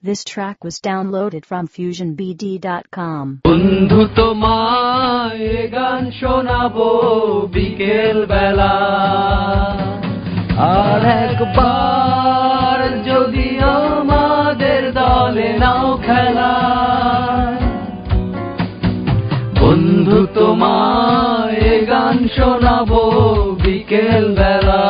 This track was downloaded from FusionBD.com. বন্ধু তোমায় গান শোনাবো বিকেল বেলা, আর একবার যদি আমাদের দলে নাও খেলা। বন্ধু তোমায় গান শোনাবো বিকেল বেলা।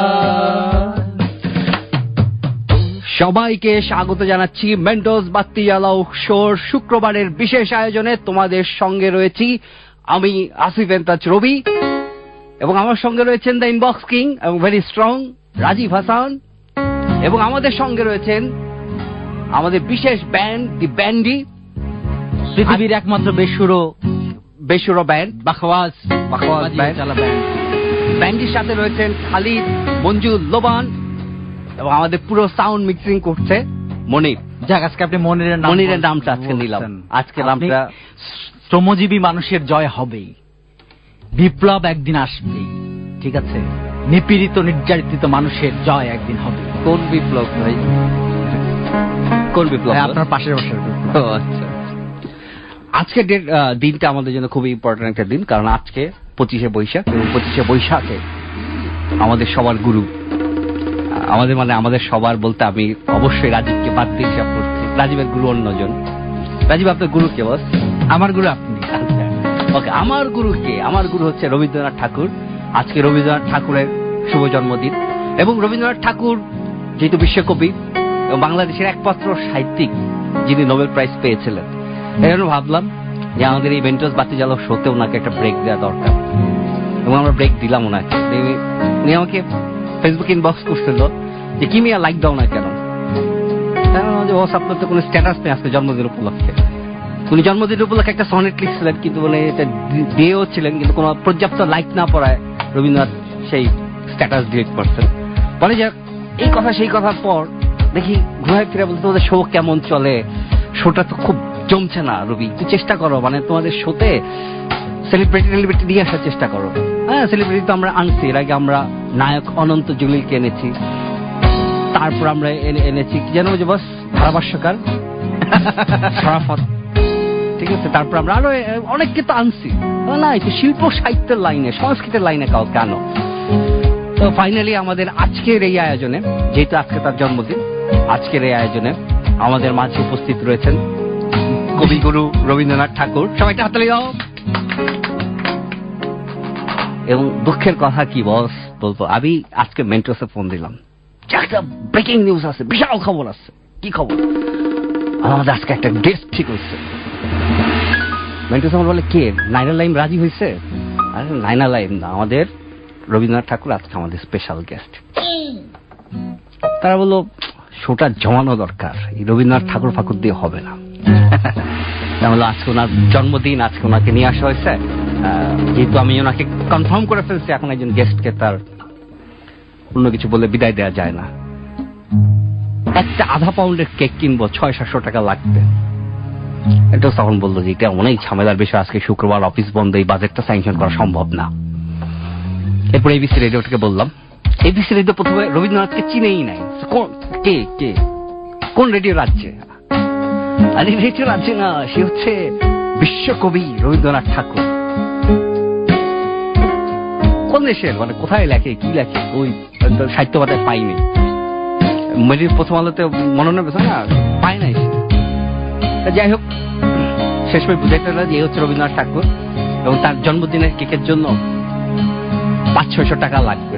সবাইকে স্বাগত জানাচ্ছি মেন্টোস বাতি জ্বালাও শোর শুক্রবারের বিশেষ আয়োজনে। তোমাদের সঙ্গে রয়েছি আমি আসিফ এন্তাজ রবি, এবং আমার সঙ্গে রয়েছেন দ্য ইনবক্স কিং এবং ভেরি স্ট্রং রাজীব হাসান, এবং আমাদের সঙ্গে রয়েছেন আমাদের বিশেষ ব্যান্ড দি ব্যান্ডি, পৃথিবীর একমাত্র বেসুরো ব্যান্ড বাখওয়াজ ব্যান্ড। ব্যান্ডির সাথে রয়েছেন খালিদ, মঞ্জু, লোবান, এবং আমাদের পুরো সাউন্ড মিক্সিং করছে মনির। যাক, আজকে আপনি মনিরের নামটা আজকে নিলাম। আজকে নামটা শ্রমজীবী মানুষের জয় হবেই, বিপ্লব একদিন আসবেই, ঠিক আছে? নিপীড়িত নির্যাতিত মানুষের জয় একদিন হবে। কোন বিপ্লব ভাই? কোন বিপ্লব? আপনার পাশের বসার বিপ্লব। আচ্ছা, আজকের দিনটা আমাদের জন্য খুবই ইম্পর্টেন্ট একটা দিন, কারণ আজকে 25শে বৈশাখ, এবং 25শে বৈশাখে আমাদের সবার গুরু, আমাদের সবার বলতে আমি অবশ্যই রাজীবকে বাদ দিয়ে হিসাব করছি। রাজীবের গুরু অন্যজন। রাজীব, আপনার গুরু কে? বস, আমার গুরু আপনি। ওকে, আমার গুরু কে? আমার গুরু হচ্ছে রবীন্দ্রনাথ ঠাকুর। আজকে রবীন্দ্রনাথ ঠাকুরের শুভ জন্মদিন, এবং রবীন্দ্রনাথ ঠাকুর যেহেতু বিশ্বকবি এবং বাংলাদেশের একমাত্র সাহিত্যিক যিনি নোবেল প্রাইজ পেয়েছিলেন, এই জন্য ভাবলাম যে আমাদের এই মেন্টোস বাতি জ্বালাও শোতে ওনাকে একটা ব্রেক দেওয়া দরকার, এবং আমরা ব্রেক দিলাম ওনাকে। উনি আমাকে ফেসবুক ইনবক্স করছিল যে কি মিয়া লাইক দাও না কেন? বস, আপনার তো কোনো স্ট্যাটাস নেই আজকে জন্মদিন উপলক্ষে। উনি জন্মদিন উপলক্ষে একটা সনেট লিখছিলেন, কিন্তু মানে এটা দিয়েও ছিলেন, কিন্তু কোনো পর্যাপ্ত লাইক না পড়ায় রবীন্দ্রনাথ সেই স্ট্যাটাস ডিলিট করছেন। বলে যে এই কথা সেই কথার পর দেখি ঘুরে ফিরে বলতে, তোমাদের শো কেমন চলে? শোটা তো খুব জমছে না রবি, একটু চেষ্টা করো, মানে তোমাদের শোতে সেলিব্রিটি নিয়ে আসার চেষ্টা করো। হ্যাঁ, সেলিব্রিটি তো আমরা আনছি, এর আগে আমরা নায়ক অনন্ত জলিলকে এনেছি, তারপর আমরা এনেছি কি জানো যে বস, ধারাভাষ্যকার শরাফত, ঠিক আছে? তারপর আমরা আরো অনেককে তো আনছি না, একটু শিল্প সাহিত্যের লাইনে, সংস্কৃতের লাইনে কাউ কেন? তো ফাইনালি আমাদের আজকের এই আয়োজনে, যেহেতু আজকে তার জন্মদিন, আজকের এই আয়োজনে আমাদের মাঝে উপস্থিত রয়েছেন কবিগুরু রবীন্দ্রনাথ ঠাকুর। সবাইকে হাততালি দাও। এবং দুঃখের কথা কি বস বলবো, আমি আজকে মেন্টোসে ফোন দিলাম, একটা ব্রেকিং নিউজ আছে, বিশাল খবর আছে। কি খবর? আমাদের আজকে একটা গেস্ট ঠিক হয়েছে। মেন্টোস আমার বলে, কে? নাইনা লাইম রাজি হয়েছে? আরে নাইনা লাইম না, আমাদের রবীন্দ্রনাথ ঠাকুর আজকে আমাদের স্পেশাল গেস্ট। তারা বললো শোটা জমানো দরকার, এই রবীন্দ্রনাথ ঠাকুর ফাকুর দিয়ে হবে না। তাহলে আজকে ওনার জন্মদিন, আজকে ওনাকে নিয়ে আসা হয়েছে। যেহেতু আমি ওনাকে কনফার্ম করে ফেলছি, এখন একজন গেস্টকে তার অন্য কিছু বলে বিদায় দেওয়া যায় না। একটা আধা পাউন্ডের কেক কিনবো, 600-700 টাকা লাগবে। এটাও তখন বললো যে এটা অনেক ঝামেলার বিষয়, আজকে শুক্রবার, অফিস বন্ধ, এই বাজেটটা স্যাংশন করা সম্ভব না। এরপর এবিসি রেডিওটাকে বললাম। এবিসি রেডিও প্রথমে রবীন্দ্রনাথকে চিনেই নাই। কে কোন রেডিও রাজ্যে? আরে রেডিও রাজ্যে না, সে হচ্ছে বিশ্বকবি রবীন্দ্রনাথ ঠাকুর। কোন দেশের, মানে কোথায় লেখে, কি লেখে, ওই সাহিত্য পাতায় পাইনি। মেরির প্রথম আলোতে মনোনয়ন পেয়েছে না, পায় নাই। যাই হোক, শেষ পর্যন্ত বুঝাইতে হলো যে হচ্ছে রবীন্দ্রনাথ ঠাকুর, এবং তার জন্মদিনের কেকের জন্য 500-600 টাকা লাগবে।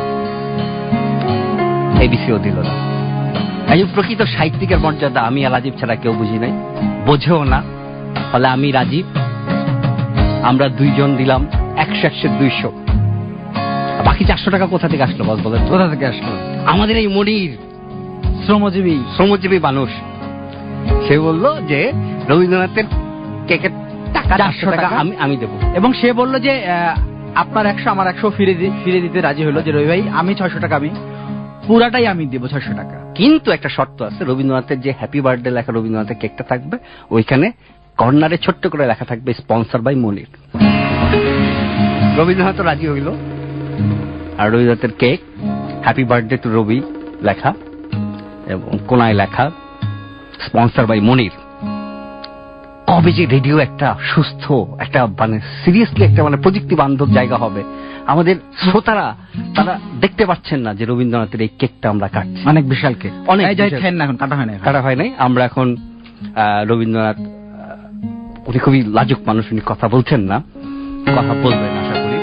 এবিসিও দিল না। একজন প্রকৃত সাহিত্যিকের মর্যাদা আমি আর রাজীব ছাড়া কেউ বুঝি নাই, বোঝেও না। ফলে আমি, রাজীব, আমরা দুইজন দিলাম 100-200। বাকি 400 টাকা কোথা থেকে আসলো বস? বলে কোথা থেকে আসলো? আমাদের এই মনির, শ্রমজীবী মানুষ, সে বললো যে রবীন্দ্রনাথের কেকের টাকা 400 টাকা আমি দেবো, এবং সে বললো যে আপনার 100 আমার 100 ফিরে দিতে রাজি হলো। যে রবি ভাই, আমি 600 টাকা, আমি পুরাটাই আমি দেবো 600 টাকা। কিন্তু একটা শর্ত আছে, রবীন্দ্রনাথের যে হ্যাপি বার্থডে লেখা রবীন্দ্রনাথের কেকটা থাকবে, ওইখানে কর্নারে ছোট্ট করে লেখা থাকবে স্পন্সর বাই মনির। রবীন্দ্রনাথ রাজি হইল, আর রবীন্দ্রনাথের cake happy birthday to Robi লেখা, এবং কোনায় লেখা স্পন্সর বাই মনির। কবে যে রেডিও একটা সুস্থ একটা মানে সিরিয়াসলি একটা মানে প্রযুক্তি বান্ধব জায়গা হবে, আমাদের শ্রোতারা তারা দেখতে পাচ্ছেন না যে রবীন্দ্রনাথের এই কেকটা আমরা কাটছি, অনেক বিশাল কেক, অনেক এখন কাটা হয় নাই। আমরা এখন রবীন্দ্রনাথ উনি খুবই লাজুক মানুষ, উনি কথা বলছেন না, কথা বলবেন আশা করি।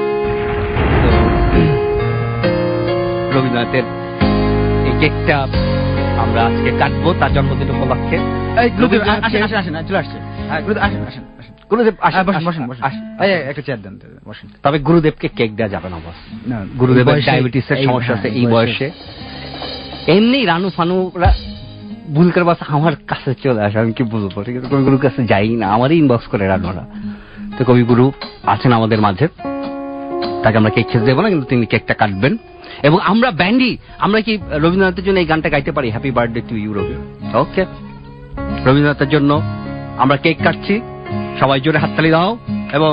রবীন্দ্রনাথের এই কেকটা আমরা আজকে কাটবো তার জন্মদিন উপলক্ষে। তবে গুরুদেবকে কেক দেওয়া যাবে না বস, গুরুদেবের ডায়াবেটিসের সমস্যা আছে এই বয়সে। এমনি রানু ফানুরা ভুল করে বাস আমার কাছে চলে আসে, আমি কি বলবো, ঠিক আছে, কবিগুরুর কাছে যাই না, আমারই ইনবক্স করে রানুরা। তো কবিগুরু আছেন আমাদের মাঝে, তাকে আমরা কেক খেতে দেবো না, কিন্তু তিনি কেকটা কাটবেন। এবং আমরা ব্যান্ডি, আমরা কি রবীন্দ্রনাথের জন্য এই গানটা গাইতে পারি, happy birthday to you Robi? Okay, রবীন্দ্রনাথের জন্য আমরা কেক কাটছি, সবাই জোরে হাততালি দাও। এবং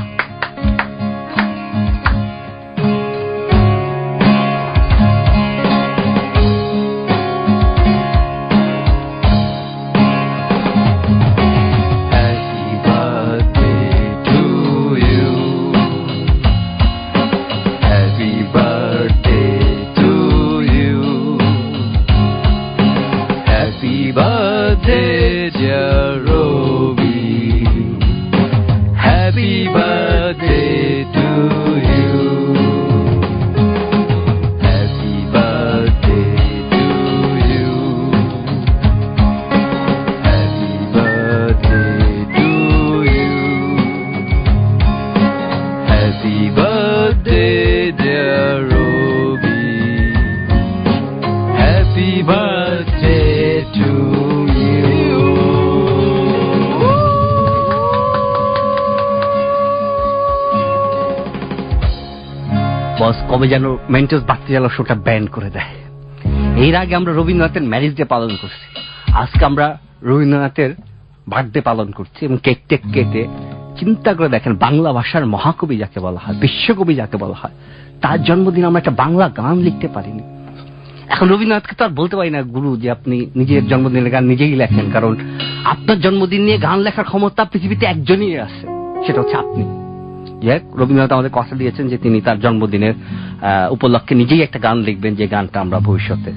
কবে যেন মেন্টাস বাড়তি যেন শোটা ব্যান্ড করে দেয়। এর আগে আমরা রবীন্দ্রনাথের ম্যারেজ ডে পালন করছি, আজকে আমরা রবীন্দ্রনাথের বার্থডে পালন করছি। এবং কেক টেক কেটে চিন্তা করে দেখেন, বাংলা ভাষার মহাকবি যাকে বলা হয়, বিশ্বকবি যাকে বলা হয়, তার জন্মদিন আমরা একটা বাংলা গান লিখতে পারিনি। এখন রবীন্দ্রনাথকে তো আর বলতে পারি না গুরু যে আপনি নিজের জন্মদিনের গান নিজেই লেখেন, কারণ আপনার জন্মদিন নিয়ে গান লেখার ক্ষমতা পৃথিবীতে একজনই আছে, সেটা হচ্ছে আপনি। রবীন্দ্রনাথ আমাদের কথা দিয়েছেন যে তিনি তার জন্মদিনের উপলক্ষে নিজেই একটা গান লিখবেন, যে গানটা আমরা ভবিষ্যতে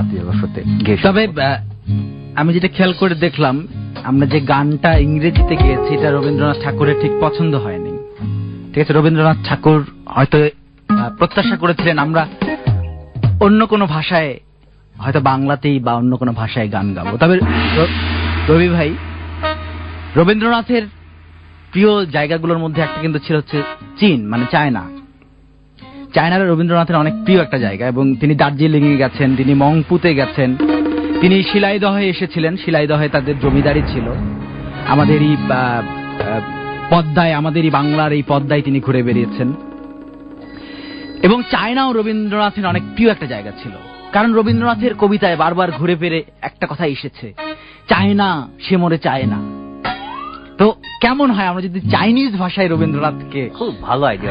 তবে আমি যেটা খেয়াল করে দেখলাম, আমরা যে গানটা ইংরেজিতে গেয়েছি এটা রবীন্দ্রনাথ ঠাকুরের ঠিক পছন্দ হয়নি। ঠিক আছে, রবীন্দ্রনাথ ঠাকুর হয়তো প্রত্যাশা করেছিলেন আমরা অন্য কোনো ভাষায়, হয়তো বাংলাতেই বা অন্য কোনো ভাষায় গান গাবো। তবে রবি ভাই, রবীন্দ্রনাথের প্রিয় জায়গাগুলোর মধ্যে একটা কিন্তু ছিল হচ্ছে চীন, মানে চায়না। চায়নার রবীন্দ্রনাথের অনেক প্রিয় একটা জায়গা, এবং তিনি দার্জিলিং এ গেছেন, তিনি মংপুতে গেছেন, তিনি শিলাইদহে এসেছিলেন, শিলাইদহে তাদের জমিদারি ছিল। আমাদের এই পদ্মায়, আমাদের এই বাংলার এই পদ্মায় তিনি ঘুরে বেরিয়েছেন। এবং চায়নাও রবীন্দ্রনাথের অনেক প্রিয় একটা জায়গা ছিল, কারণ রবীন্দ্রনাথের কবিতায় বারবার ঘুরে ফিরে একটা কথা এসেছে, চায়না সে মরে চায় না। তো কেমন হয় আমরা যদি চাইনিজ ভাষায় রবীন্দ্রনাথকে, খুব ভালো আইডিয়া,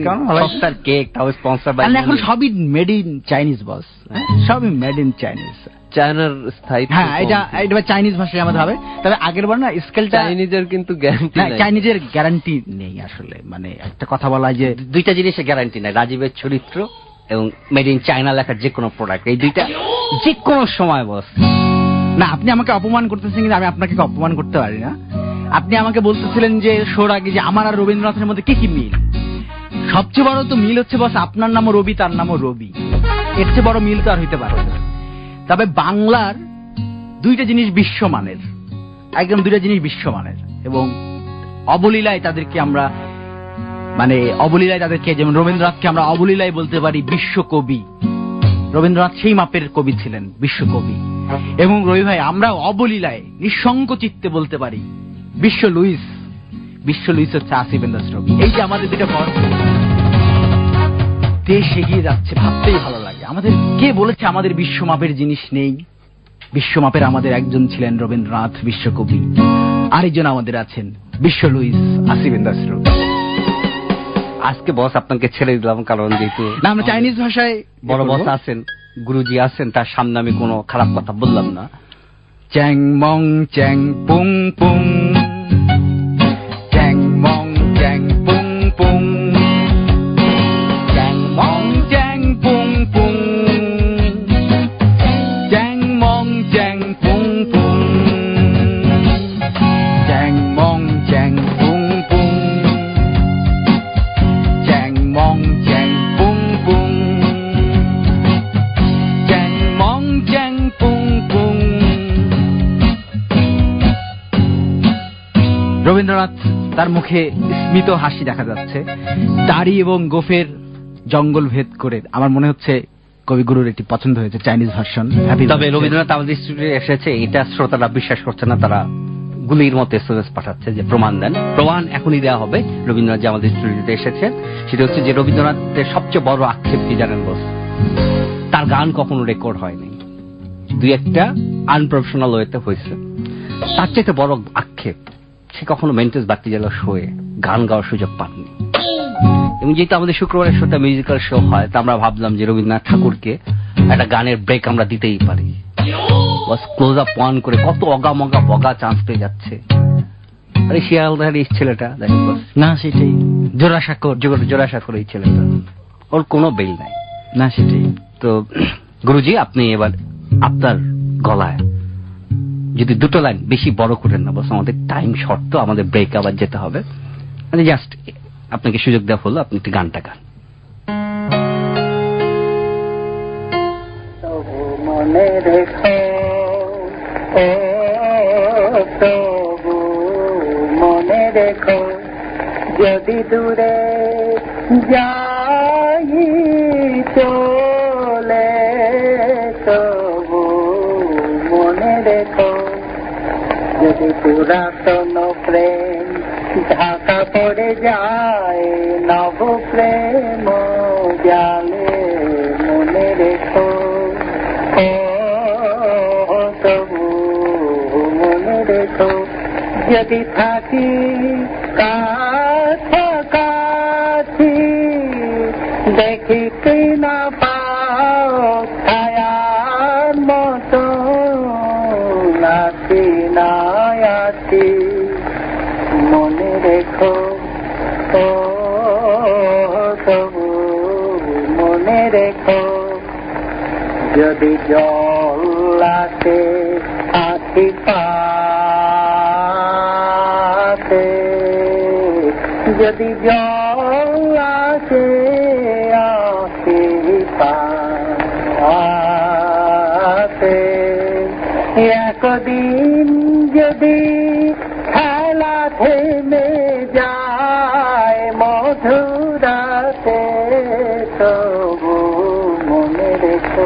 এখন সবই মেড ইন চাইনিজ বস, সবই মেড ইন চাইনিজ, চায়নার স্থায়িত্ব, হ্যাঁ এটা চাইনিজ ভাষায় আমাদের হবে। তবে আগের বার না স্কেলটা চাইনিজের কিন্তু গ্যারান্টি নাই, চাইনিজের গ্যারান্টি নেই আসলে। মানে একটা কথা বলা হয় যে দুইটা জিনিসের গ্যারান্টি নাই, রাজীবের চরিত্র এবং মেড ইন চায়না লেখার যে কোনো প্রোডাক্ট, এই দুইটা যে কোনো সময় বস। না, আপনি আমাকে অপমান করতেছেন, কিন্তু আমি আপনাকে অপমান করতে পারি না। আপনি আমাকে বলতেছিলেন যে শোর আগে যে আমার আর রবীন্দ্রনাথের মধ্যে কি কি মিল। সবচেয়ে বড় তো মিল হচ্ছে বস আপনার নামও রবি, তার নামও রবি, এর চেয়ে বড় মিল তো আর হইতে পারে না। তবে বাংলার দুইটা জিনিস বিশ্বমানের, একদম দুইটা জিনিস বিশ্বমানের, এবং অবলীলায় তাদেরকে আমরা, মানে অবলীলায় তাদেরকে, যেমন রবীন্দ্রনাথকে আমরা অবলীলায় বলতে পারি বিশ্বকবি, রবীন্দ্রনাথ সেই মাপের কবি ছিলেন, বিশ্বকবি। এবং রবি ভাই আমরা অবলীলায় নিঃসংকোচিত্তে বলতে পারি বিশ্ব লুইস। বিশ্ব লুইস হচ্ছে আসিফ এন্দাস রবি। এই যে আমাদের দুটো দেশ এগিয়ে যাচ্ছে, ভাবতেই ভালো লাগে। আমাদের কে বলেছে আমাদের বিশ্বমাপের জিনিস নেই? বিশ্বমাপের আমাদের একজন ছিলেন রবীন্দ্রনাথ বিশ্বকবি, আরেকজন আমাদের আছেন বিশ্ব লুইস আসিফ এন্দাস রবি। আজকে বস আপনাকে ছেড়ে দিলাম, কারণ যেহেতু না আমরা চাইনিজ ভাষায় বড় বস আছেন, গুরুজি আছেন, তার সামনে আমি কোনো খারাপ কথা বললাম না। চ্যাং মং চ্যাং পুং পুং, চ্যাং মং চ্যাং পুং পুং, চ্যাং মং চ্যাং পুং পুং, চ্যাং মং চ্যাং পুং পুং, চ্যাং মং চ্যাং পুং পুং, চ্যাং মং চ্যাং পুং পুং, চ্যাং মং চ্যাং পুং পুং। রবীন্দ্রনাথ তার মুখে স্মিত হাসি দেখা যাচ্ছে, দাড়ি এবং গোফের জঙ্গল ভেদ করে। আমার মনে হচ্ছে কবিগুরুর এটি পছন্দ হয়েছে, চাইনিজ ভার্সন। তবে রবীন্দ্রনাথ আমাদের স্টুডিওতে এসেছে, এটা শ্রোতারা বিশ্বাস করছে না, তারা গুলির মতো এসএমএস পাঠাচ্ছে যে প্রমাণ দেন। প্রমাণ এখনই দেওয়া হবে। রবীন্দ্রনাথ যে আমাদের স্টুডিওতে এসেছেন, সেটা হচ্ছে যে রবীন্দ্রনাথের সবচেয়ে বড় আক্ষেপ কি জানেন বস? তার গান কখনো রেকর্ড হয়নি, দুই একটা আনপ্রফেশনাল ওয়েতে হয়েছে। তার চাইতে বড় আক্ষেপ, সে কখনো মেন্টেস বাতি জ্বালা শোয়ে গান গাওয়ার সুযোগ পাননি। এবং যেহেতু আমাদের শুক্রবারের শোটা মিউজিক্যাল শো হয়, তা আমরা ভাবলাম যে রবীন্দ্রনাথ ঠাকুরকে একটা গানের ব্রেক আমরা দিতেই পারি। বাস ক্লোজ আপ ওয়ান করে কত অগামগা বগা চান্স পেয়ে যাচ্ছে। আরে শিয়ালদার এই ছেলেটা দেখেন না, সেটাই জোড়াসাঁকোর, জোড়াসাঁকোর এই ছেলেটা, ওর কোনো বেল নাই না, সেটাই। তো গুরুজি, আপনি এবার আপনার গলায় যদি দুটো লাইন, বেশি বড় করেন না বস, আমাদের টাইম শর্ট, তো আমাদের ব্রেক আবার যেতে হবে। মানে জাস্ট আপনাকে সুযোগ দেওয়া হলো, আপনি একটি গানটা গান। মনে রেখো ও তবু মনে রেখো, যদি দূরে যাই চলে তবু মনে রেখো, যদি পুরাতন প্রেম ঢাকা পড়ে যায় নব প্রেম জালে, মনে রেখো তবু মনে রেখো, যদি থাকি কাছাকাছি দেখি কি না পাও ছায়ার মতো, নাচি না আছি, মনে রেখো তবু মনে রেখো, যদি জল আসে আখি পাতে, যদি জল আসে আখি পাতে, একদিন যদি খেলা থেমে যায় মধুরাতে, তবু মনে রেখো,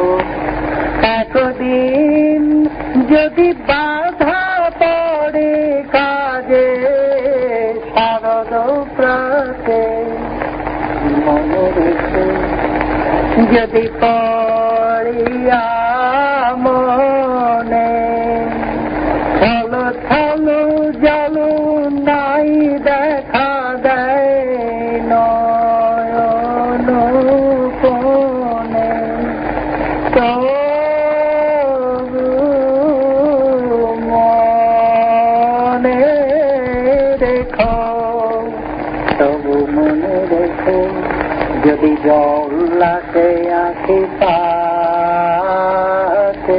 একদিন যদি বাধা পড়ে কাজে শারদ প্রাতে, মনে রেখো, যদি পড়িয়া মনে ছলো ছলো জলো নাই দেখা দেয় নয়ন কোণে, তবু মনে রেখো, তবু মনে রেখো, যদি জল আসে আঁখি পাতে,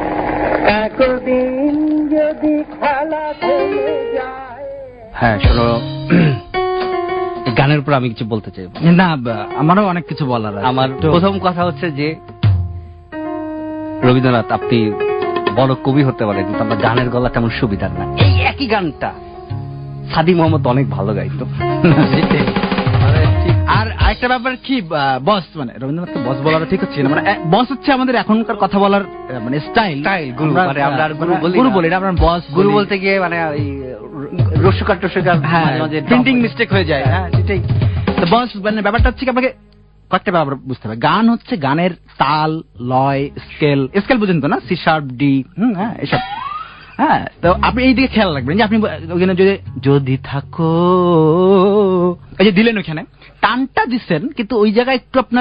একদিন যদি খেলা থেমে যায়। হ্যাঁ শোনো, গানের উপর আমি কিছু বলতে চাই না, আমারও অনেক কিছু বলার আছে। আমার প্রথম কথা হচ্ছে যে রবীন্দ্রনাথ, আপনি বড় কবি হতে পারেন, কিন্তু আপনার গানের গলা তেমন সুবিধার না। এই একই গানটা সাদি মোহাম্মদ অনেক ভালো গাইতো। আর আরেকটা ব্যাপার কি, বস মানে রবীন্দ্রনাথকে বস বলার ঠিক হচ্ছে না, মানে বস হচ্ছে আমাদের এখনকার কথা বলার মানে স্টাইল। গুরু মানে আমরা গুরু বলি না, আমরা বস গুরু বলতে গিয়ে মানে রসুকার টসুকার প্রিন্টিং মিস্টেক হয়ে যায়। হ্যাঁ সেটাই। তো বস মানে ব্যাপারটা হচ্ছে কি, আপনাকে কয়েকটা ব্যাপার বুঝতে হবে। গান হচ্ছে গানের তাল, লয়, স্কেল। স্কেল বুঝেন তো না, সি শার্প, ডি, হ্যাঁ এসব। হ্যাঁ, তো আপনি এই দিকে খেয়াল রাখবেন যে আপনি ওখানে যদি থাকো, এই যে দিলেন ওখানে টানটা দিচ্ছেন, কিন্তু ওই জায়গায় একটু আপনার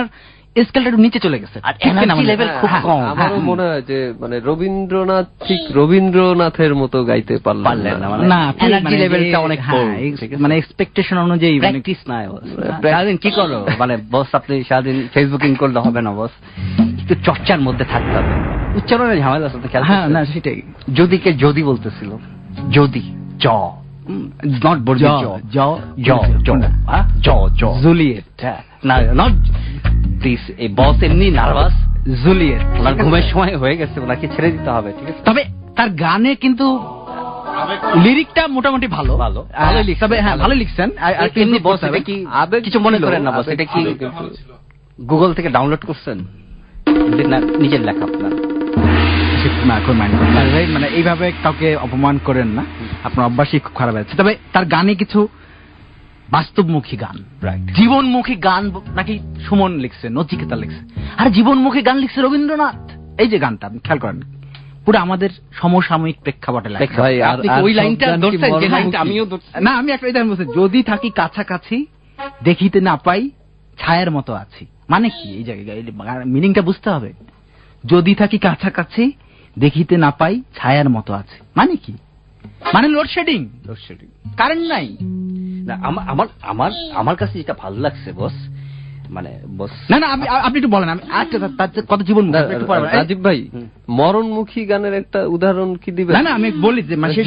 স্কেলটা একটু নিচে চলে গেছে, আর এনার্জি লেভেল খুব কম। আমারও মনে হয় যে মানে রবীন্দ্রনাথ ঠিক রবীন্দ্রনাথের মতো গাইতে পারলেন না, না এনার্জি লেভেলটা অনেক কম, মানে এক্সপেকটেশন অনুযায়ী প্র্যাকটিস নাই। সারাদিন কি করো মানে বস, আপনি সারাদিন ফেসবুকিং করলে হবে না বস, একটু চর্চার মধ্যে থাকতে হবে। উচ্চারণের ঝামেলা আছে খেয়াল। হ্যাঁ না সেটাই। যদিকে যদি বলতেছিল, যদি জ নট বর্জ জ জ জ জ জ জুলিয়েট, না নট প্লিজ। এই বস এমনি নার্ভাস, জুলিয়েট ওনার ঘুমের সময় হয়ে গেছে, ওনাকে ছেড়ে দিতে হবে, ঠিক আছে? তবে তার গানে কিন্তু লিরিকটা মোটামুটি ভালো, ভালোই লিখছে। তবে হ্যাঁ ভালো লিখছেন। আর এমনি বস এটা কি কিছু মনে করেন না বস, এটা কি গুগল থেকে ডাউনলোড করছেন না নিজের লেখা আপনার? না কোন মাইন্ড করতে মানে এইভাবে কাউকে অপমান করেন না, আপনার অভ্যাসই খুব খারাপ আছে। তবে তার গানে কিছু বাস্তবমুখী গান, জীবনমুখী গান নাকি সুমন লিখছে, নচিকেতা লিখছে, আর জীবনমুখী গান লিখছে রবীন্দ্রনাথ। এই যে গানটা আপনি খেয়াল করেন, পুরো আমাদের সমসাময়িক প্রেক্ষাপটে লেখা। ওই লাইনটা ধরছেন যে লাইনটা আমিও না, আমি একটা এটা বলছি, যদি থাকি কাছাকাছি দেখিতে না পাই ছায়ার মতো আছি। মানে কি এই জায়গায় মিনিংটা বুঝতে হবে। যদি থাকি কাছাকাছি দেখিতে না পাই ছায়ার মতো আছে মানে কি? মানে লোডশেডিং, কারেন্ট নাই। না আমার কাছে যেটা ভালো লাগছে বস, মানে বস না আপনি একটু বলেন, আমি কত জীবন রাজীব ভাই মরণমুখী গানের একটা উদাহরণ কি দিবেন? না আমি বলি যে মানে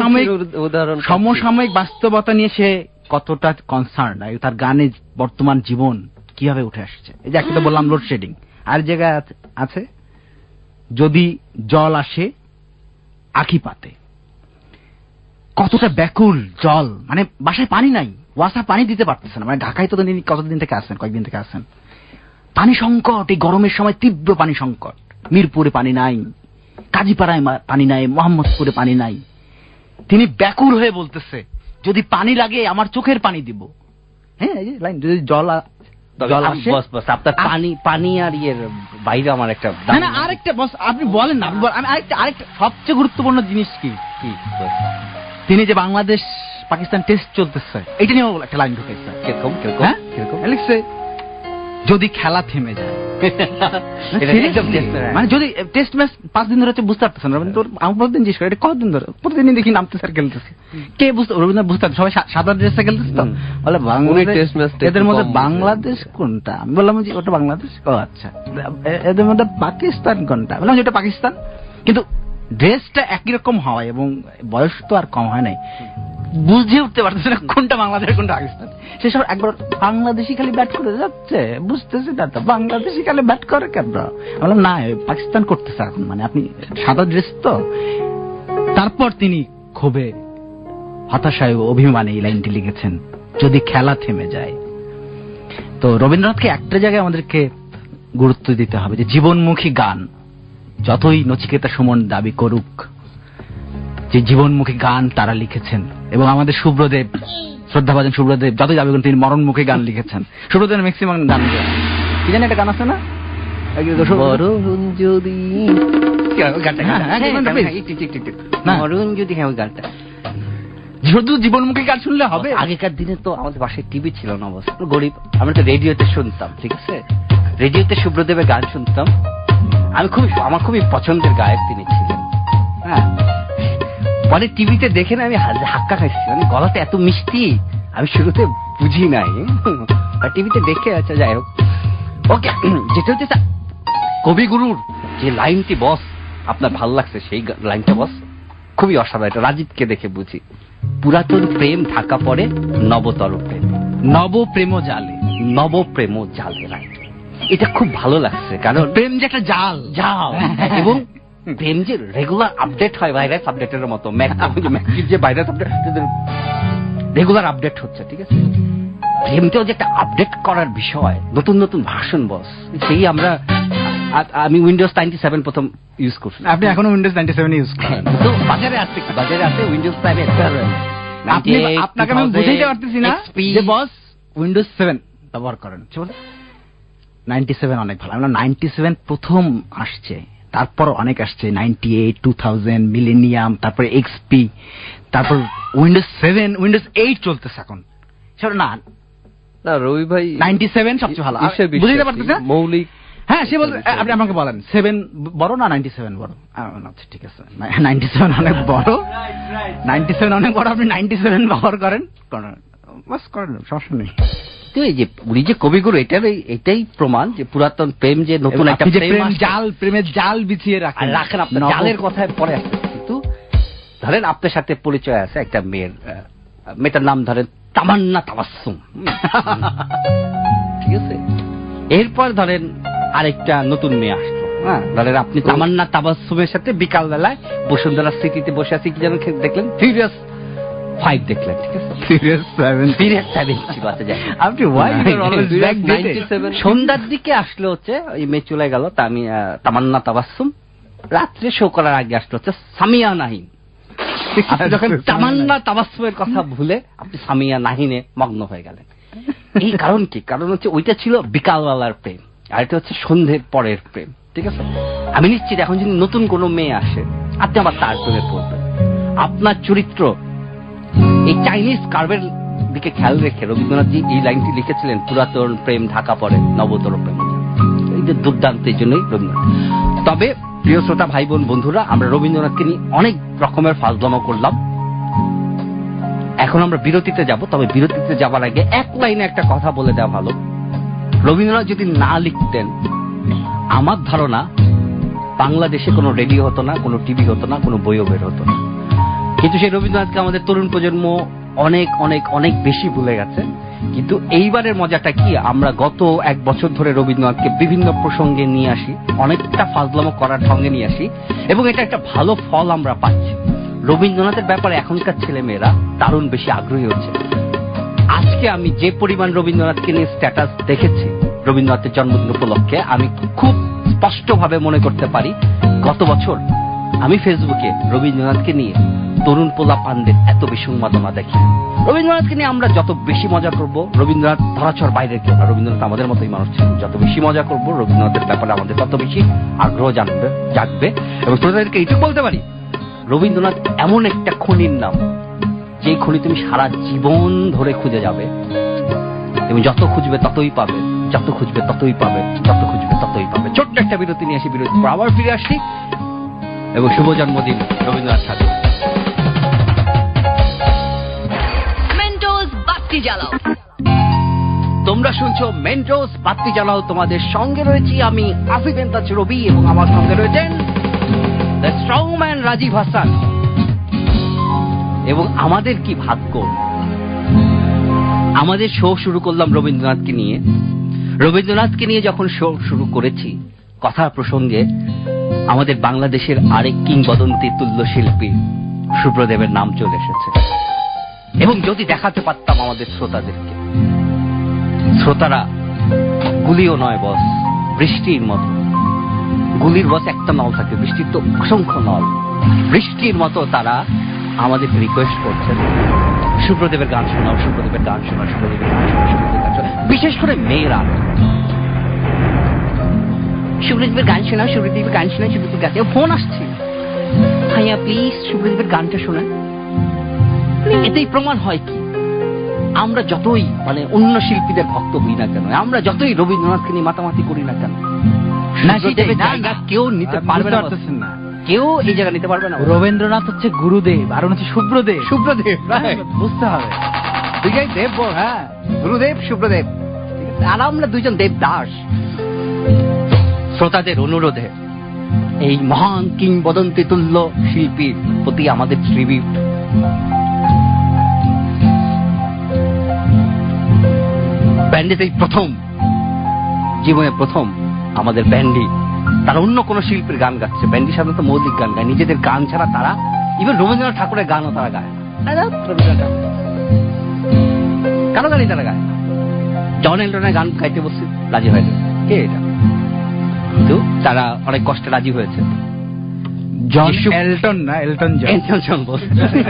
সমসাময়িক বাস্তবতা নিয়ে সে কতটা কনসার্ন, তার গানে বর্তমান জীবন কিভাবে উঠে আসছে। এই যে একটা তো বললাম লোডশেডিং, আর জায়গায় আছে যদি জল আসে আখি পাতে, কতটা ব্যাকুল জল, মানে বাসায় পানি নাই, ওয়াসা পানি দিতে পারতেছে না। মানে ঢাকায় তো কতদিন থেকে আসেন, কয়েকদিন থেকে আসেন, পানি সংকট, এই গরমের সময় তীব্র পানি সংকট। মিরপুরে পানি নাই, কাজীপাড়ায় পানি নাই, মোহাম্মদপুরে পানি নাই। তিনি ব্যাকুল হয়ে বলতেছে যদি পানি লাগে আমার চোখের পানি দিব। হ্যাঁ এই যে লাইন, যদি জল আপনার পানি আর ইয়ের বাইরে আমার একটা না আরেকটা বস আপনি বলেন না, আমি আরেকটা সবচেয়ে গুরুত্বপূর্ণ জিনিস কি, তিনি যে বাংলাদেশ পাকিস্তান টেস্ট চলতেছে এটা নিয়ে একটা লাইন ঢুকেছে। কিরকম লিখছে, যদি খেলা থেমে যায়, মানে যদি টেস্ট ম্যাচ 5 দিন ধরে বুঝতে পারতেছেন রবীন্দ্র, আমি প্রতিদিন জিজ্ঞেস করি এটা কতদিন ধরে, প্রতিদিনই দেখি নামতেছে আর খেলতেছে, কে বুঝতে রবীন্দ্র বুঝতে পারছে, সবাই সাদা ড্রেসে খেলতেছে তো, বলে বাংলাদেশ, এদের মধ্যে বাংলাদেশ কোনটা? আমি বললাম যে ওটা বাংলাদেশ। ও আচ্ছা, এদের মধ্যে পাকিস্তান কোনটা? বললাম যেটা পাকিস্তান, কিন্তু ড্রেসটা একই রকম হয় এবং বয়স তো আর কম হয় নাই, বুঝে উঠতে পারতেছে না কোনটা বাংলাদেশ কোনটা পাকিস্তান। সেসব একবার বাংলাদেশি খালি ব্যাট করে যাচ্ছে, বুঝতেছে না তো বাংলাদেশি খালি ব্যাট করে কেন? বললাম না পাকিস্তান করতেছে এখন, মানে আপনি সাদা ড্রেস তো। তারপর তিনি ক্ষোভে হতাশায় অভিমানে এই লাইনটি লিখেছেন, যদি খেলা থেমে যায়। তো রবীন্দ্রনাথকে একটা জায়গায় আমাদেরকে গুরুত্ব দিতে হবে যে জীবনমুখী গান যতই নচিকেতা সুমন দাবি করুক, যে জীবনমুখী গান তারা লিখেছেন। এবং আমাদের সুব্রদেব, শ্রদ্ধাভাজন সুব্রদেব যতই দাবি করেন তিনি মরণমুখী গান লিখেছেন। সুব্রদেবের ম্যাক্সিমাম গান কি জানি একটা গান আছে না, শুধু জীবনমুখী গান শুনলে হবে? আগেকার দিনে তো আমাদের বাসায় টিভি ছিল না, অবস্থা গরিব, আমরা তো রেডিওতে শুনতাম, ঠিক আছে? রেডিওতে সুব্রদেবের গান শুনতাম। আমার খুবই পছন্দের গায়ক তিনি ছিলেন। হ্যাঁ, পরে টিভিতে দেখে না আমি হাক্কা খাইছি, মানে গলাতে এত মিষ্টি আমি শুরুতে বুঝি নাই, টিভিতে দেখে। আচ্ছা যাই হোক, ওকে, যেটা হচ্ছে কবিগুরুর যে লাইনটি বস আপনার ভালো লাগছে, সেই লাইনটা বস খুবই অসাধারণ। রাজীবকে দেখে বুঝি, পুরাতন প্রেম ঢাকা পড়ে নবতর প্রেম, নবপ্রেম জালে, নবপ্রেম জালে। রাইট, এটা খুব ভালো লাগছে, কারণ প্রেম যে একটা জাল, এবং প্রেম যে রেগুলার আপডেট হয়, ভাইরাস আপডেটের মতো, যে ভাইরাস আপডেট রেগুলার আপডেট হচ্ছে, ঠিক আছে? প্রেমটাও যে একটা আপডেট করার বিষয়, নতুন নতুন ভার্সন বস, সেই আমি উইন্ডোজ 97 প্রথম ইউজ করছি। আপনি এখনো উইন্ডোজ 97 ইউজ করেন? তো বাজারে আছে উইন্ডোজ 7। আপনাকে আমি বুঝাইতে পারতেছি না যে বস উইন্ডোজ 7 ব্যবহার করেন। 97 অনেক ভালো। আমরা 97 প্রথম আসছে, তারপর অনেক আসছে, 98, 2000, মিলেনিয়াম, তারপরে এক্সপি, তারপর উইন্ডোজ 7, উইন্ডোজ 8 চলতেছে এখন। সেটা না না রবি ভাই 97 সবচেয়ে ভালো। বুঝতে পারতেছেন মৌলিক। হ্যাঁ সে বলতে আপনি আমাকে বলেন 7 বড় না 97 বড়? আচ্ছা ঠিক আছে, 97 অনেক বড়, 97 অনেক বড়, আপনি 97 ব্যবহার করেন, বাস করেন, সমস্যা নেই। তো এই যে উনি যে কবিগুরু, এটাই প্রমাণ যে পুরাতন প্রেম যে নতুন একটা প্রেমের জাল বিছিয়ে রাখেন। আপনার জালের কথায় পরে আসছে, কিন্তু ধরেন আপনার সাথে পরিচয় আছে একটা মেয়েটার নাম ধরেন তামান্না তাবাসসুম, ঠিক আছে? এরপর ধরেন আরেকটা নতুন মেয়ে আসলো, হ্যাঁ, ধরেন আপনি তামান্না তাবাসসুমের সাথে বিকাল বেলায় বসুন্ধরা সিটিতে বসে আছি, কি যেন দেখলেন, ফিউরিয়াস 5 দেখলেন, ঠিক আছে? ফিউরিয়াস 7 ছিল, আচ্ছা যাই, আপনি সন্ধ্যার দিকে আসলে হচ্ছে ওই মেয়ে চলে গেল, তা আমি তামান্না তাবাসসুম, রাত্রে শো করার আগে আসলো হচ্ছে সামিয়া নাহিন। যখন তামান্না তাবাসসুমের কথা ভুলে আপনি সামিয়া নাহিনে মগ্ন হয়ে গেলেন। এই কারণ কি? কারণ হচ্ছে ওইটা ছিল বিকালবেলার প্রেম, আর এটা হচ্ছে সন্ধ্যের পরের প্রেম, ঠিক আছে? আমি নিশ্চিত এখন যদি নতুন কোনো মেয়ে আসে আপনি আবার তার প্রেমে পড়বেন। আপনার চরিত্র এই চাইনিজ কার্ভের দিকে খেয়াল রেখে রবীন্দ্রনাথজি এই লাইনটি লিখেছিলেন, পুরাতন প্রেম ঢাকা পড়ে নবতর প্রেম। এই যে দুর্দান্ত, এই জন্যই রবীন্দ্রনাথ। তবে প্রিয় শ্রোতা ভাই বোন বন্ধুরা, আমরা রবীন্দ্রনাথকে নিয়ে অনেক রকমের ফাজলামো করলাম। এখন আমরা বিরতিতে যাব, তবে বিরতিতে যাবার আগে এক লাইনে একটা কথা বলে দেওয়া ভালো। রবীন্দ্রনাথ যদি না লিখতেন, আমার ধারণা বাংলাদেশে কোনো রেডিও হতো না, কোনো টিভি হতো না, কোনো বইও বের হতো না। কিন্তু সেই রবীন্দ্রনাথকে আমাদের তরুণ প্রজন্ম অনেক অনেক অনেক বেশি ভুলে গেছে। কিন্তু এইবারের মজাটা কি, আমরা গত 1 বছর ধরে রবীন্দ্রনাথকে বিভিন্ন প্রসঙ্গে নিয়ে আসি, অনেকটা ফাজলামো করার ঢঙ্গে নিয়ে আসি, এবং এটা একটা ভালো ফল আমরা পাচ্ছি। রবীন্দ্রনাথের ব্যাপারে এখনকার ছেলে মেয়েরা দারুণ বেশি আগ্রহী হচ্ছে। আজকে আমি যে পরিমাণ রবীন্দ্রনাথকে নিয়ে স্ট্যাটাস দেখেছি রবীন্দ্রনাথের জন্মদিন উপলক্ষে, আমি খুব স্পষ্টভাবে মনে করতে পারি গত বছর আমি ফেসবুকে রবীন্দ্রনাথকে নিয়ে তরুণ পোলাপানদের এত বেশি উন্মাদনা দেখি। রবীন্দ্রনাথকে নিয়ে আমরা যত বেশি মজা করব, রবীন্দ্রনাথ ধরাছোঁয়ার বাইরের কেউ না, রবীন্দ্রনাথ আমাদের মতোই মানুষ ছিলেন, যত বেশি মজা করব রবীন্দ্রনাথের ব্যাপারে আমাদের তত বেশি আগ্রহ জাগবে। এবং শ্রোতাদেরকে এইটুকু বলতে পারি, রবীন্দ্রনাথ এমন একটা খনির নাম, যে খনি তুমি সারা জীবন ধরে খুঁজে যাবে, এবং যত খুঁজবে ততই পাবে, যত খুঁজবে ততই পাবে, যত খুঁজবে ততই পাবে। ছোট্ট একটা বিরতি নিয়ে আসি, বিরতি পর আবার ফিরে আসি, এবং শুভ জন্মদিন রবীন্দ্রনাথ ঠাকুর। তোমরা শুনছো মেন্টোস বাতি জ্বালাও, তোমাদের সঙ্গে রয়েছি আমি আসিফ এন্তাজ রবি, এবং আমার সঙ্গে রয়েছেন দ্য স্ট্রংম্যান রাজীব হাসান। এবং আমাদের কি ভাগ্য, আমাদের শো শুরু করলাম রবীন্দ্রনাথকে নিয়ে। রবীন্দ্রনাথকে নিয়ে যখন শো শুরু করেছি, কথার প্রসঙ্গে আমাদের বাংলাদেশের আরেক কিংবদন্তি তুল্য শিল্পী সুব্রদেবের নাম চলে এসেছে। এবং যদি দেখাতে পারতাম আমাদের শ্রোতাদেরকে, শ্রোতারা গুলিও নয় বস, বৃষ্টির মতো। গুলির বস একটা নল থাকে, বৃষ্টির তো অসংখ্য নল। বৃষ্টির মতো তারা আমাদেরকে রিকোয়েস্ট করছেন, সুব্রদেবের গান শোনাও, সুব্রদেবের গান শোনাও, সুব্রদেবের গান শোনাও, সুব্রদেবের গান শোনাও। বিশেষ করে মেয়েরা সুব্রদেবের গান শোনাও, সুব্রদেবের গান শোনাও, সুব্রদেবের গান। ফোন আসছে, ভাইয়া প্লিজ সুব্রদেবের গানটা শোনান। এতেই প্রমাণ হয় কি, আমরা যতই অন্য শিল্পীদের ভক্ত হই না কেন, আমরা যতই রবীন্দ্রনাথকে নিয়ে মাতামাতি করি না কেন, জায়গা কেউ নিতে পারবে না, কেউ এই জায়গা নিতে পারবে না। রবীন্দ্রনাথ হচ্ছে গুরুদেব, আর হচ্ছে সুব্রদেব। বুঝতে হবে, দুইটাই দেব। হ্যাঁ, গুরুদেব সুব্রদেব, আর আমরা দুইজন দেবদাস। শ্রোতাদের অনুরোধে এই মহান কিংবদন্তি তুল্য শিল্পীর প্রতি আমাদের ট্রিবিউট। ব্যান্ডের এই প্রথম, জীবনে প্রথম আমাদের ব্যান্ডি, তারা অন্য কোন শিল্পীর গান গাচ্ছে। ব্যান্ডি সাধারণত মৌলিক গান গায়, নিজেদের গান ছাড়া তারা ইভেন রবীন্দ্রনাথ ঠাকুরের গানও তারা গায় না। কারো গানই তারা গায় না। জন এলটনের গান গাইতে বসে রাজি হয়েছে, কে এটা? কিন্তু তারা অনেক কষ্টে রাজি হয়েছে। জন এলটন না, এলটন জন বলছে,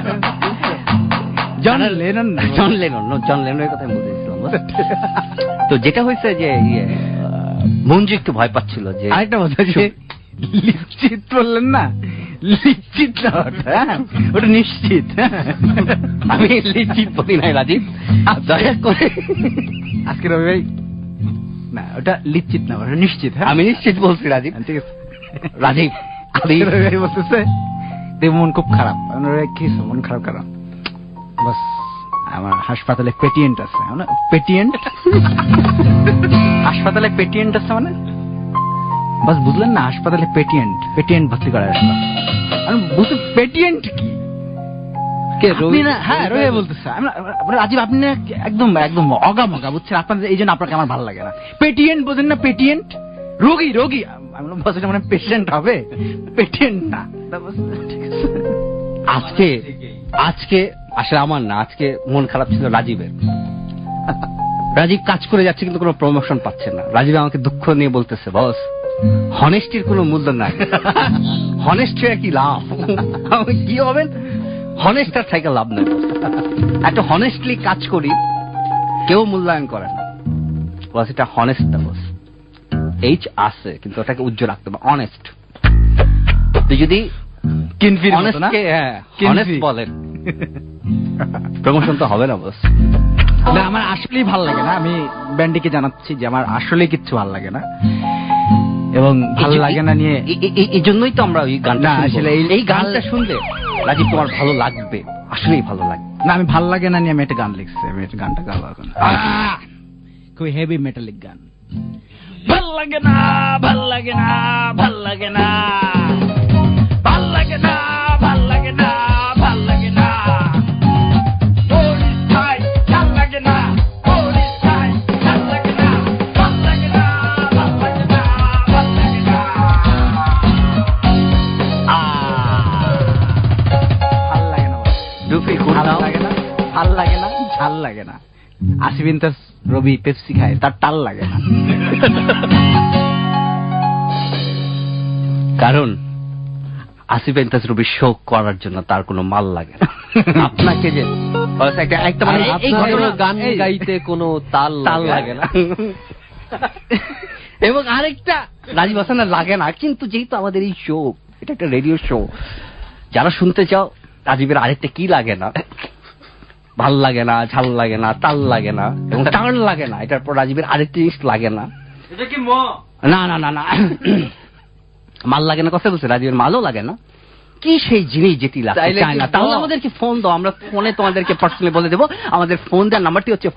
জন লেনন না, জন লেনন, জন লেননের কথা আমি বুঝেছিলাম। তো যেটা হয়েছে যে মঞ্জু একটু ভয় পাচ্ছিল যে, আরেকটা কথা যে লিপচিত বললেন না, নিশ্চিত না ওটা নিশ্চিত। আমি নিশ্চিত বলি নাই রাজীব, দয়া করে। আজকে রবি ভাই না, ওটা নিশ্চিত না, ওটা নিশ্চিত। আমি নিশ্চিত বলছি রাজীব। ঠিক আছে রাজীব, রবি ভাই বলতেছে মন খুব খারাপ। কি মন খারাপ কারণ বাস আমার হাসপাতালে পেটিয়েন্ট আছে। পেটিয়েন্ট হাসপাতালে পেটিয়েন্ট আছে মানে বাস বুঝলেন না? হাসপাতালে পেটিয়েন্ট ভর্তি করা আসলাম। আমি বুঝতে পেটিয়েন্ট কি? হ্যাঁ রবি বলতেছে। রাজীব আপনি না একদম একদম অগামগা বুঝছেন, আপনাদের এই জন্য আপনাকে আমার ভালো লাগে না। পেটিয়েন্ট বোঝেন না? পেটিয়েন্ট রোগী আমি বলছি মানে পেশেন্ট হবে, পেটিয়েন্ট না। আজকে আসলে আমার না, আজকে মন খারাপ ছিল রাজীবের। রাজীব কাজ করে যাচ্ছে কিন্তু কোনো প্রমোশন পাচ্ছে না। রাজীব আমাকে দুঃখ নিয়ে বলতেছে, বস হনেস্টির কোনো মূল্য নাই, হনেস্টি কি লাভ? কি হবেন হনেস্টার থেকে লাভ নেই। একটা হনেস্টলি কাজ করি, কেউ মূল্যায়ন করে না। বস এটা হনেস্ট না, বস এইচ আছে কিন্তু ওটাকে উজ্জ্বল রাখতে হবে। অনেস্ট তুই যদি বলেন প্রমোশন তো হবে না বস। আমার আসলেই ভালো লাগে না। আমি ব্যান্ডিকে জানাচ্ছি যে আমার আসলে কিচ্ছু ভালো লাগে না, এবং ভালো লাগে না নিয়ে এই জন্যই তো আমরা ওই গানটা আসলে এই গানটা শুনলে রাজীব তোমার ভালো লাগবে, আসলেই ভালো লাগবে না। আমি ভালো লাগে না নিয়ে আমি একটা গান লিখছি। আমি একটা গানটা গাবো এখন, খুব হেভি মেটালিক গান। ভাল লাগে না, ভাল লাগে না, ভাল লাগে না, ভাল লাগে না, ভাল লাগে না, ভাল লাগে না, ভাল লাগে না, ঝাল লাগে না। আসিফ ইন্তাস রবি পেপসি খায়, তার টাল লাগে না। কারণ আসিফ ইন্তাস রবি শো করার জন্য তার কোনো মাল লাগে না। আপনাকে যে একটা মানে এই গান গাইতে কোনো তাল লাগে না। এবং আরেকটা রাজীব হাসানের লাগে না, কিন্তু যেহেতু আমাদের এই শো এটা একটা রেডিও শো, যারা শুনতে চাও রাজীবের আরেকটা কি লাগে না, ভাল লাগে না, ঝাল লাগে না, তাল লাগে না এবং টার্ন লাগে না। এটার পর রাজীবের আরেকটা জিনিস লাগে না। এটা কি না না না না মাল লাগে না কথা বলছে, রাজীবের মালও লাগে না। কি সেই জিনিস যেটি লাগতে চায় না, তাহলে আমাদেরকে ফোন দাও, আমরা ফোনে তোমাদেরকে পার্সোনালি বলে দেবো। আমাদের ফোন দেওয়ার নাম্বারটি হচ্ছে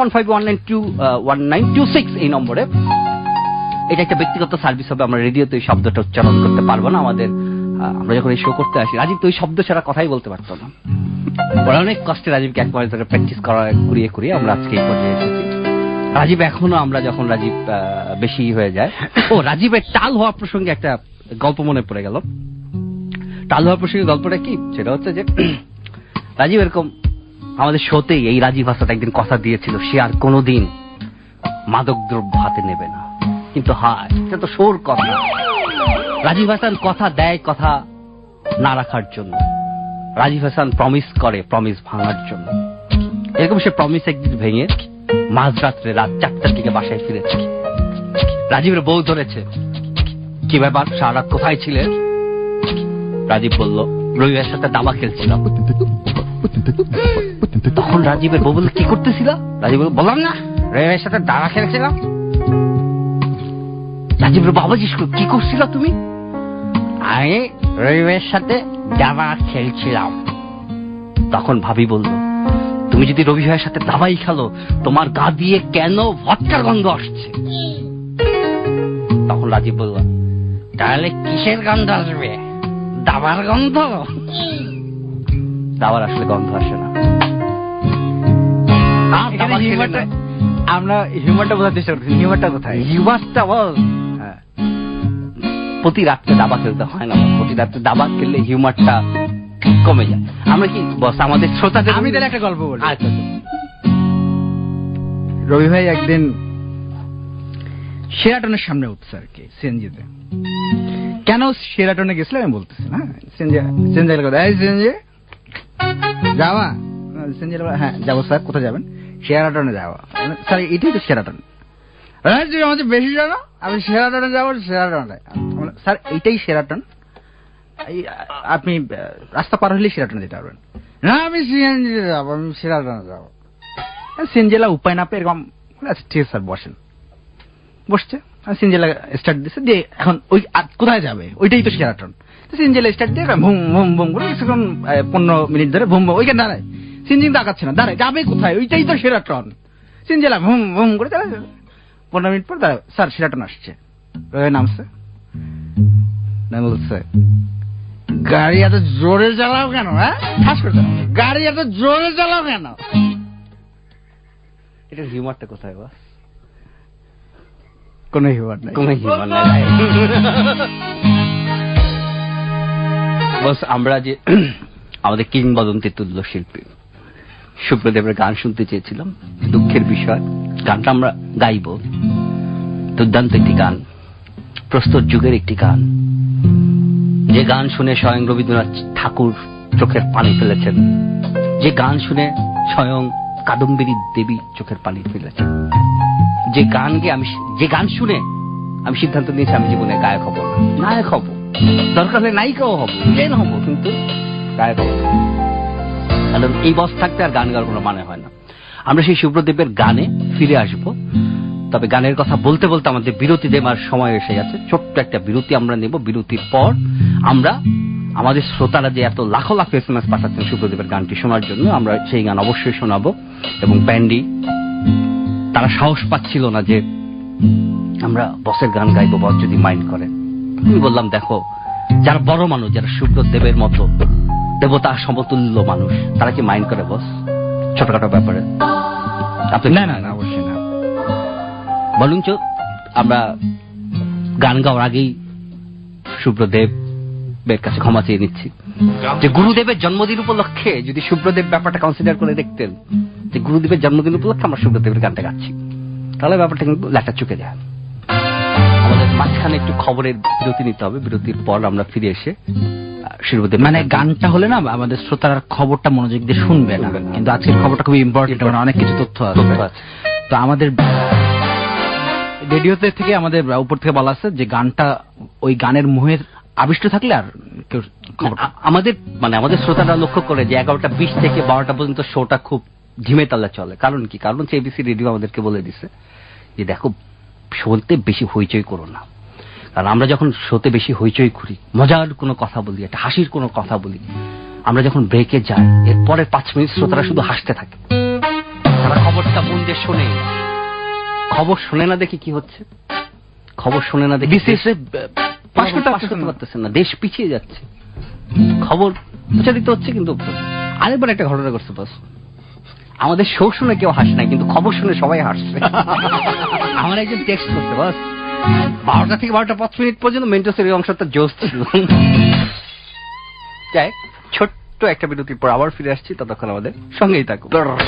58151926 এই নম্বরে। এটা একটা ব্যক্তিগত সার্ভিস হবে। আমরা রেডিওতে এই শব্দটা উচ্চারণ করতে পারবো না। আমরা যখন এই শো করতে আসি, রাজীব তো ওই শব্দ ছাড়া কথাই বলতে পারতো না। ওরা অনেক কষ্টে রাজীবকে এক মাস ধরে প্র্যাকটিস করিয়ে আমরা আজকে এই পর্যায়ে এসেছি। রাজীব এখনো, আমরা যখন রাজীব বেশি হয়ে যায়, রাজীবের টাল হওয়া প্রসঙ্গে একটা গল্প মনে পড়ে গেল। টাল হওয়া প্রসঙ্গে গল্পটা কি, সেটা হচ্ছে যে রাজীব এরকম আমাদের শোতেই এই রাজীব হাসান একদিন কথা দিয়েছিল সে আর কোনোদিন মাদক দ্রব্য হাতে নেবে না। কিন্তু হায়, এটা তো শোর কথা। রাজীব হাসান কথা দেয় কথা না রাখার জন্য, রাজীব হাসান প্রমিস করে প্রমিস ভাঙার জন্য। এরকম সে প্রমিস একদিন ভেঙে মাঝরাত্রে রাত 4টার দিকে বাসায় ফিরেছে। রাজীবের বউ ধরেছে, কি ব্যাপার সারা রাত কোথায় ছিলে? রাজীব বলল, রবিবার সাথে দাবা খেলছিলাম। তখন রাজীবের বউ বলল, কি করতেছিল? রাজীব বললাম না রবিবার সাথে দাবা খেলছিলাম। রাজীবের বাবা জিজ্ঞেস করল, কি করছিল তুমি? আমি রবিবার সাথে দাবা খেলছিলাম। তখন ভাবি বলল, তুমি যদি রবি ভাইয়ের সাথে দাবাই খেলো, তোমার গা দিয়ে কেন ভটকার গন্ধ আসছে? তখন রাজীব বলল, তাহলে কিসের গন্ধ আসবে? দাবার গন্ধ? দাবার আসলে গন্ধ আসে না। আমরা হিউমারটা বোঝার চেষ্টা করছি। হিউমারটা কোথায়? হিউমারটা বল। প্রতি রাত্রে দাবা খেলতে হয় না, প্রতি রাত্রে দাবা খেললে হিউমারটা কমে যায়। আমরা কি বস আমাদের শ্রোতাদের, আমি তাহলে একটা গল্প বলি। আচ্ছা, রবি ভাই একদিন শেরাটনের সামনে উঠছে আর কি, সিএনজিতে। কেন শেরাটনে গেছিল আমি বলতেছি না। সিএনজি যাওয়া, সিএনজি হ্যাঁ যাবো স্যার। কোথায় যাবেন? শেরাটনে যাওয়া। স্যার এটাই তো শেরাটন। তুই আমাদের বেশি জানো, আমি শেরাটনে যাবো। শেরাটনে স্যার এইটাই শেরাটন। আপনি রাস্তা পার হলে সিরাটনে যেতে পারবেন। না আমি সিএনজি যাবো, আমি সিরাটনে যাবো। সিএনজিলা উপায় না পেয়ে এরকম আচ্ছা ঠিক আছে স্যার বসেন। বসছে সিএনজিলা স্টার্ট দিচ্ছে যে এখন ওই কোথায় যাবে ওইটাই তো সিরাটন। সিএনজিলা স্টার্ট দিয়ে ভুম ভুম ভুম করে কিছুক্ষণ 15 মিনিট ধরে ভুম ভুম ওইখানে দাঁড়ায়। সিএনজি দাঁড়াচ্ছে না, দাঁড়ায় যাবে কোথায় ওইটাই তো সিরাটন। সিএনজিলা ভুম ভুম করে দাঁড়ায় 15 মিনিট পর দাঁড়ায় স্যার সিরাটন আসছে। নামছে না বলছে গাড়ি এত জোরে চালাও কেন? হ্যাঁ ঠাস করে চালাও, গাড়ি এত জোরে চালাও কেন? এটার হিউমারটা কোথায় বাস? কোন হিউমার নাই, কোন হিউমার নাই বস। আমরা যে আমাদের কিংবদন্তি তুল্য শিল্পী সুব্রদেবের গান শুনতে চেয়েছিলাম। দুঃখের বিষয় গানটা আমরা গাইব। দুর্দান্ত একটি গান, প্রস্তর যুগের একটি গান, যে গান শুনে স্বয়ং রবীন্দ্রনাথ ঠাকুর চোখের পানি ফেলেছেন, যে গান শুনে স্বয়ং কাদম্বিনী দেবী চোখের পানি ফেলেছেন, যে গান শুনে আমি সিদ্ধান্ত নিয়েছি আমি জীবনে গায়ক হব না, নায়ক হব, দরকার হলে নায়িকাও হব, ট্রেন হব, কিন্তু গায়ক হব না। কারণ এই বস থাকতে আর গান গাওয়ার কোনো মানে হয় না। আমরা সেই সুব্রদেবের গানে ফিরে আসব, তবে গানের কথা বলতে বলতে আমাদের বিরতি দেওয়ার সময় এসে গেছে। ছোট্ট একটা বিরতি আমরা নেব। বিরতির পর আমরা আমাদের শ্রোতারা যে এত লাখো লাখ এসএমএস পাঠাচ্ছেন সুব্রদেবের গানটি শোনার জন্য, আমরা সেই গান অবশ্যই শোনাবো। এবং ব্যান্ডি তারা সাহস পাচ্ছিল না যে আমরা বসের গান গাইবো, বস যদি মাইন্ড করে। আমি বললাম দেখো, যারা বড় মানুষ, যারা সুব্রদেবের মতো দেবতা সমতুল্য মানুষ, তারা কি মাইন্ড করে বস ছোটখাটো ব্যাপারে? না না অবশ্যই না। বলুন আমরা গান গাওয়ার আগেই সুব্রদেবের কাছে ক্ষমা চেয়ে নিচ্ছি যে গুরুদেবের জন্মদিন উপলক্ষে যদি সুব্রদেব ব্যাপারটা কনসিডার করে দেখতেন যে গুরুদেবের জন্মদিন উপলক্ষে আমরা সুব্রদেবের গানটা গাচ্ছি, তাহলে ব্যাপারটা কিন্তু লেখা চুকে যায়। আমাদের মাঝখানে একটু খবরের বিরতি নিতে হবে। বিরতির পর আমরা ফিরে এসে সুব্রদেব মানে গানটা হলে না আমাদের শ্রোতারা খবরটা মনোযোগ দিয়ে শুনবে না, কিন্তু আজকের খবরটা খুবই ইম্পর্টেন্ট, মানে অনেক কিছু তথ্য আছে। তো আমাদের রেডিওতে থেকে আমাদের উপর থেকে বলা আছে যে গানটা ওই গানের মোহের আবিষ্ট থাকলে আর কেউ আমাদের শ্রোতারা লক্ষ্য করে যে 11টা 20 থেকে 12টা পর্যন্ত শোটা খুব ধিমে তালে চলে। কারণ কি? কারণ হচ্ছে এবিসি রেডিও আমাদেরকে বলে দিছে যে দেখো শোতে বেশি হইচই করো না। কারণ আমরা যখন শোতে বেশি হইচই করি, মজার কোনো কথা বলি, একটা হাসির কোনো কথা বলি, আমরা যখন ব্রেকে যাই এর পরের 5 মিনিট শ্রোতারা শুধু হাসতে থাকে, তারা খবরটা মন দিয়ে শোনে। খবর শোনে না দেখে কি হচ্ছে? খবর শোনে না দেখে পাশ করতে পারতেছে না, দেশ পিছিয়ে যাচ্ছে। খবর প্রচারিত হচ্ছে কিন্তু আরেকবার একটা ঘটনা করছে বস, আমাদের শো শুনে কেউ হাসে না, কিন্তু খবর শুনে সবাই হাসছে। আমার একজন টেক্সট করতে বস 12টা থেকে 12টা 5 মিনিট পর্যন্ত মেন্টোসের এই অংশটা জোশ ছিল। যাই ছোট্ট একটা বিরতির পর আবার ফিরে আসছি, ততক্ষণ আমাদের সঙ্গেই থাকুন।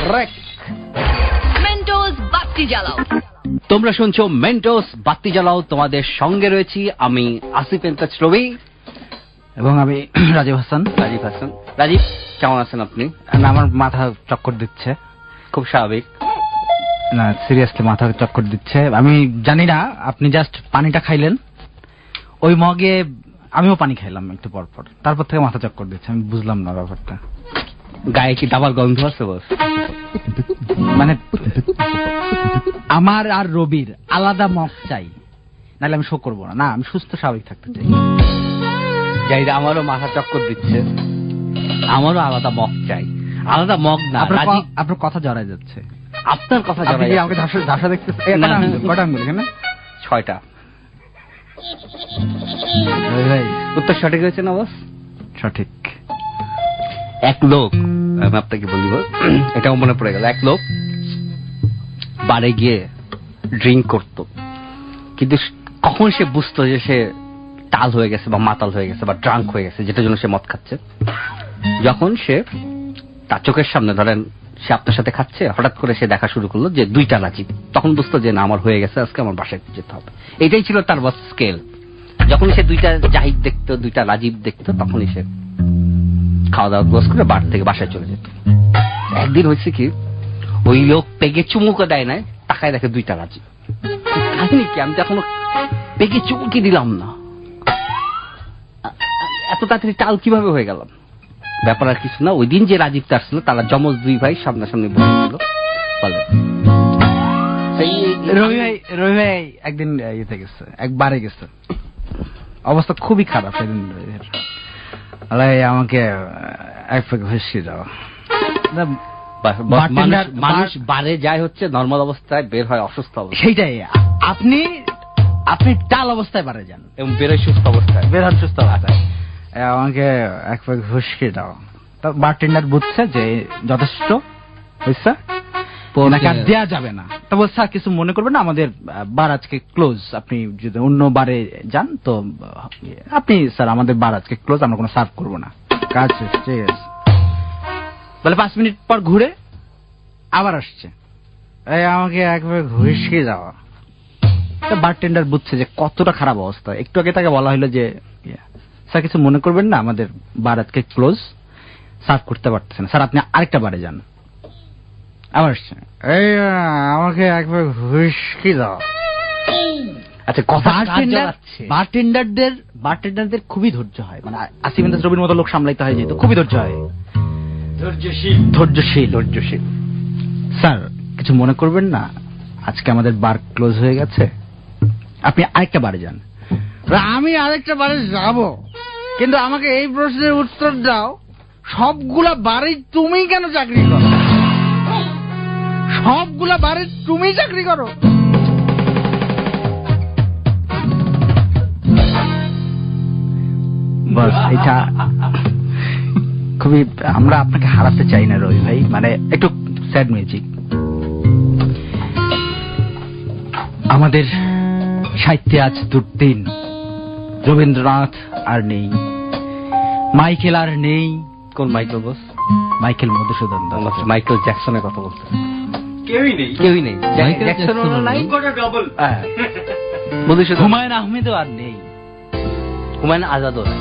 তোমরা শুনছো মেন্টোস বাতি জ্বালাও, তোমাদের সঙ্গে রয়েছি আমি আসিফ এন্তাজ রবি এবং আমি রাজীব হাসান। রাজীব কেমন আছেন আপনি? আমার মাথা চক্কর দিচ্ছে। খুব স্বাভাবিক না, সিরিয়াসলি মাথা চক্কর দিচ্ছে। আমি জানি না, আপনি জাস্ট পানিটা খাইলেন, ওই মগে আমিও পানি খাইলাম একটু পর পর, তারপর থেকে মাথা চক্কর দিচ্ছে। আমি বুঝলাম না ব্যাপারটা। গায়ে কি দাবার গন্ধ আছে বস? মানে আমার আর রবির আলাদা মগ চাই, নাহলে আমি শো করবো না। না, আমি সুস্থ স্বাভাবিক থাকতে চাই। যাই, আমারও মাথা চক্কর দিচ্ছে, আমারও আলাদা মগ চাই। আলাদা মগ না, আপনার কথা জড়ায় যাচ্ছে। আপনার কথা জড়ায় যাচ্ছে। আমাকে ঝাঁসা দেখতেছে। কটা আঙ্গুল এখানে? 6টা। উত্তর সঠিক হয়েছে না বস? সঠিক। এক লোক, আমি আপনাকে বলিব, এটাও মনে পড়ে গেল। এক লোক বারে গিয়ে ড্রিঙ্ক করত, কিন্তু কখন সে বুঝতো যে সে টাল হয়ে গেছে বা মাতাল হয়ে গেছে বা ড্রাঙ্ক হয়ে গেছে, যেটার জন্য সে মদ খাচ্ছে? যখন সে তার চোখের সামনে, ধরেন সে আপনার সাথে খাচ্ছে, হঠাৎ করে সে দেখা শুরু করলো যে 2টা রাজীব, তখন বুঝতো যে না আমার হয়ে গেছে, আজকে আমার বাসায় যেতে হবে। এটাই ছিল তার বস স্কেল। যখন সে 2টা জাহিদ দেখতো, 2টা রাজীব দেখতো, তখনই সে খাওয়া দাওয়া ক্লোজ করে বার থেকে বাসায় চলে যেত। একদিন হয়েছে কি, ওই লোক পেগে চুমুকে দেয় না, তাকায় দেখে 2টা রাজীব। কাহিনী কি, আমি তো এখনো পেগে চুমুকি দিলাম না। এত তাড়াতাড়ি টাল কিভাবে হয়ে গেল? ব্যাপার আর কিছু না, ওই দিন যে রাজীব তার ছিল তারা যমজ দুই ভাই সামনাসামনি বসেছিল। রবি ভাই একদিন ইয়েতে গেছে, একবারে গেছে, অবস্থা খুবই খারাপ সেদিন। আমাকে এক প্যাক হুইস্কি দাও। মানুষ বারে যায় হচ্ছে নর্মাল অবস্থায়, বের হয় অসুস্থ অবস্থায়। সেইটাই, আপনি টাল অবস্থায় বারে যান এবং বেরোয় সুস্থ অবস্থায়, বের হন সুস্থ অবস্থায়। আমাকে এক প্যাক হুইস্কি দাও। বারটেন্ডার বুঝছে যে যথেষ্ট হয়েছে, দেওয়া যাবে না। তা বল স্যার কিছু মনে করবেন না, আমাদের বার আজকে ক্লোজ, আপনি যদি অন্য বারে যান তো আপনি স্যার আমাদের বার আজকে ক্লোজ, আমরা কোনো সার্ভ করবো না, কাজ ঠিক আছে। বলে 5 মিনিট পর ঘুরে আবার আসছে, আমাকে একবার হুইস্কি যাওয়া। বারটেন্ডার বুঝছে যে কতটা খারাপ অবস্থা। একটু আগে তাকে বলা হলো যে স্যার কিছু মনে করবেন না, আমাদের বার আজকে ক্লোজ, সার্ভ করতে পারতেছেন, স্যার আপনি আরেকটা বারে যান। আবার আসছে, আমাকে একবার হুইস্কি দাও। আচ্ছা, বারটেন্ডারদের খুবই ধৈর্য হয়, মানে আসিফ ইমতিয়াজ রবির মতো লোক সামলাইতে হয়, যেহেতু খুবই ধৈর্য হয়, ধৈর্যশীল। স্যার কিছু মনে করবেন না, আজকে আমাদের বার ক্লোজ হয়ে গেছে, আপনি আরেকটা বারে যান। আমি আরেকটা বারে যাব, কিন্তু আমাকে এই প্রশ্নের উত্তর দাও, সবগুলা বারে তুমি কেন চাকরি করো? সবগুলা বারে তুমি চাকরি করো? বাস, এটা খুবই, আমরা আপনাকে হারাতে চাই না রবি ভাই, মানে একটু স্যাড মিউজিক। আমাদের সাহিত্যে আজ দুর্দিন, রবীন্দ্রনাথ আর নেই, মাইকেল আর নেই। কোন Michael boss? Michael Madhusudan Das. Michael জ্যাকসনের কথা বলছে। কেউই নেই। জ্যাকসনও নাই, হুমায়ুন আহমেদও আর নেই, হুমায়ুন আজাদও নাই।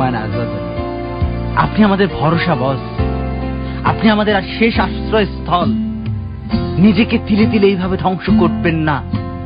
আপনি আমাদের ভরসা বস, আপনি আমাদের আর শেষ আশ্রয়স্থল। নিজেকে তিলে তিলে এইভাবে ধ্বংস করবেন না।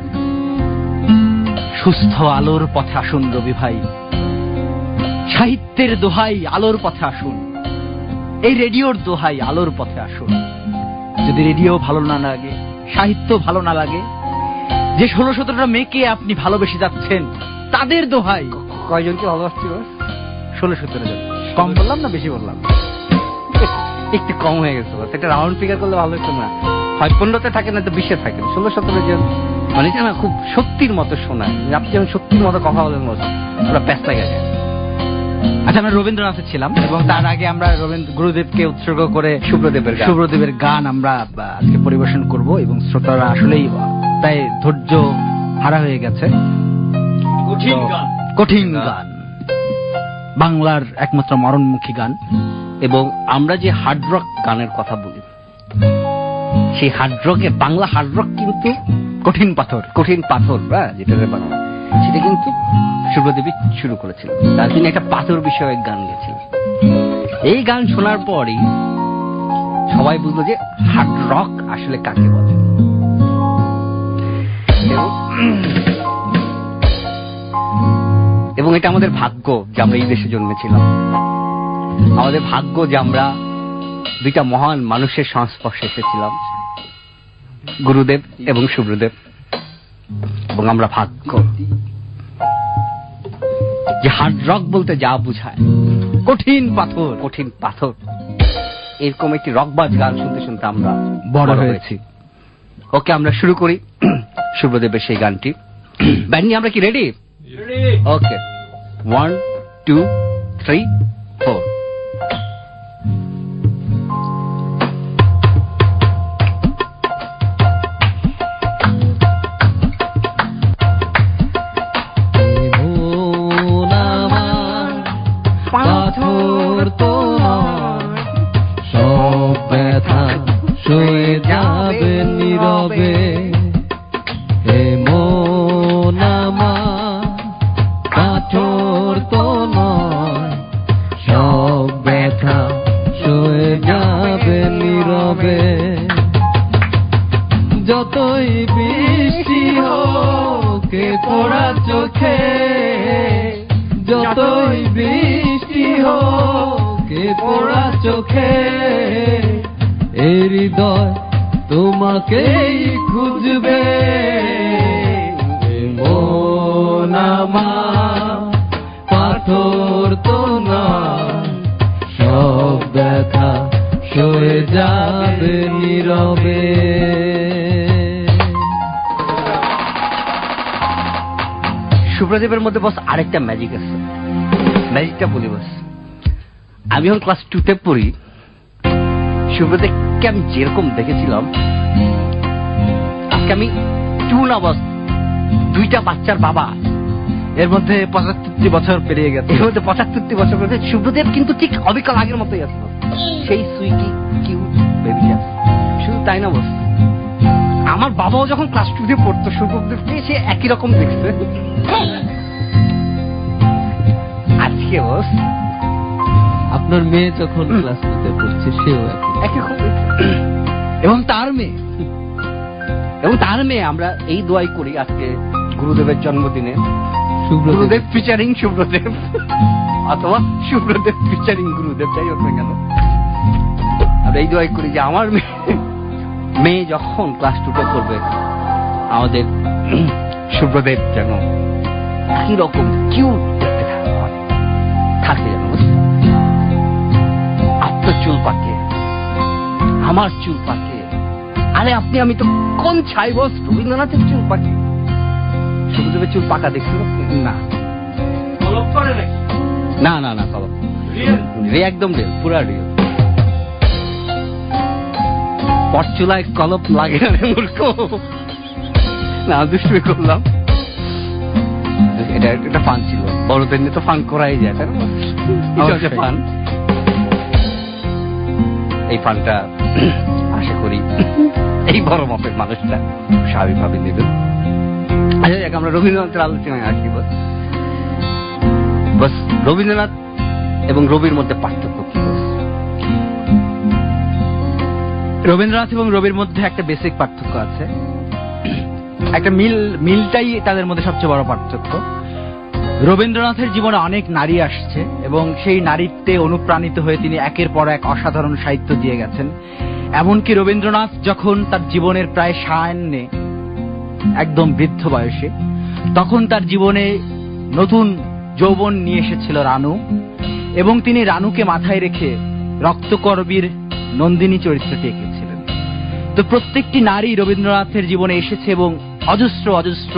সুস্থ আলোর পথে আসুন রবি ভাই, সাহিত্যের দোহাই আলোর পথে আসুন, এই রেডিওর দোহাই আলোর পথে আসুন। যদি রেডিও ভালো না লাগে, সাহিত্য ভালো না লাগে, যে 16-17টা মেয়েকে আপনি ভালোবেসে যাচ্ছেন তাদের দোহাই। কয়জনকে ভালোবাসছি? 16-17 জন। কম বললাম না বেশি বললাম? একটু কম হয়ে গেছে, একটা রাউন্ড ফিগার করলে ভালো হতো না। হয় 15তে থাকে না তো 20-এ থাকে, 16-17 জন। মানে এটা না খুব সত্যির মতো শোনায়, আপনি যখন সত্যির মতো কথা বলেন ওরা প্যাস লাগে যায়। আচ্ছা, আমরা রবীন্দ্রনাথে ছিলাম এবং তার আগে আমরা গুরুদেবকে উৎসর্গ করে শুভ্রদেবের গান আমরা আজকে পরিবেশন করব, এবং শ্রোতারা আসলেই তাই ধৈর্য হারা হয়ে গেছে। কঠিন গান, বাংলার একমাত্র মরণমুখী গান। এবং আমরা যে হার্ড রক গানের কথা বলি, সেই হার্ড রকে বাংলা হার্ড রক কিন্তু কঠিন পাথর, যেটা বাংলা, সেটা কিন্তু শুভ্রদেবী শুরু করেছিলেন। তার তিনি একটা পাথর বিষয়ক গান গেছিলেন। এই গান শোনার পরই সবাই বুঝলো যে হার্ড রক আসলে কাকে বলে। এবং এটা আমাদের ভাগ্য যে আমরা এই দেশে জন্মেছিলাম, আমাদের ভাগ্য যে আমরা দুইটা মহান মানুষের সংস্পর্শে এসেছিলাম, গুরুদেব এবং শুভ্রদেব। এবং আমরা ভাগ্য যে হার্ড রক বলতে যা বুঝায়, কঠিন পাথর, এরকম একটি রকবাজ গান শুনতে শুনতে আমরা বড় হয়েছি। ওকে, আমরা শুরু করি শুভ্রদেবের সেই গানটি। ব্যান্ড নিয়ে আমরা কি রেডি? ওকে, 1, 2, 3, 4। পাথর তো সব ব্যথা সয়ে যাবে নীরবে, হে মন আমার পাথর তো নয়, সব ব্যথা সয়ে যাবে নীরবে। যতই বৃষ্টি হোক পড়া চোখে, যতই বৃষ্টি কে পোড়া চোখে এই হৃদয় তোমাকেই খুঁজবে মন আমার পাথর তো না সব ব্যথা সয়ে যাবে নীরবে। সুব্রদেবের মধ্যে বস আরেকটা ম্যাজিক আছে, ম্যাজিকটা বলি বস। আমি যখন ক্লাস 2 পড়ি, সুব্রদেবকে আমি যেরকম দেখেছিলাম, আজকে আমি 2 না বস, 2টা বাচ্চার বাবা, এর মধ্যে 75 বছর পেরিয়ে গেছে। এর মধ্যে 75 বছর পেরিয়ে গেছে। সুব্রদেব কিন্তু ঠিক অবিকল আগের মতোই আছে, সেই সুইটি কিউট বেবি আছে। শুধু তাই না বস, আমার বাবাও যখন ক্লাস 2 পড়তো সুব্রদেবকে সে একই রকম দেখছে। আজকে বস আপনার মেয়ে যখন ক্লাস 2 পড়ছে সেও একই রকম এবং তার মেয়ে আমরা এই দোয়াই করি আজকে গুরুদেবের জন্মদিনে, গুরুদেব ফিচারিং সুব্রদেব অথবা সুব্রদেব ফিচারিং গুরুদেব, যাই হোক না কেন, আমরা এই দোয়াই করি যে আমার মেয়ে যখন ক্লাস 2 পড়বে আমাদের সুব্রদেব যেন কি রকম কিউট থাকে, যেন আপনার চুল পাকে, আমার চুল পাকে। আরে আপনি আমি তো কোন ছাই বস, রবীন্দ্রনাথের চুল পাকে। সুব্রদেবের চুল পাকা দেখছিল না? না না না, কলপ একদম রিয়েল, পুরা রিয়েল। পরচুলায় কলপ লাগে না রে মূর্খ। না, দুষ্টুমি করলাম, এটা একটা ফান ছিল, বড়দের নিয়ে তো ফান করাই যায়, তাই না? ফান, এই ফানটা আশা করি এই বড় মাপের মানুষটা স্বাভাবিকভাবে নেবেন। আচ্ছা, আমরা রবীন্দ্রনাথের আলোচনায় আসি। বস রবীন্দ্রনাথ এবং রবির মধ্যে পার্থক্য কি? রবীন্দ্রনাথ এবং রবির মধ্যে একটা বেসিক পার্থক্য আছে, একটা মিলটাই তাদের মধ্যে সবচেয়ে বড় পার্থক্য। রবীন্দ্রনাথের জীবনে অনেক নারী আসছে এবং সেই নারীত্বে অনুপ্রাণিত হয়ে তিনি একের পর এক অসাধারণ সাহিত্য দিয়ে গেছেন। এমনকি রবীন্দ্রনাথ যখন তার জীবনের প্রায় সায়ান্নে, একদম বৃদ্ধ বয়সে, তখন তার জীবনে নতুন যৌবন নিয়ে এসেছিল রানু, এবং তিনি রানুকে মাথায় রেখে রক্তকরবীর নন্দিনী চরিত্রটি এঁকেছিলেন। তো প্রত্যেকটি নারী রবীন্দ্রনাথের জীবনে এসেছে এবং অজস্র অজস্র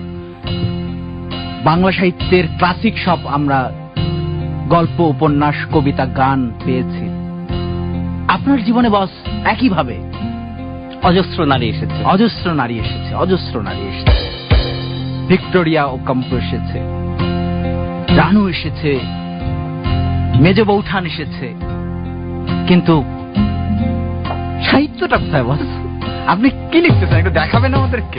বাংলা সাহিত্যের ক্লাসিক সব আমরা গল্প, উপন্যাস, কবিতা, গান পেয়েছি। আপনার জীবনে বস একইভাবে অজস্র নারী এসেছে, অজস্র নারী এসেছে, অজস্র নারী এসেছে। ভিক্টোরিয়া ওকাম্পো এসেছে, রানু এসেছে, মেজ বৌঠান এসেছে, কিন্তু সাহিত্যটা কোথায় বস? আপনি কি লিখতেছেন একটু দেখাবেন আমাদেরকে?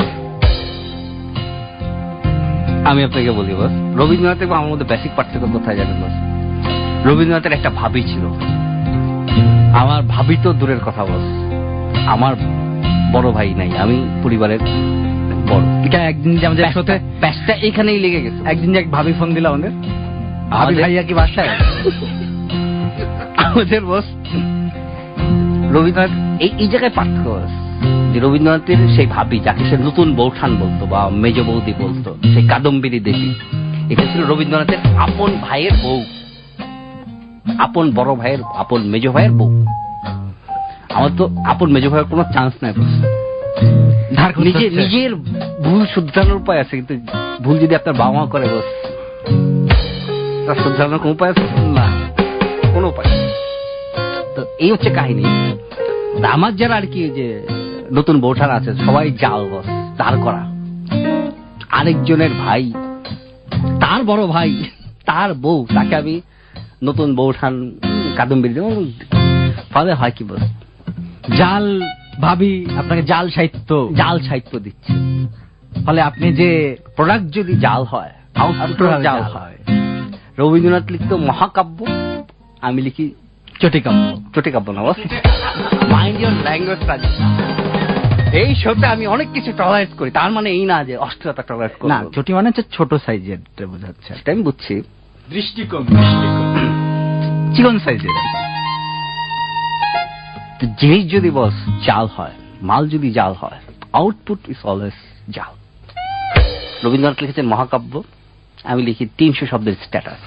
আমি আপনাকে বলি বস, রবীন্দ্রনাথ এবং আমার মধ্যে বেসিক পার্থক্য কোথায় জানেন বস? রবীন্দ্রনাথের একটা ভাবি ছিল, আমার ভাবি তো দূরের কথা বস, আমার বড় ভাই নাই, আমি পরিবারের বড়। এটা একদিন যে আমাদের সাথে প্যাচটা এখানেই লেগে গেছে। একদিন যে এক ভাবি ফোন দিল আমাদের, ভাবি ভাইয়া কি বাসায়? আমাদের বস রবীন্দ্রনাথ এই জায়গায় পার্থক্য যে রবীন্দ্রনাথের সেই ভাবি, যাকে সে নতুন বৌঠান বলতো বা মেজ বৌদি বলতো, সেই কাদম্বিনী দেবী, এটা ছিল রবীন্দ্রনাথের আপন ভাইয়ের বউ, আপন বড় ভাইয়ের, আপন মেজ ভাইয়ের বউ। আমার তো আপন মেজ ভাইয়ের কোনো চান্স নাই বস। নিজের ভুল শুধরানোর উপায় আছে, কিন্তু ভুল যদি আপনার বাবা মা করে বস, তার শুধরানোর কোন উপায় আছে না, কোনো উপায়। তো এই হচ্ছে কাহিনী। আমার যারা আর কি যে নতুন বৌঠান আছে সবাই জাল বস, দাঁড় করা। আরেকজনের ভাই, তার বড় ভাই, তার বউ, তাকে আমি নতুন বৌঠান কাদম্বিনী দেব, ফলে হয় কি বস, জাল ভাবি আপনাকে জাল সাহিত্য দিচ্ছে। ফলে আপনি যে প্রোডাক্ট যদি জাল হয়, জাল হয়। রবীন্দ্রনাথ লিখত মহাকাব্য, আমি লিখি চটিকাব্য না বস। Mind your language. এই শোতে আমি অনেক কিছু টলারেট করি, তার মানে এই না যে অস্থিরতা টলারেট করি না। চটি মানে হচ্ছে ছোট সাইজের বোঝাচ্ছে, সেটা আমি বুঝছি। দৃষ্টিকোণ চিকন সাইজের। জিনিস যদি বস জাল হয়, মাল যদি জাল হয়, আউটপুট ইজ অলওয়েজ জাল। রবীন্দ্রনাথ লিখেছেন মহাকাব্য, আমি লিখি 300 শব্দের স্ট্যাটাস।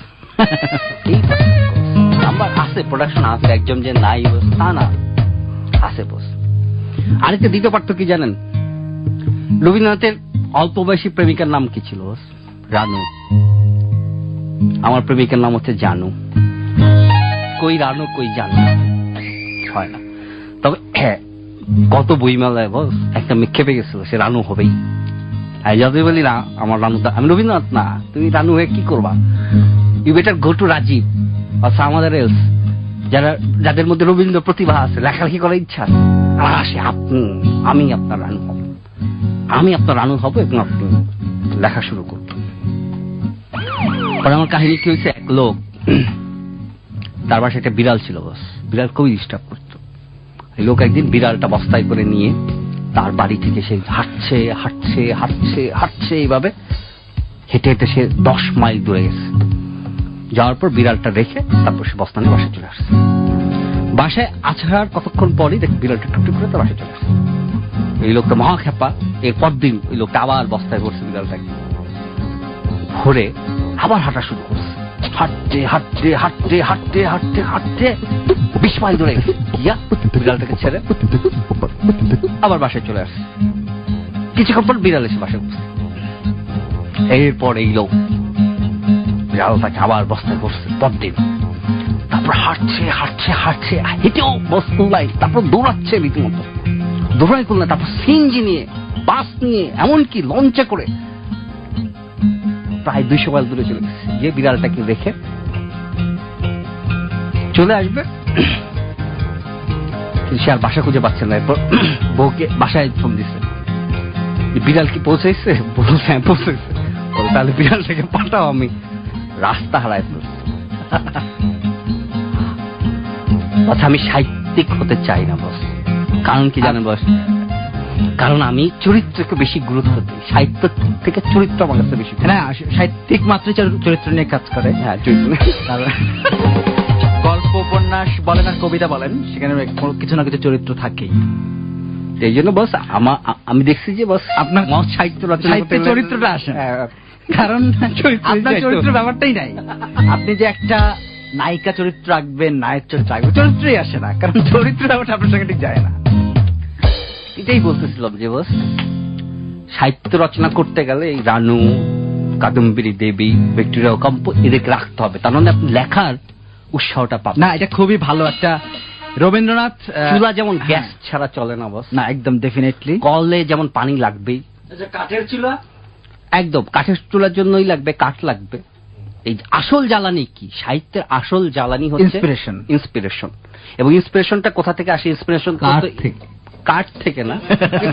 আমার আছে, প্রোডাকশন আছে, একজন যে নাই বস তা না, আছে বস। আরেকটা দ্বিতীয় পার্থক্য কি জানেন? রবীন্দ্রনাথের অল্প বয়সী প্রেমিকার নাম কি ছিল বস? রানু। আমার প্রেমিকার নাম হচ্ছে জানু। কই রানু কই জানু হয় না। তবে হ্যাঁ, কত বইমেলায় বস একটা মেয়ে খেপে গেছিল, সে রানু হবেই। যদি বলি না আমার রানু, আমি রবীন্দ্রনাথ না, তুমি রানু হয়ে কি করবা? You better go to Rajib আর সাম আদার এলস, যাদের মধ্যে রবীন্দ্র প্রতিভা আছে, লেখালেখি করার ইচ্ছা আছে, আর আসে আপনি, আমি আপনার রানু হব, আমি আপনার রানু হব এবং আপনি লেখা শুরু করবেন। পরে আমার কাহিনী কি হয়েছে, এক লোক, তার বাসায় একটা বিড়াল ছিল বস, বিড়াল খুবই ডিস্টার্ব করতো। এই লোক একদিন বিড়ালটা বস্তায় করে নিয়ে তার বাড়ি থেকে সে হাঁটছে হাঁটছে হাঁটছে হাঁটছে, এইভাবে হেঁটে হেঁটে সে 10 মাইল দূরে গেছে। যাওয়ার পর বিড়ালটা রেখে তারপর সে বস্তা নিয়ে বাসায় চলে আসছে। বাসায় আছাড়ার কতক্ষণ পরই দেখ বিড়ালটা টুকটুক করে তার বাসায় চলে আসছে। এই লোকটা মহা খেপা। এরপর দিন ওই লোকটা আবার বস্তায় ভরছে বিড়ালটাকে, ভরে আবার হাঁটা শুরু করছে। হাঁটতে হাঁটতে হাঁটতে হাঁটতে হাঁটতে হাঁটতে 20 মাইল দূরে গেছে গিয়া বিড়ালটাকে ছেড়ে আবার বাসায় চলে আসছে। কিছুক্ষণ পর বিড়াল এসে বাসায় বসছে। এরপর এই লোক বিড়ালটাকে আবার বস্তায় বসছে পরদিন। তারপর হাঁটছে হাঁটছে হাঁটছে, হেঁটেও বস্তু নাই, তারপর দৌড়াচ্ছে রীতিমতো, দৌড়াই করলে তারপর সিএনজি নিয়ে, বাস নিয়ে, এমনকি লঞ্চে করে প্রায় 200 মাইল দূরে চলে গেছে। যে বিড়ালটাকে রেখে চলে আসবে, সে আর বাসা খুঁজে পাচ্ছে না। এরপর বউকে বাসায় ফোন দিচ্ছে, বিড়াল কি পৌঁছেছে? বলছে হ্যাঁ পৌঁছেছে। তাহলে বিড়ালটাকে পাঠাও, আমি রাস্তা হারায় ফেলছি। আচ্ছা, আমি সাহিত্যিক হতে চাই না বস। কারণ কি জানেন বস? কারণ আমি চরিত্রকে বেশি গুরুত্ব দিই, সাহিত্য থেকে চরিত্র আমার কাছে বেশি। না, সাহিত্যিক মাত্র চরিত্র নিয়ে কাজ করে। হ্যাঁ, চরিত্র। গল্প উপন্যাস বলেন আর কবিতা বলেন, সেখানে কিছু না কিছু চরিত্র থাকেই। এই জন্য বস আমি দেখছি যে বস আপনার সাহিত্য চরিত্রটা আসে, কারণ আপনার চরিত্র ব্যাপারটাই নাই। আপনি যে একটা নায়িকা চরিত্র রাখবেন, নায়ক চরিত্র রাখবেন, চরিত্রই আসে না, কারণ চরিত্র ব্যাপারটা আপনার সঙ্গে ঠিক যায় না। এটাই বলতেছিলাম যে বস সাহিত্য রচনা করতে গেলে এই রানু, কাদম্বিনী দেবী, ভিক্টোরিয়া ওকাম্পো এদেরকে রাখতে হবে, তার মানে আপনি লেখার উৎসাহটা পাবেন। না, এটা খুবই ভালো একটা। রবীন্দ্রনাথ চুলা যেমন গ্যাস ছাড়া চলে না বস, না একদম ডেফিনেটলি। কলে যেমন পানি লাগবেই, কাঠের চুলা একদম কাঠের চুলার জন্যই লাগবে, কাঠ লাগবে। এই আসল জ্বালানি কি? সাহিত্যের আসল জ্বালানি হচ্ছে ইন্সপিরেশন। এবং ইন্সপিরেশনটা কোথা থেকে আসে? ইন্সপিরেশন কাঠ থেকে না,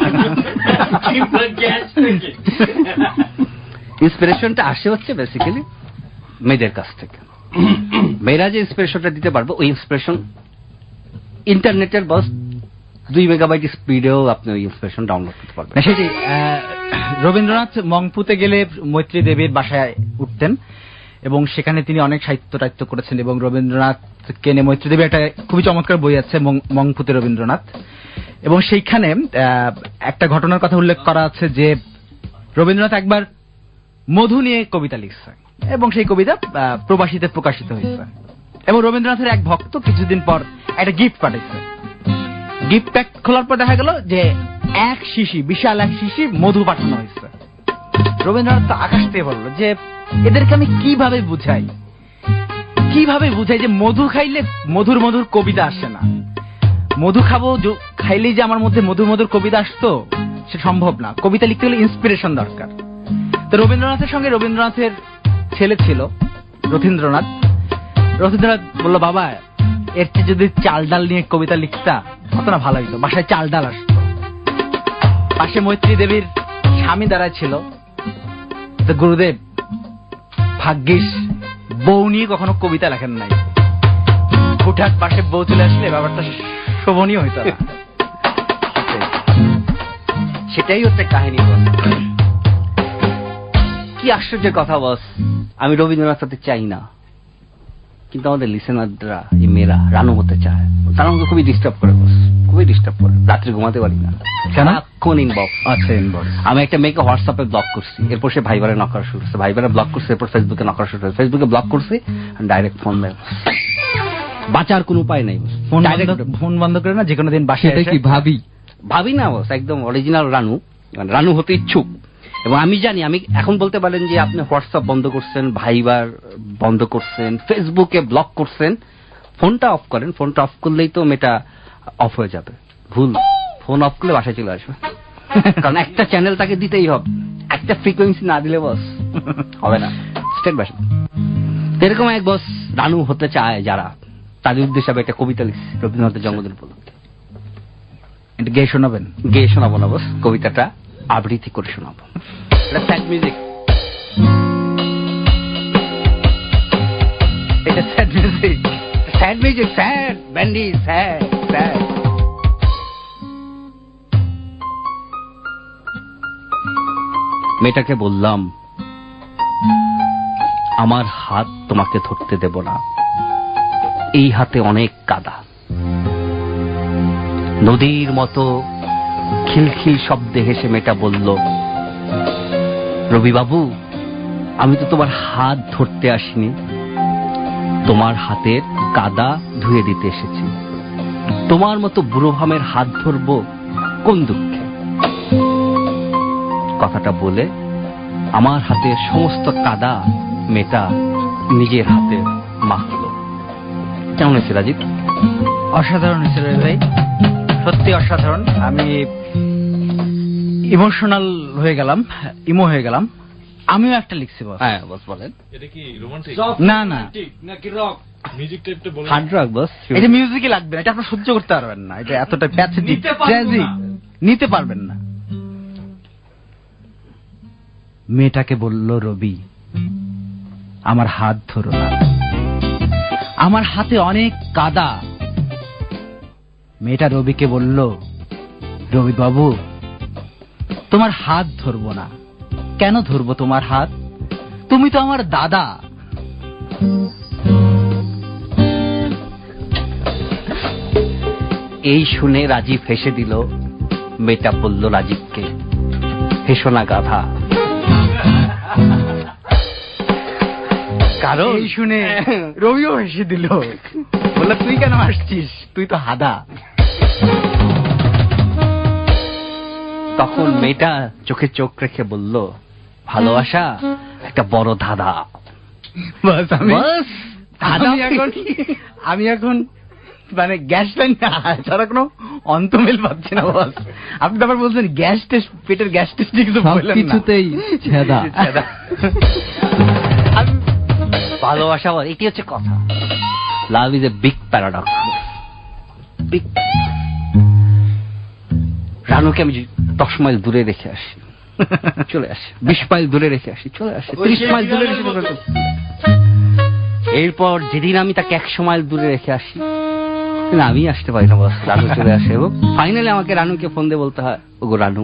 ইন্সপিরেশনটা আসে হচ্ছে বেসিক্যালি মেয়েদের কাছ থেকে। মেয়েরা যে ইন্সপিরেশনটা দিতে পারবে, ওই ইন্সপিরেশন ইন্টারনেটের বস 2 মেগাবাইট স্পিডেও আপনি ওই ইন্সপিরেশন ডাউনলোড করতে পারবেন। সেটি রবীন্দ্রনাথ মংপুতে গেলে মৈত্রী দেবীর বাসায় উঠতেন এবং সেখানে তিনি অনেক সাহিত্য করেছেন। এবং রবীন্দ্রনাথকে নিয়ে মৈত্রী দেবী একটা খুবই চমৎকার বই আছে, মংপুতে রবীন্দ্রনাথ। এবং সেইখানে একটা ঘটনার কথা উল্লেখ করা আছে যে রবীন্দ্রনাথ একবার মধু নিয়ে কবিতা লিখছে এবং সেই কবিতা প্রবাসীতে প্রকাশিত হয়েছে। এবং রবীন্দ্রনাথের এক ভক্ত কিছুদিন পর একটা গিফট পাঠাইছে। গিফট প্যাক খোলার পর দেখা গেল যে বিশাল এক শিশি মধু পাঠানো হয়েছে। রবীন্দ্রনাথ তো আকাশ থেকে বললো যে এদেরকে আমি কিভাবে বুঝাই যে মধু খাইলে মধুর মধুর কবিতা আসে না, মধু খাবো খাইলেই যে আমার মধ্যে মধুর মধুর কবিতা আসতো, সে সম্ভব না। কবিতা লিখতে গেলে ইন্সপিরেশন দরকার। তো রবীন্দ্রনাথের সঙ্গে রবীন্দ্রনাথের ছেলে ছিল রথীন্দ্রনাথ বললো, বাবা এর চেয়ে যদি চাল ডাল নিয়ে কবিতা লিখতা কত না ভালো হইতো, বাসায় চাল ডাল আসতো। পাশে মৈত্রী দেবীর স্বামী দাঁড়ায় ছিল। গুরুদেব, ভাগ্যিস বউ নিয়ে কখনো কবিতা লেখেন নাই, হুটহাট পাশে বউ চলে আসলে ব্যাপারটা শোভনীয় হইতো না। সেটাই হচ্ছে কাহিনী বস। কি আশ্চর্যের কথা বস, আমি রবীন্দ্রনাথ হতে চাই না, কিন্তু আমাদের লিসেনাররা এই মেয়েরা রানু হতে চায়, তারা আমাকে খুবই ডিস্টার্ব করে, বস খুবই ডিস্টার্ব করে, রাত্রে ঘুমাতে পারি না। কেন? কোন ইনবক্স? আচ্ছা ইনবক্স। আমি একটা মেয়েকে হোয়াটসঅ্যাপে ব্লক করছি, এরপর সে ভাইবারে নক করা শুরু করছে, ভাইবারে ব্লক করছে, এরপর ফেসবুকে নক করা শুরু করছে, ফেসবুকে ব্লক করছি, ডাইরেক্ট ফোন দেয়। বাঁচার কোনো উপায় নাই, ফোন বন্ধ করে না যে কোনো দিন বাসায় কি ভাবি না বস, একদম অরিজিনাল রানু, মানে রানু হতে ইচ্ছুক। এবং আমি জানি, আমি এখন বলতে পারেন যে আপনি হোয়াটসঅ্যাপ বন্ধ করছেন, ভাইবার বন্ধ করছেন, ফেসবুকে ব্লক করছেন, ফোনটা অফ করেন, ফোনটা অফ করলেই তো মেয়েটা অফ হয়ে যাবে। ভুল, ফোন অফ করলে বাসায় চলে আসবে, কারণ একটা চ্যানেল তাকে দিতেই হবে, একটা ফ্রিকোয়েন্সি না দিলে বস হবে না, স্টেট বাই স্টেপ। এরকম এক বস রানু হতে চায় যারা, তাদের উদ্দেশ্যে আমি একটা কবিতা লিখছি রবীন্দ্রনাথের জন্মদিন উপলক্ষে। এটা গেয়ে শোনাবেন? গেয়ে শোনাবো না বস, কবিতাটা আবৃত্তি করে শোনাবো। এটা স্যাড মিউজিক, এটা sad music, sad music, sad bandy, sad sad. মেয়েটাকে বললাম, আমার হাত তোমাকে ধরতে দেব না, এই হাতে অনেক কাদা। নদীর মতো খিলখিল শব্দে হেসে মেয়েটা বলল, রবিবাবু, আমি তো তোমার হাত ধরতে আসিনি, তোমার হাতের কাদা ধুয়ে দিতে এসেছি। তোমার মতো বুড়ো ভামের হাত ধরবো কোন দুঃখে? কথাটা বলে আমার হাতের সমস্ত কাদা মেয়েটা নিজের হাতে মাখলো। কেমন হয়েছে রাজীব? অসাধারণ হয়েছে রে ভাই, সত্যি অসাধারণ। আমি ইমোশনাল হয়ে গেলাম, ইমো হয়ে গেলাম। আমিও একটা লিখছি বস। হ্যাঁ বস বলেন। এটা কি রোমান্টিক? না না, নাকি রক মিউজিক টাইপটা বলেন? Hard rock boss. এটা মিউজিকই লাগবে না, এটা আপনি সহ্য করতে পারবেন না, এটা এতটা প্যাথেটিক, ট্র্যাজিক, নিতে পারবেন না। মেয়েটাকে বলল, রবি, আমার হাত ধরো না, আমার হাতে অনেক কাদা। মেয়েটা রবিকে বলল, রবি বাবু, তোমার হাত ধরবো না। কেন ধরবো তোমার হাত? তুমি তো আমার দাদা। এই শুনে রাজীব হেসে দিল। মেয়েটা বলল রাজীবকে, হেসো না গাধা। কারণ এই শুনে রবিও হেসে দিল, বলল, তুই কেন আসছিস, তুই তো হাদা। তখন মেয়েটা চোখে চোখ রেখে বলল, ভালোবাসা একটা বড় ধাঁধা। আমি এখন মানে গ্যাস লাইন ছাড়া কোনো অন্তমিল পাচ্ছি না বস। আপনি তো আবার বলছেন গ্যাস টেস্ট, পেটের গ্যাস টেস্ট কিছু বললেন না, কিছুতেই ছেদা। ভালোবাসা এটি হচ্ছে কথা। Love is a big paradox. রানুকে আমি 10 মাইল দূরে রেখে আসি, চলে আসে, 20 মাইল দূরে রেখে আসি, চলে আসে, 30 মাইল দূরে রেখে। এরপর যেদিন আমি তাকে 100 মাইল দূরে রেখে আসি, আমি আসতে পারি না বস, রানু চলে আসে। এবং ফাইনালি আমাকে রানুকে ফোন দিয়ে বলতে হয়, ওগো রানু,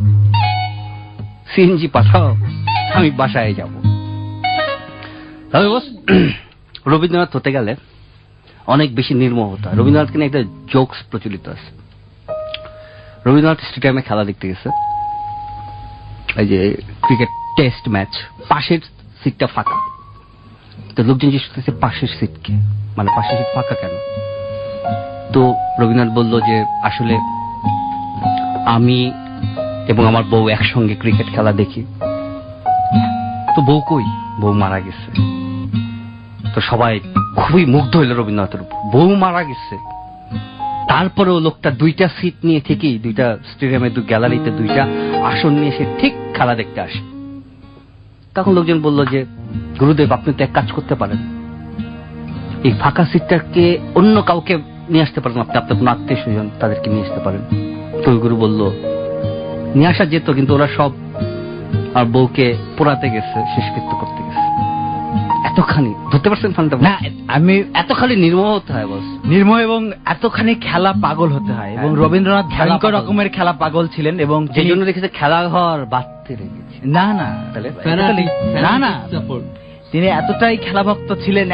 সিএনজি পাঠাও, আমি বাসায় যাব। তবে বস, রবীন্দ্রনাথ হতে গেলে অনেক বেশি নির্মম হতে হয়। রবীন্দ্রনাথকে নিয়ে একটা জোকস প্রচলিত আছে। রবীন্দ্রনাথ স্টেডিয়ামে খেলা দেখতে গেছে, এই যে ক্রিকেট টেস্ট ম্যাচ, পাশের সিটটা ফাঁকা। তো লোকজন জিজ্ঞেস করতেছে পাশের সিটকে, মানে পাশের সিট ফাঁকা কেন? তো রবীন্দ্রনাথ বলল যে আসলে আমি এবং আমার বউ একসঙ্গে ক্রিকেট খেলা দেখি। তো বউ কই? বউ মারা গেছে। তো সবাই খুবই মুগ্ধ হইল রবীন্দ্রনাথের উপর, বউ মারা গেছে, তারপরেও লোকটা 2টা সিট নিয়ে ঠিকই 2টা স্টেডিয়ামে, 2 গ্যালারিতে 2টা আসন নিয়ে সে ঠিক খেলা দেখতে আসে। তখন লোকজন বলল যে গুরুদেব, আপনি তো এক কাজ করতে পারেন, এই ফাঁকা সিটটাকে অন্য কাউকে নিয়ে আসতে পারেন, আপনি আপনার কোন আত্মীয় স্বজন তাদেরকে নিয়ে আসতে পারেন। তো গুরু বলল নিয়ে আসা যেত, কিন্তু ওরা সব আর বউকে পোড়াতে গেছে, শেষকৃত্য করতে গেছে। এতখানি ধরতে পারছেন ফানটা না? আমি এতখানি নির্মম হতে হয় বস, নির্মম, এবং এতখানি খেলা পাগল হতে হয়। এবং রবীন্দ্রনাথ ভয়ঙ্কর রকমের খেলা পাগল ছিলেন, এবং যে জন্য দেখেছে খেলাঘর বাঁধতে রেখেছে। না না তাহলে না না, তিনি এতটাই খেলাভক্ত ছিলেন,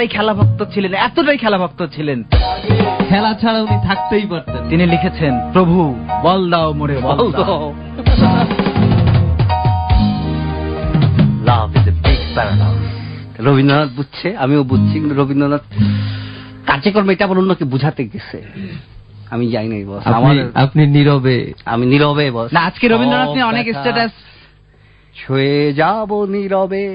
খেলা ছাড়া উনি থাকতেই পারতেন। তিনি লিখেছেন, প্রভু বল দাও মোরে বল দাও। Love is a big paradox. Rabindranath বুঝছে, আমিও বুঝছি, কিন্তু রবীন্দ্রনাথ কার্যক্রম এটা আবার অন্যকে বুঝাতে গেছে। আমি যাই নাই বস, আপনি নীরবে। আমি নীরবে বস। না, আজকে রবীন্দ্রনাথ নিয়ে অনেক স্ট্যাটাস, ছুঁয়ে যাব নীরবে।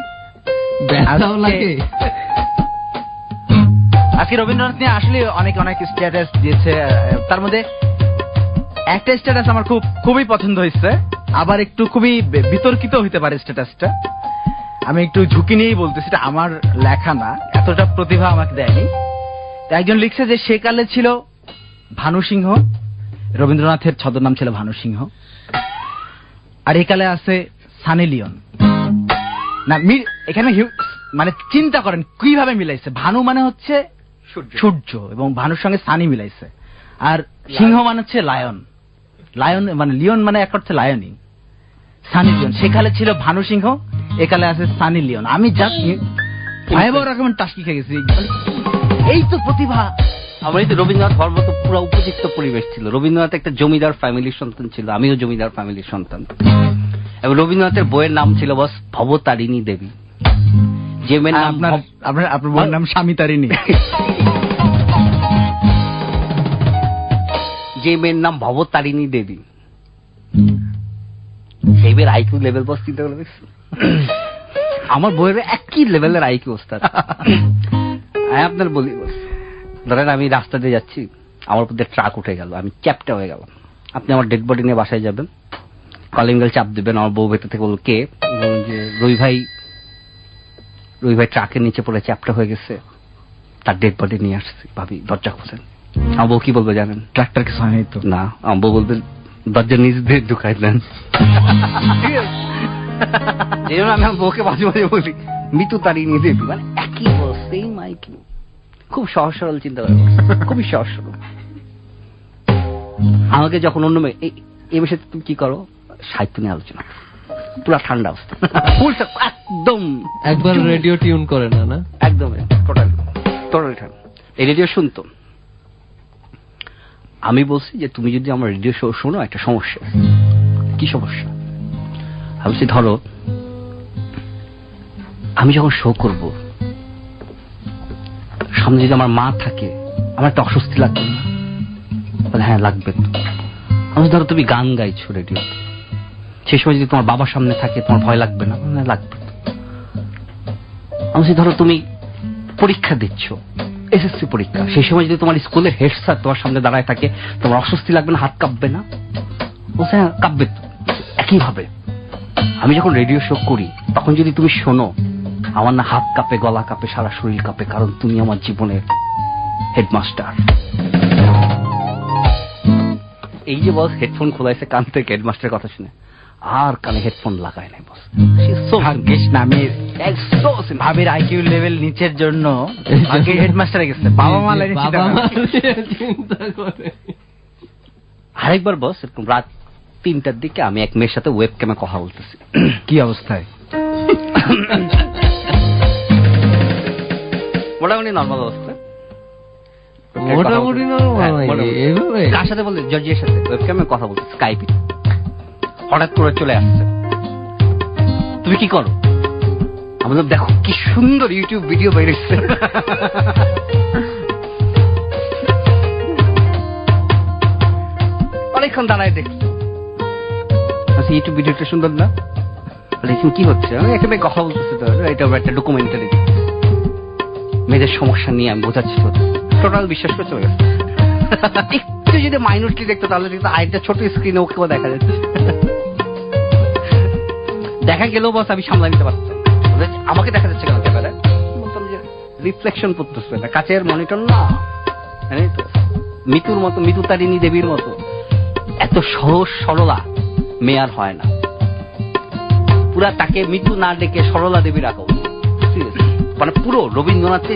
আজকে রবীন্দ্রনাথ নিয়ে আসলে অনেক স্ট্যাটাস দিয়েছে। তার মধ্যে একটা স্ট্যাটাস আমার খুবই পছন্দ হয়েছে, আবার একটু খুবই বিতর্কিত হইতে পারে স্ট্যাটাসটা। আমি একটু ঝুঁকি নিয়েই বলতেছি, এটা আমার লেখা না, এতটা প্রতিভা আমাকে দেয়নি। একজন লিখছে যে সেকালে ছিল ভানু সিংহ, রবীন্দ্রনাথের ছদ্মনাম ছিল ভানু সিংহ, আর একালে আছে সানি লিওন। না, এখানে মানে চিন্তা করেন কিভাবে মিলাইছে। ভানু মানে হচ্ছে সূর্য এবং ভানুর সঙ্গে সানি মিলাইছে, আর সিংহ মানে হচ্ছে লায়ন। লায়ন মানে লিওন মানে এক অর্থে লায়নই। সানি লিওন, সেকালে ছিল ভানু সিংহ, একালে আছে সানি লিওন। আমি জাস্ট ভয়াবহ রকমের টাস্কি খেয়ে গেছি। এই তো প্রতিভা। আমার এই তো রবীন্দ্রনাথ হওয়ার মতো পুরো উপযুক্ত পরিবেশ ছিল। রবীন্দ্রনাথ একটা জমিদার ফ্যামিলির সন্তান ছিল, আমিও জমিদার ফ্যামিলির সন্তান। এবং রবীন্দ্রনাথের বইয়ের নাম ছিল বস ভবতারিণী দেবী। যে মেয়ের নাম, আপনার বইয়ের নাম স্বামী তারিণী। যে মেয়ের নাম ভবতারিণী দেবী, সেই মেয়ের আইকিউ লেভেল বস চিন্তা করে দেখছি। আমার বইয়ের একই লেভেলের আইকিউ ওস্তাদ। আপনার বলি বস, ধরেন আমি রাস্তা দিয়ে যাচ্ছি, আমার উপর দিয়ে ট্রাক উঠে গেল, আমি চ্যাপটা হয়ে গেলাম। আপনি আমার ডেড বডি নিয়ে বাসায় যাবেন, কলিং বেল চাপ দিবেন, আমার বউ ভেতর থেকে বলল কে, যে রুই ভাই ট্রাকের নিচে পড়ে চ্যাপটা হয়ে গেছে, তার ডেড বডি নিয়ে আসছি, ভাবি দরজা খুলেন। আমার বউ কি বলবে জানেন? ট্রাক্টর কিছু হয়নি তো? না, আমার বউ বলবেন দরজা নিজ দিয়ে ঢুকাই দেন। এই জন্য আমি আমার বউকে মাঝে মাঝে বলি মিতু তারিণী দেবী, মানে একই বস, সেম আইকিউ। খুব সহজ সরল চিন্তা করে, খুবই সহজ সরল। আমাকে যখন অন্য এই বিষয়ে তুমি কি করো, সাহিত্য নিয়ে আলোচনা, পুরো ঠান্ডা অবস্থা, একদম একবার রেডিও টিউন করে না, একদম টোটালি ঠান্ডা। এই রেডিও শুনতো। আমি বলছি যে তুমি যদি আমার রেডিও শো শোনো, একটা সমস্যা। কি সমস্যা? আমি বলছি ধরো আমি যখন শো করব, সামনে যদি আমার মা থাকে, আমার একটা অস্বস্তি লাগবে না? বলে হ্যাঁ লাগবে তো। আমি ধরো তুমি গান গাইছো রেডিও, সেই সময় যদি তোমার বাবার সামনে থাকে, তোমার ভয় লাগবে না? লাগবে তো। আমি ধরো তুমি পরীক্ষা দিচ্ছ, এসএসসি পরীক্ষা, সেই সময় যদি তোমার স্কুলের হেড স্যার তোমার সামনে দাঁড়ায় থাকে, তোমার অস্বস্তি লাগবে না? হাত কাঁপবে না? বলছে হ্যাঁ কাঁপবে তো। একইভাবে আমি যখন রেডিও শো করি, তখন যদি তুমি শোনো, আমার না হাত কাঁপে, গলা কাঁপে, সারা শরীর কাঁপে, কারণ তুমি আমার জীবনের হেডমাস্টার। এই যে বস হেডফোন খোলাইছে কান থেকে হেডমাস্টারের কথা শুনে, আর কানে হেডফোন লাগায় নাই বস। ভাবির আইকিউ লেভেল নিচের জন্য হেডমাস্টারে গেছে, বাবা মা চিন্তা করে। আরেকবার বস এরকম রাত 3টার দিকে আমি এক মেয়ের সাথে ওয়েব ক্যামে কথা বলতেছি। কি অবস্থায়? মোটামুটি নর্মাল অবস্থা। মোটামুটি কার সাথে বলতে? জর্জিয়ার সাথে ওয়েব ক্যামে কথা বলতে, স্কাইপে। হঠাৎ করে চলে আসছে, তুমি কি করো? আমি বললাম দেখো কি সুন্দর ইউটিউব ভিডিও বেরিয়েছে। অনেকক্ষণ দাঁড়ায় দেখছি, আচ্ছা ইউটিউব ভিডিওটা সুন্দর না? কি হচ্ছে? আমি এখানে কথা বলতেছি, তো এটা একটা ডকুমেন্টারি, মেয়েদের সমস্যা নিয়ে আমি বোঝাচ্ছি। টোটাল বিশ্বাস করে চলে গেছে। একটু যদি মাইনরটি দেখতো, তাহলে দেখতো আরেকটা ছোট স্ক্রিনে ওকেও দেখা যাচ্ছে। দেখা গেলেও বস আমি সামলা নিতে পারতাম। আমাকে দেখা যাচ্ছে কেন ক্যামেরায়? বলতাম যে রিফ্লেকশন পড়তেছে না, কাচের মনিটর না। মিতুর মতো, মিতু তারিণী দেবীর মতো এত সহজ সরলা মেয়ে আর হয় না। পুরা তাকে মিতু না ডেকে সরলা দেবী রাখো। মানে পুরো রবীন্দ্রনাথের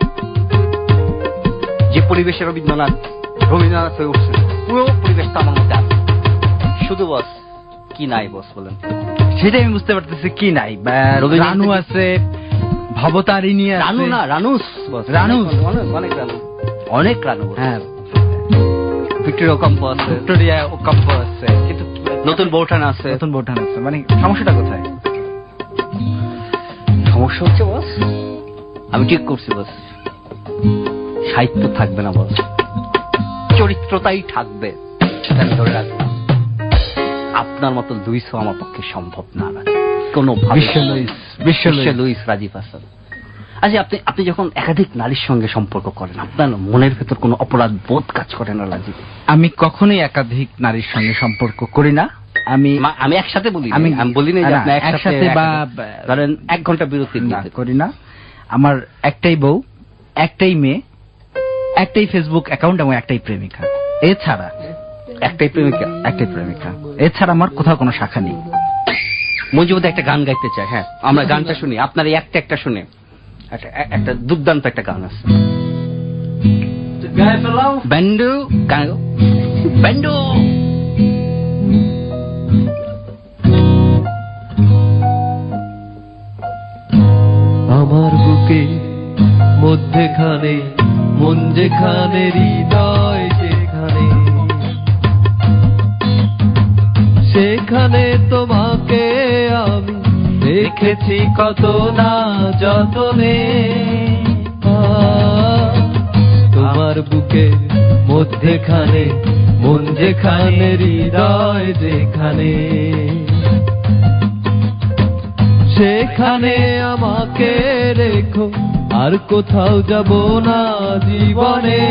যে পরিবেশে রবীন্দ্রনাথ হয়ে উঠছে, পুরো পরিবেশটা আমার মধ্যে আছে। শুধু বস কি নাই বস বলেন? সেটাই আমি বুঝতে পারতেছি কি নাই। রানু আছে, ভবতারিণী আছে। রানু না, রানুস বস, রানুস। অনেক রানু, অনেক রানু। হ্যাঁ, ভিক্টোরিয়া ওকাম্পো আছে, ভিক্টোরিয়া ওকাম্পো আছে, কিন্তু নতুন বৌঠান আছে। নতুন বৌঠান আছে, মানে সমস্যাটা কোথায়? সমস্যা হচ্ছে বস, আমি ঠিক করছি বস, সাহিত্য থাকবে না বস, চরিত্রতাই থাকবে, সেটা আমি ধরে রাখবো। আপনার মতো লুইসও আমার পক্ষে সম্ভব না, কোনো বিশ্ব লুইস, রাজীব হাসান। আচ্ছা, আপনি যখন একাধিক নারীর সঙ্গে সম্পর্ক করেন, আপনার মনের ভেতর কোনো অপরাধ বোধ কাজ করে না রাজীব? আমি কখনোই একাধিক নারীর সঙ্গে সম্পর্ক করি না। আমি একসাথে বলি, আমি বলি না যে আপনি একসাথে বা ধরেন 1 ঘন্টা বিরতি করি না। আমার একটাই বউ, একটাই মেয়ে, একটাই ফেসবুক অ্যাকাউন্ট এবং একটাই প্রেমিকা। এছাড়া একটাই প্রেমিকা, এছাড়া আমার কোথাও কোনো শাখা নেই। মঞ্জুবতে একটা গান গাইতে চাই। হ্যাঁ, আমরা গানটা শুনি, আপনার এই একটা শুনে একটা দুর্দান্ত একটা গান আছে। ব্যান্ডু গান, ব্যান্ডু। আমার বুকে মধ্যেখানে মন যেখানে, হৃদয় যেখানে, সেখানে তোমাকে আমি দেখেছি কত না যতনে। তোমার বুকে মধ্যেখানে মন যেখানে, হৃদয় যেখানে, সেখানে আমাকে রেখো, আর কোথাও যাব না জীবনে।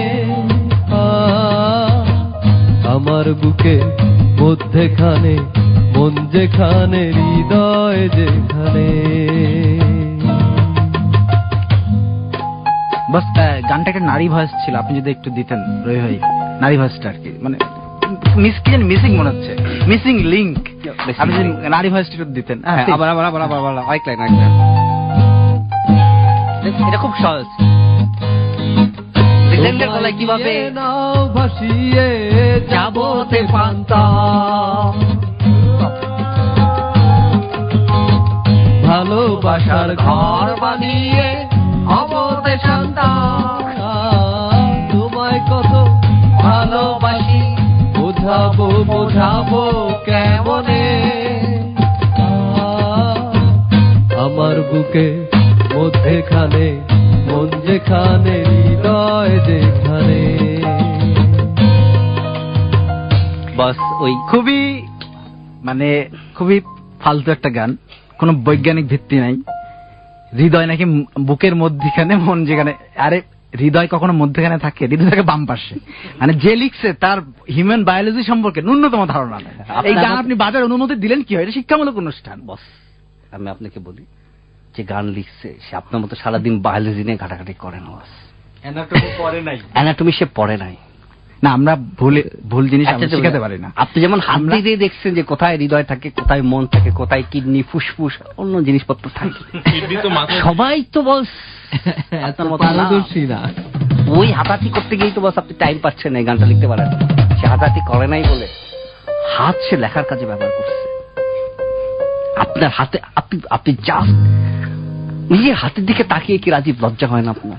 আমার বুকে মধ্যেখানে মন যেখানে, হৃদয় যেখানে। বাস গানটা একটা নারী ভয়েস ছিল, আপনি যদি একটু দিতেন রবি ভাই, নারী ভয়েসটা আর কি, মানে মিসিং মনে হচ্ছে, মিসিং লিঙ্ক। আপনি যদি নারী ভয়েসটা একটু দিতেন। আবার আরেক লাইন, এটা খুব সহজ। গলায় কিভাবে নাও ভাসিয়ে যাবতে পান্তা, ভালোবাসার ঘর বানিয়ে হবতে শান্তা। তোমায় কত ভালোবাসি, বোঝাবো কেমনে। আমার বুকে মধ্যেখানে মন যেখানে, হৃদয় যেখানে। বাস ওই খুবই ফালতু একটা গান, কোনো বৈজ্ঞানিক ভিত্তি নাই। হৃদয় নাকি বুকের মধ্যখানে, মন যেখানে। আরে হৃদয় কখনো মধ্যখানে থাকে? হৃদয় থাকে বাম পাশে। মানে যে লিখছে তার হিউম্যান বায়োলজি সম্পর্কে ন্যূনতম ধারণা নেই। এই গান আপনি বাজার অনুমতি দিলেন কি হয়? এটা শিক্ষামূলক অনুষ্ঠান। বস, আমি আপনাকে বলি, যে গান লিখছে সে আপনার মতো সারাদিন বায়োলজি নিয়ে ঘাটাঘাটি করে না। বস, অ্যানাটমি সে পড়ে নাই। না, আমরা ভুল জিনিস শিখাতে পারি না। আপনি যেমন হাত দিয়ে দেখছেন যে কোথায় হৃদয় থাকে, কোথায় মন থাকে, কোথায় কিডনি, ফুসফুস, অন্য জিনিসপত্র থাকে। সবাই তো বস আপনার মতো পারদর্শী না। ওই হাতাহাতি করতে গিয়েই তো বস আপনি টাইম পাচ্ছেন না, এই গানটা লিখতে পারেন। সে হাতাহাতি করে নাই বলে হাত সে লেখার কাজে ব্যবহার করছে। আপনার হাতে আপনি জাস্ট নিজের হাতের দিকে তাকিয়ে কি রাজীব লজ্জা হয় না আপনার?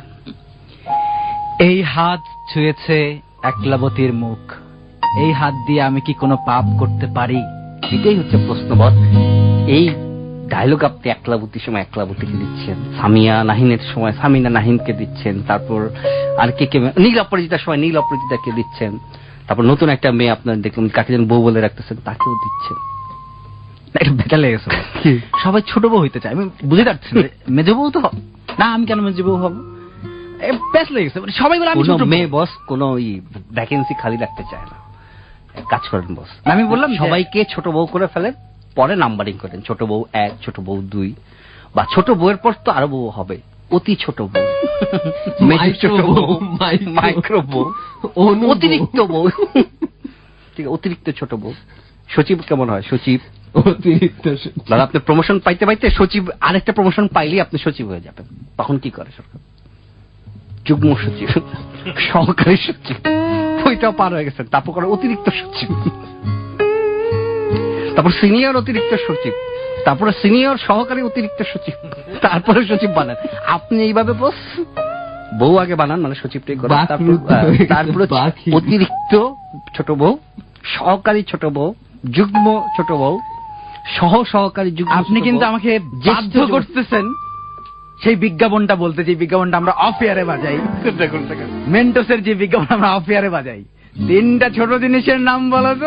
এই হাত ছুঁয়েছে একলাবতীর মুখ, এই হাত দিয়ে আমি কি কোনো পাপ করতে পারি? এটাই হচ্ছে প্রশ্নবোধ। এই ডায়লগ আপনি একলাবতীর সময় একলাবতীকে দিচ্ছেন, সামিয়া নাহিনের সময় সামিনা নাহিনকে দিচ্ছেন, তারপর আর কে নীল অপরাজিতার সময় নীল অপরাজিতাকে দিচ্ছেন, তারপর নতুন একটা মেয়ে আপনার দেখলাম কাকে যেন বউ বলে রাখতেছেন, তাকেও দিচ্ছেন। একটা বেকার লেগেছে। সবাই ছোট বউ হইতে চায়, আমি বুঝে যাচ্ছি মেজ বউ তো না, আমি কেন মেজ বউ হবো? বেশ লেগেছে, সবাই বলে আমি ছোট মেয়ে। বস কোনো ভ্যাকেন্সি খালি রাখতে চায় না, কাজ করেন বস। আমি বললাম সবাইকে ছোট বউ করে ফেলেন, পরে নাম্বারিং করেন, ছোট বউ 1, ছোট বউ 2, বা ছোট বউয়ের পর তো আরো বউ হবে, অতি ছোট বউ, ছোট বউ, মাইক্রো বউ, অতিরিক্ত বউ। ঠিক, অতিরিক্ত ছোট বউ। সচিব কেমন হয়? সচিব অতিরিক্ত। দাদা আপনি প্রমোশন পাইতে পাইতে সচিব, আরেকটা প্রমোশন পাইলেই আপনি সচিব হয়ে যাবেন। তখন কি করে সরকার? যুগ্ম সচিব, সহকারী সচিব, ওইটাও পার হয়ে গেছেন। তারপর করে অতিরিক্ত সচিব, তারপর সিনিয়র অতিরিক্ত সচিব, তারপরে সিনিয়র সহকারী অতিরিক্ত সচিব, তারপরে সচিব বানান। আপনি এইভাবে বস, বউ আগে বানান, মানে সচিবটাই করেন, তারপরে অতিরিক্ত ছোট বউ, সহকারী ছোট বউ, যুগ্ম ছোট বউ, সহ সহকারী যুগ্ম। আপনি কিন্তু আমাকে বাধ্য করতেছেন সেই বিজ্ঞাপনটা বলতে, যে বিজ্ঞাপনটা আমরা অফ এয়ারে বাজাই, মেন্টোসের যে বিজ্ঞাপন আমরা অফ এয়ারে বাজাই। 3টা ছোট জিনিসের নাম বলো তো।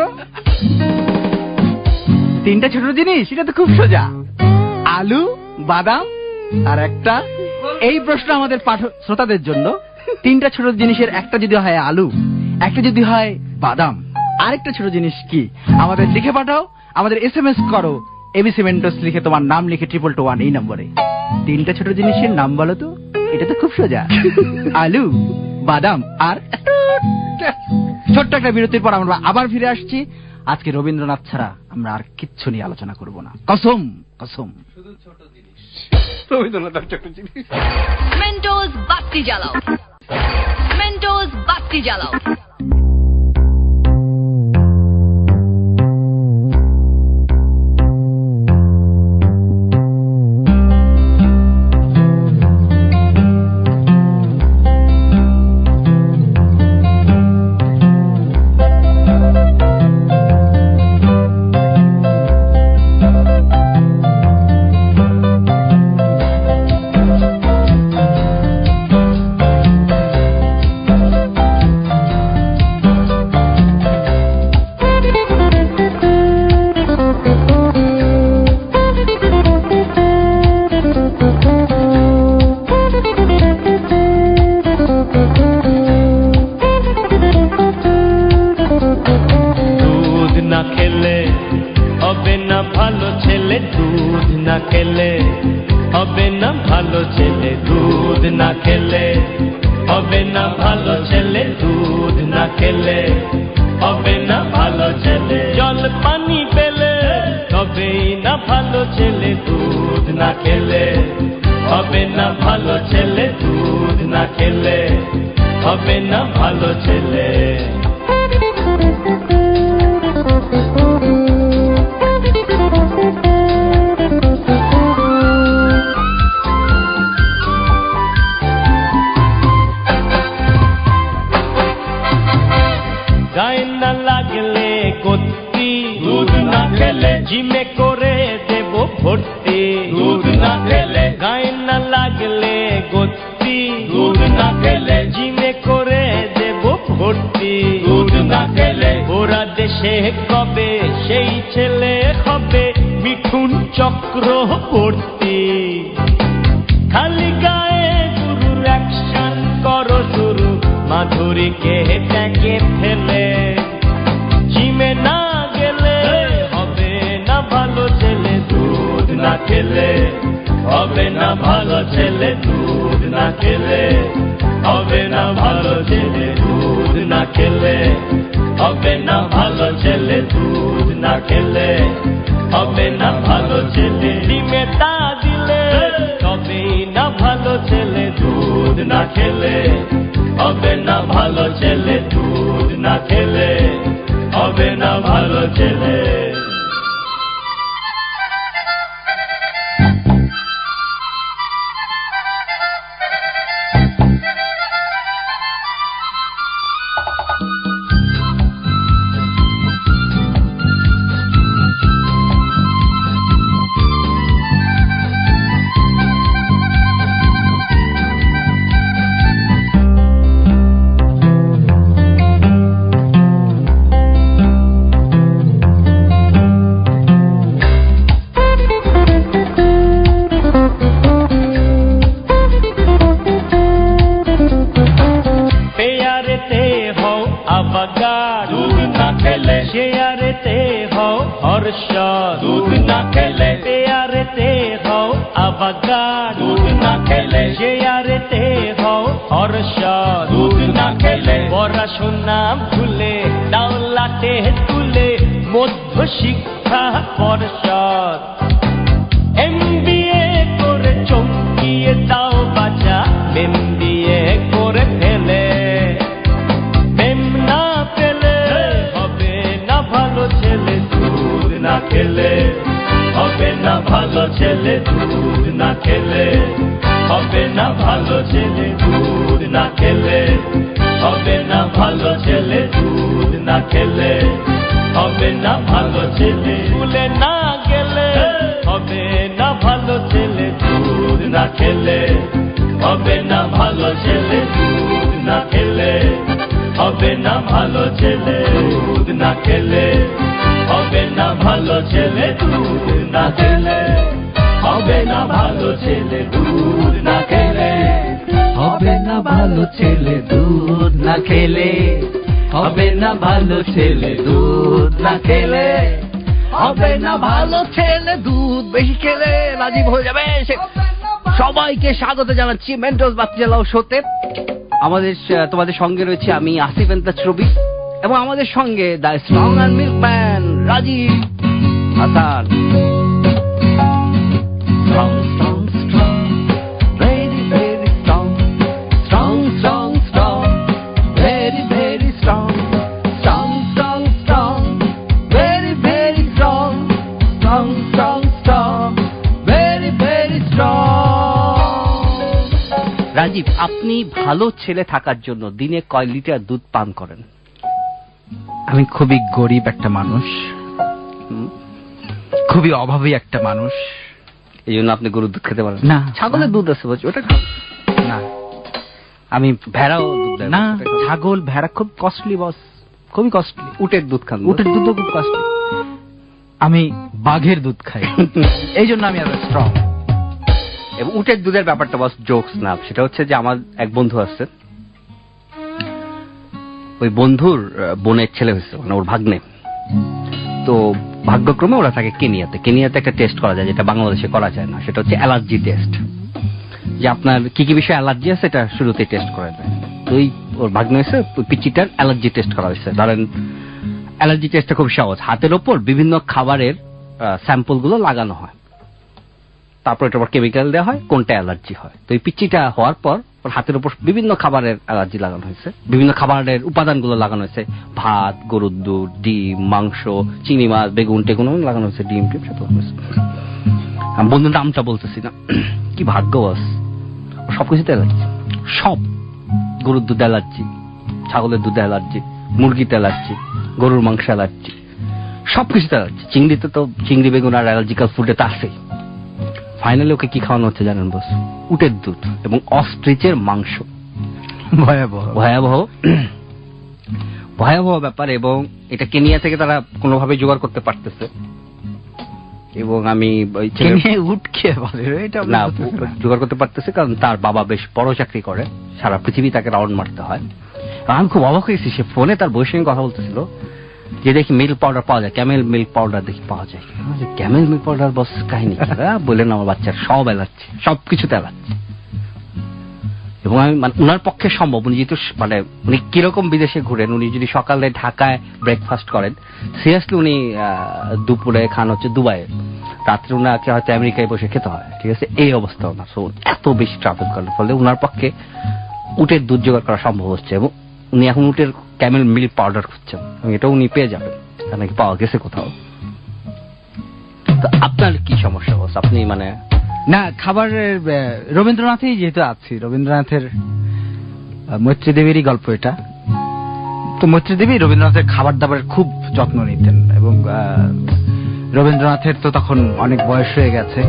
3টা ছোট জিনিস, এটা তো খুব সোজা। আলু, বাদাম আর একটা, এই প্রশ্ন আমাদের শ্রোতাদের জন্য। 3টা ছোট জিনিসের একটা যদি হয় আলু, একটা যদি হয় বাদাম, আরেকটা ছোট জিনিস কি? আমাদের লিখে পাঠাও, আমাদের SMS করো, এবিসি মেন্টোস লিখে তোমার নাম লিখে 222 এই নম্বরে। 3টা ছোট জিনিসের নাম বলো তো, এটা তো খুব সোজা। আলু, বাদাম আর ছোট্ট একটা বিরতির পর আমরা আবার ফিরে আসছি। আজকে রবীন্দ্রনাথ ছাড়া আমরা আর কিচ্ছু নিয়ে আলোচনা করব না, কসম কসম। শুধু ছোট জিনিস, রবীন্দ্রনাথের ছোট জিনিস। মেন্টোস বাতি জ্বালাও, মেন্টোস বাতি জ্বালাও। ছেলে দুধ না খেলে হবে না ভালো ছেলে দুধ না খেলে হবে না ভালো ছেলে দুধ না খেলে হবে না ভালো ছেলে স্কুলে না গেলে হবে না ভালো ছেলে দুধ না খেলে হবে না ভালো ছেলে দুধ না খেলে হবে না ভালো ছেলে দুধ না খেলে হবে না ভালো ছেলে দুধ না খেলে হবে না ভালো ছেলে দুধ না খেলে হবে না ভালো ছেলে দুধ না খেলে হবে না ভালো ছেলে দুধ না খেলে হবে না ভালো ছেলে দুধ বেশি খেলে রাজীব হয়ে যাবে। সবাইকে স্বাগত জানাচ্ছি মেন্টোস বাতি জ্বালাও শোতে। আমাদের তোমাদের সঙ্গে রয়েছে আমি আসিফ এন্তাজ রবি এবং আমাদের সঙ্গে the strong and milkman Rajib Hasan. Strong, strong, strong, very, very strong. Strong, strong, strong, very, very strong. Strong, strong, strong, very, very strong. Strong, strong, strong, very, very strong. Rajib, আপনি ভালো ছেলে থাকার জন্য দিনে কয় লিটার দুধ পান করেন? আমি খুবই গরিব একটা মানুষ, খুবই অভাবী একটা মানুষ। এই জন্য আপনি গরুর দুধ খেতে পারেন না? ছাগলের দুধ আছে বলছি, ওটা খান না। আমি ভেড়াও দুধ দেয় না, ছাগল ভেড়া খুব কস্টলি বস, খুবই কস্টলি। উটের দুধ খান? উটের দুধও খুব কস্টলি। আমি বাঘের দুধ খাই, এই জন্য আমি এত স্ট্রং। এবং উটের দুধের ব্যাপারটা বস জোকস না, সেটা হচ্ছে যে আমার এক বন্ধু আছে, ওই বন্ধুর বোনের ছেলে হয়েছে, মানে ওর ভাগ্নে। তো ভাগ্যক্রমে ওরা থাকে কেনিয়াতে একটা টেস্ট করা যায় যেটা বাংলাদেশে করা যায় না, সেটা হচ্ছে অ্যালার্জি টেস্ট, যে আপনার কি কি বিষয়ে অ্যালার্জি আছে এটা শুরুতে টেস্ট করা যায়। তো ওর ভাগ্নে হয়েছে পিচিটার অ্যালার্জি টেস্ট করা হয়েছে। ধরেন অ্যালার্জি টেস্টটা খুব সহজ, হাতের ওপর বিভিন্ন খাবারের স্যাম্পল গুলো লাগানো হয়, তারপর এটার উপর কেমিক্যাল দেওয়া হয়, কোনটা অ্যালার্জি হয়। তো এই পিচিটা হওয়ার পর ওর হাতের উপর বিভিন্ন খাবারের অ্যালার্জি লাগানো হয়েছে, বিভিন্ন খাবারের উপাদানগুলো লাগানো হয়েছে, ভাত, গরুর দুধ, ডিম, মাংস, চিংড়ি মাছ, বেগুন টেগুন লাগানো হয়েছে, ডিম টিম সব লাগানো হয়েছে। আমি বন্ধুর নামটা বলতেছি না। কি ভাগ্যবশ, সবকিছুতে অ্যালার্জি, সব। গরুর দুধ অ্যালার্জি, ছাগলের দুধ অ্যালার্জি, মুরগিতে অ্যালার্জি, গরুর মাংস অ্যালার্জি, সবকিছুতে অ্যালার্জি। চিংড়িতে তো চিংড়ি বেগুন আর অ্যালার্জিক্যাল ফুডে তো আসেই। ফাইনালি ওকে কি খাওয়ানো হচ্ছে জানেন বস? উটের দুধ এবং অস্ট্রিচের মাংস। ভয়াবহ ভয়াবহ ভয়াবহ ব্যাপার। এবং এটা কেনিয়া থেকে তারা কোনোভাবে জোগাড় করতে পারতেছে। এবং আমি উট খেয়ে না জোগাড় করতে পারতেছে, কারণ তার বাবা বেশ বড় চাকরি করে, সারা পৃথিবী তাকে রাউন্ড মারতে হয়। আমি খুব অবাক হয়েছি, সে ফোনে তার বউয়ের সঙ্গে কথা বলতেছিল যে দেখি মিল্ক পাউডার পাওয়া যায়, ক্যামেল মিল্ক পাউডার দেখি পাওয়া যায়। ক্যামেল মিল্ক পাউডার বস কাহিনী বললেন আমার বাচ্চার সব অ্যালার্জি, সবকিছুতে অ্যালার্জি। এবং আমি মানে উনার পক্ষে সম্ভব, উনি যেহেতু মানে উনি কিরকম বিদেশে ঘুরেন, উনি যদি সকালে ঢাকায় ব্রেকফাস্ট করেন, সিরিয়াসলি উনি দুপুরে খান হচ্ছে দুবাইয়ে, রাত্রে উনাকে হয়তো আমেরিকায় বসে খেতে হয়, ঠিক আছে? এই অবস্থা ওনার। সো এত বেশি ট্রাভেল করার ফলে উনার পক্ষে উটের দুধ জোগাড় করা সম্ভব হচ্ছে। এবং উনি এখন উটের ক্যামেল মিল্ক পাউডার খুঁজছেন, এটাও উনি পেয়ে যাবেন, নাকি পাওয়া গেছে কোথাও। তো আপনার কি সমস্যা বস? আপনি মানে না খাবারের রবীন্দ্রনাথই যেহেতু আছি, রবীন্দ্রনাথের মৈত্রী দেবীরই গল্প এটা। তো মৈত্রী দেবী রবীন্দ্রনাথের খাবার দাবারের খুব যত্ন নিতেন এবং রবীন্দ্রনাথের তো তখন অনেক বয়স হয়ে গেছে।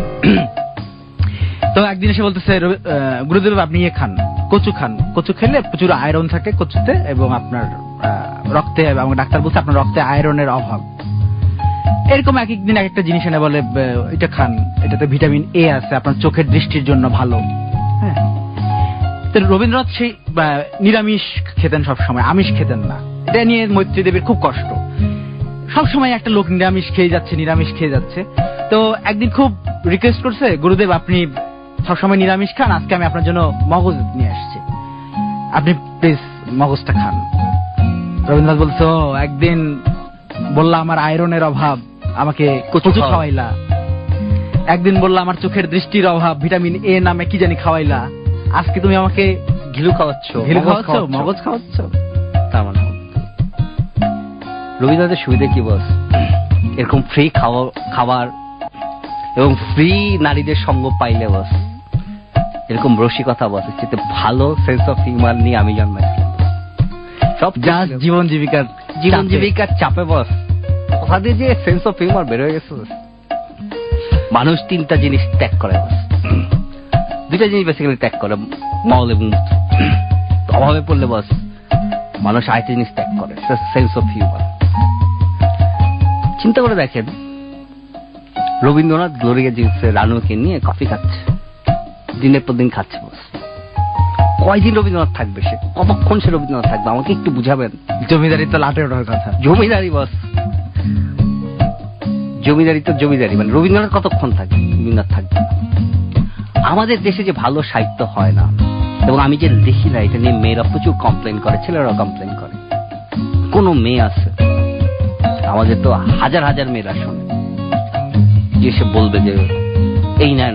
তো একদিন এসে বলতেছে, গুরুদেব আপনি ইয়ে খান, কচু খান, কচু খেলে প্রচুর আয়রন থাকে কচুতে এবং আপনার রক্তে, এবং ডাক্তার বলছে আপনার রক্তে আয়রনের অভাব। এরকম এক একদিন এক একটা জিনিস এনে বলে এটা খান, এটাতে ভিটামিন এ আছে, আপনার চোখের দৃষ্টির জন্য ভালো। হ্যাঁ, তো রবীন্দ্রনাথ সেই নিরামিষ খেতেন সব সময়, আমিষ খেতেন না। এটা নিয়ে মৈত্রী দেবীর খুব কষ্ট, সব সময় একটা লোক নিরামিষ খেয়ে যাচ্ছে, নিরামিষ খেয়ে যাচ্ছে। তো একদিন খুব রিকোয়েস্ট করছে, গুরুদেব আপনি সবসময় নিরামিষ খান, আজকে আমি আপনার জন্য মগজ নিয়ে আসছি, আপনি প্লিজ মগজটা খান। রবীন্দ্রনাথ বলছো, একদিন বললা আমার আয়রনের অভাব, আমাকে কচু খাওয়াইলা। একদিন বললা আমার চোখের দৃষ্টির অভাব, ভিটামিন এ নামে কি জানি খাওয়াইলা। আজকে তুমি আমাকে ঘিলু খাওয়াচ্ছ, মগজ খাওয়াচ্ছ। তার মানে রবীন্দ্রনাথের সুবিধা কি বস? এরকম ফ্রি খাবার এবং ফ্রি নারীদের সঙ্গ পাইলে বস এরকম রসিকতা বস যেতে ভালো সেন্স অফ হিউমার নিয়ে আমি জন্মাইছি সব জাস্ট জীবন জীবিকার চাপে বস কোথা দিয়ে যে সেন্স অফ হিউমার বের হয়ে গেছে বস মানুষ তিনটা জিনিস ত্যাগ করে বস দুইটা জিনিস বেসিক্যালি ত্যাগ করে মল এবং অভাবে পড়লে বস মানুষ আরেকটা জিনিস ত্যাগ করে সেন্স অফ হিউমার চিন্তা করে দেখেন রবীন্দ্রনাথ গ্লোরিয়া জিন্সে রানুকে নিয়ে কফি খাচ্ছে দিনের পর দিন খাচ্ছে বস কয়দিন রবীন্দ্রনাথ থাকবে সে কতক্ষণ সে রবীন্দ্রনাথ থাকবে আমাকে একটু বুঝাবেন জমিদারি তো লাটে ওঠার কথা জমিদারি বস জমিদারি তো জমিদারি মানে রবীন্দ্রনাথ কতক্ষণ থাকবে রবীন্দ্রনাথ থাকবে আমাদের দেশে যে ভালো সাহিত্য হয় না এবং আমি যে দেখি না এটা নিয়ে মেয়েরা প্রচুর কমপ্লেন করে ছেলেরাও কমপ্লেন করে কোন মেয়ে আছে আমাদের তো হাজার হাজার মেয়েরা শোনে যে সে বলবে যে এই নেন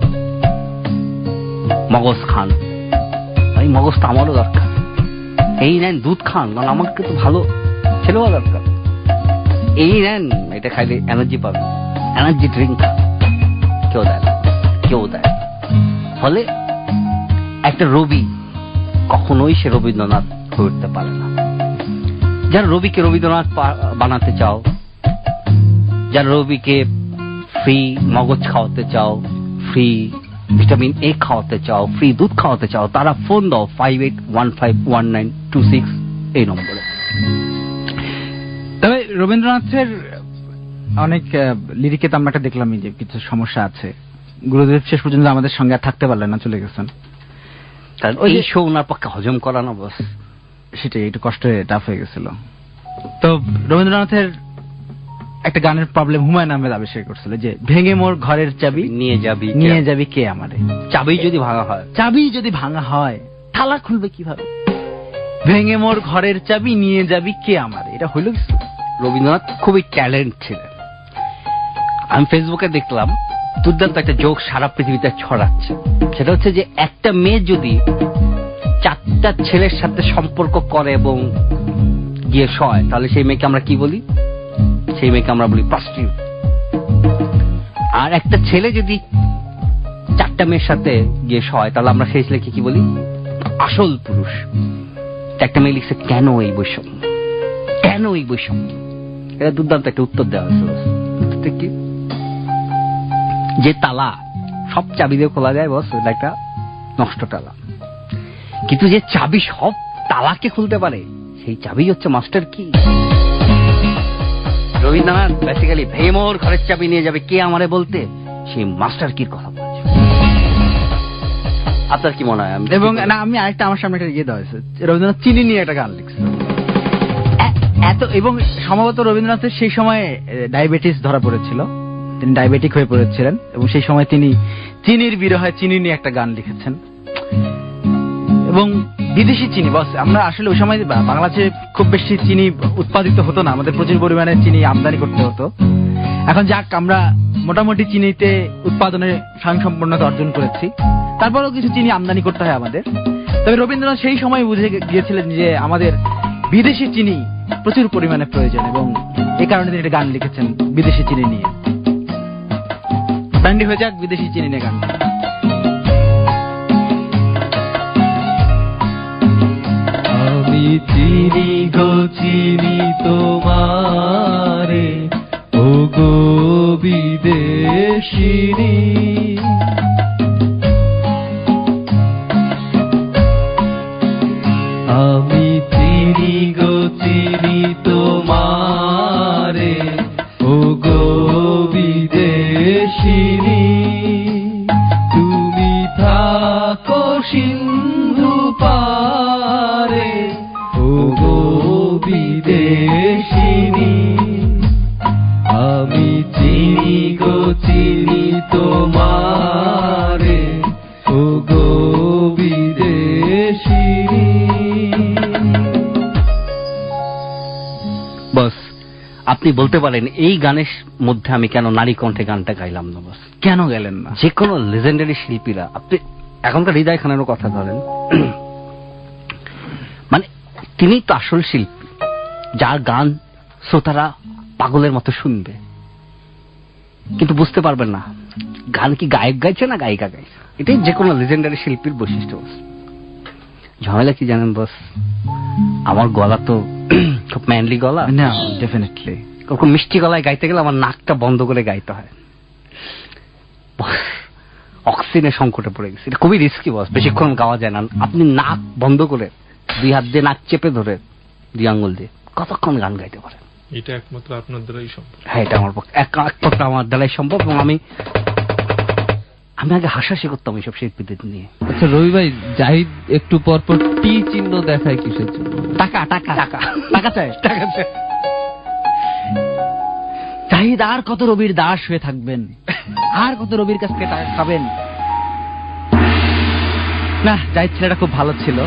মগজ খান এই মগজটা আমারও দরকার এই নেন দুধ খান কারণ আমাকে তো ভালো ছেলে হওয়া দরকার এই নেন এটা খাইলে এনার্জি পাবে এনার্জি ড্রিঙ্ক কেউ দেয় না কেউ দেয় ফলে একটা রবি কখনোই সে রবীন্দ্রনাথ হয়ে উঠতে পারে না যারা রবিকে রবীন্দ্রনাথ বানাতে চাও যারা রবিকে ফ্রি মগজ খাওয়াতে চাও ফ্রি ভিটামিন এ খাওয়াতে চাও ফ্রি দুধ খাওয়াতে চাও তারা ফোন দাও 58151926 এই নম্বরে। তবে রবীন্দ্রনাথের অনেক লিরিকে তো আমরা একটা দেখলামই যে কিছু সমস্যা আছে গুরুদেব শেষ পর্যন্ত আমাদের সঙ্গে আর থাকতে পারলেন না চলে গেছেন কারণ ওই শো ওনার পক্ষে হজম করা না বস সেটাই একটু কষ্ট টাফ হয়ে গেছিল। তো রবীন্দ্রনাথের একটা গানের প্রবলেম হুমায়ুন আহমেদ আবিষ্কার করছিল যে ভেঙে মোর ঘরের চাবি নিয়ে যাবি কে আমারে চাবি যদি ভাঙা হয় তালা খুলবে কিভাবে ভেঙে মোর ঘরের চাবি নিয়ে যাবি কে আমারে এটা হইল কিছু। রবীন্দ্রনাথ খুবই ট্যালেন্ট ছিলেন। আমি ফেসবুকে দেখলাম দুর্দান্ত একটা জোক সারা পৃথিবীতে ছড়াচ্ছে সেটা হচ্ছে যে একটা মেয়ে যদি 4টা ছেলের সাথে সম্পর্ক করে এবং গিয়ে শয় তাহলে সেই মেয়েকে আমরা কি বলি সেই মেয়েকে আমরা বলি প্রস্টিটিউট। আর একটা ছেলে যদি 4টা মেয়ের সাথে গিয়ে শয় তাহলে আমরা সেই ছেলেকে কি বলি আসল পুরুষ। একটা মেয়ে লিখছে কেন এই বৈষম্য এটা দুর্দান্ত একটা উত্তর দেওয়া হয়েছে কি যে তালা সব চাবি দিয়ে খোলা যায় বস এটা একটা নষ্ট তালা কিন্তু যে চাবি সব তালাকে খুলতে পারে সেই চাবি হচ্ছে মাস্টার কি। রবীন্দ্রনাথ বেসিক্যালি ভেমোর ঘরের চাবি নিয়ে যাবে কে আমারে বলতে সেই মাস্টার কির কথা বলছে। আপনার কি মনে হয়? এবং না আমি আরেকটা আমার সামনে একটা ইয়ে দেওয়া হয়েছে রবীন্দ্রনাথ চিনি নিয়ে একটা গান লিখছে এত এবং সম্ভবত রবীন্দ্রনাথের সেই সময় ডায়াবেটিস ধরা পড়েছিল তিনি ডায়াবেটিক হয়ে পড়েছিলেন এবং সেই সময় তিনি চিনির বিরহে চিনি নিয়ে একটা গান লিখেছেন এবং বিদেশি চিনি বস আমরা আসলে ওই সময় বাংলাদেশে খুব বেশি চিনি উৎপাদিত হতো না আমাদের প্রচুর পরিমাণে চিনি আমদানি করতে হতো। এখন যাক আমরা মোটামুটি চিনিতে উৎপাদনে স্বয়ংসম্পূর্ণতা অর্জন করেছি তারপরেও কিছু চিনি আমদানি করতে হয় আমাদের। তবে রবীন্দ্রনাথ সেই সময় বুঝে গিয়েছিলেন যে আমাদের বিদেশি চিনি প্রচুর পরিমাণে প্রয়োজন এবং এই কারণে তিনি একটা গান লিখেছেন বিদেশি চিনি নিয়ে। ব্যান্ডি হয়ে যাক বিদেশি চিনি নিয়ে গান। আমি চিনি গো চিনি তোমারে ও গো বিদেশিনী আমি চিনি গো চিনি তোমারে ও গো বিদেশিনী তুমি থাকো সিন্ধু পারে ও গো বিদেশিনী আমি চিনি গো চিনি তোমারে ও গো বিদেশিনী। বস আপনি বলতে পারেন এই গানের মধ্যে আমি কেন নারী কণ্ঠে গানটা গাইলাম না বস কেন গেলেন না? যে কোনো লেজেন্ডারি শিল্পীরা আপনি এখনকার হৃদয় খানেরও কথা ধরেন মানে তিনি তো আসল শিল্পী যার গান শ্রোতারা পাগলের মতো শুনবে কিন্তু বুঝতে পারবেন না গান কি গায়ক গাইছে না গায়িকা গাইছে। এটাই যে কোনো লেজেন্ডারি শিল্পীর বৈশিষ্ট্য। ঝামেলা কি জানেন বস, আমার গলা তো খুব ম্যানলি গলা না, ডেফিনেটলি খুব মিষ্টি গলায় গাইতে গেলে আমার নাকটা বন্ধ করে গাইতে হয়। অক্সিজেনের সংকটে পড়ে গেছে, এটা খুবই রিস্কি বস, বেশিক্ষণ গাওয়া যায় না। আপনি নাক বন্ধ করে 2 হাত দিয়ে নাক চেপে ধরে 2 আঙ্গুল দিয়ে কতক্ষণ গান গাইতে পারেন? এটা একমাত্র আপনার দ্বারাই সম্ভব। হ্যাঁ, এটা আমার পক্ষে একমাত্র আমার দ্বারাই সম্ভব। এবং আমি আগে হাসাহাসি করতাম এইসব শিল্পীদের নিয়ে। আচ্ছা রবি ভাই, জাহিদ একটু পর পর টি চিহ্ন দেখায় কিসের জন্য? টাকা টাকা টাকা টাকা চাই, টাকা চাই। জাহিদ আর কত রবির দাস হয়ে থাকবেন, আর কত রবির কাছ থেকে টাকা খাবেন? না, জাহিদ ছেলেটা খুব ভালো ছিল,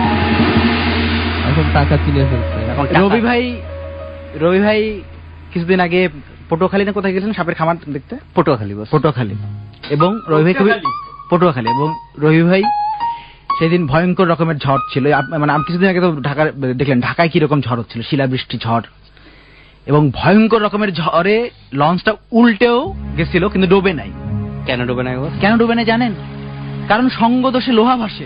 এখন টাকা চিনে ফেলছে। রবি ভাই কিছুদিন আগে পটুয়াখালী না কোথায় গেছেন সাপের খামার দেখতে? পটুয়াখালী। এবং রবি ভাই খুবই পটুয়াখালী, এবং রবি ভাই সেদিন ভয়ঙ্কর রকমের ঝড় ছিল। মানে আমি কিছুদিন আগে তো ঢাকার দেখলেন, ঢাকায় কিরকম ঝড় হচ্ছিল, শিলাবৃষ্টি ঝড়, এবং ভয়ঙ্কর রকমের ঝড়ে লঞ্চটা উল্টেও গেছিল কিন্তু ডোবে নাই। কেন ডোবে নাই? কেন ডোবে নাই জানেন? কারণ সঙ্গদোষে লোহা ভাসে।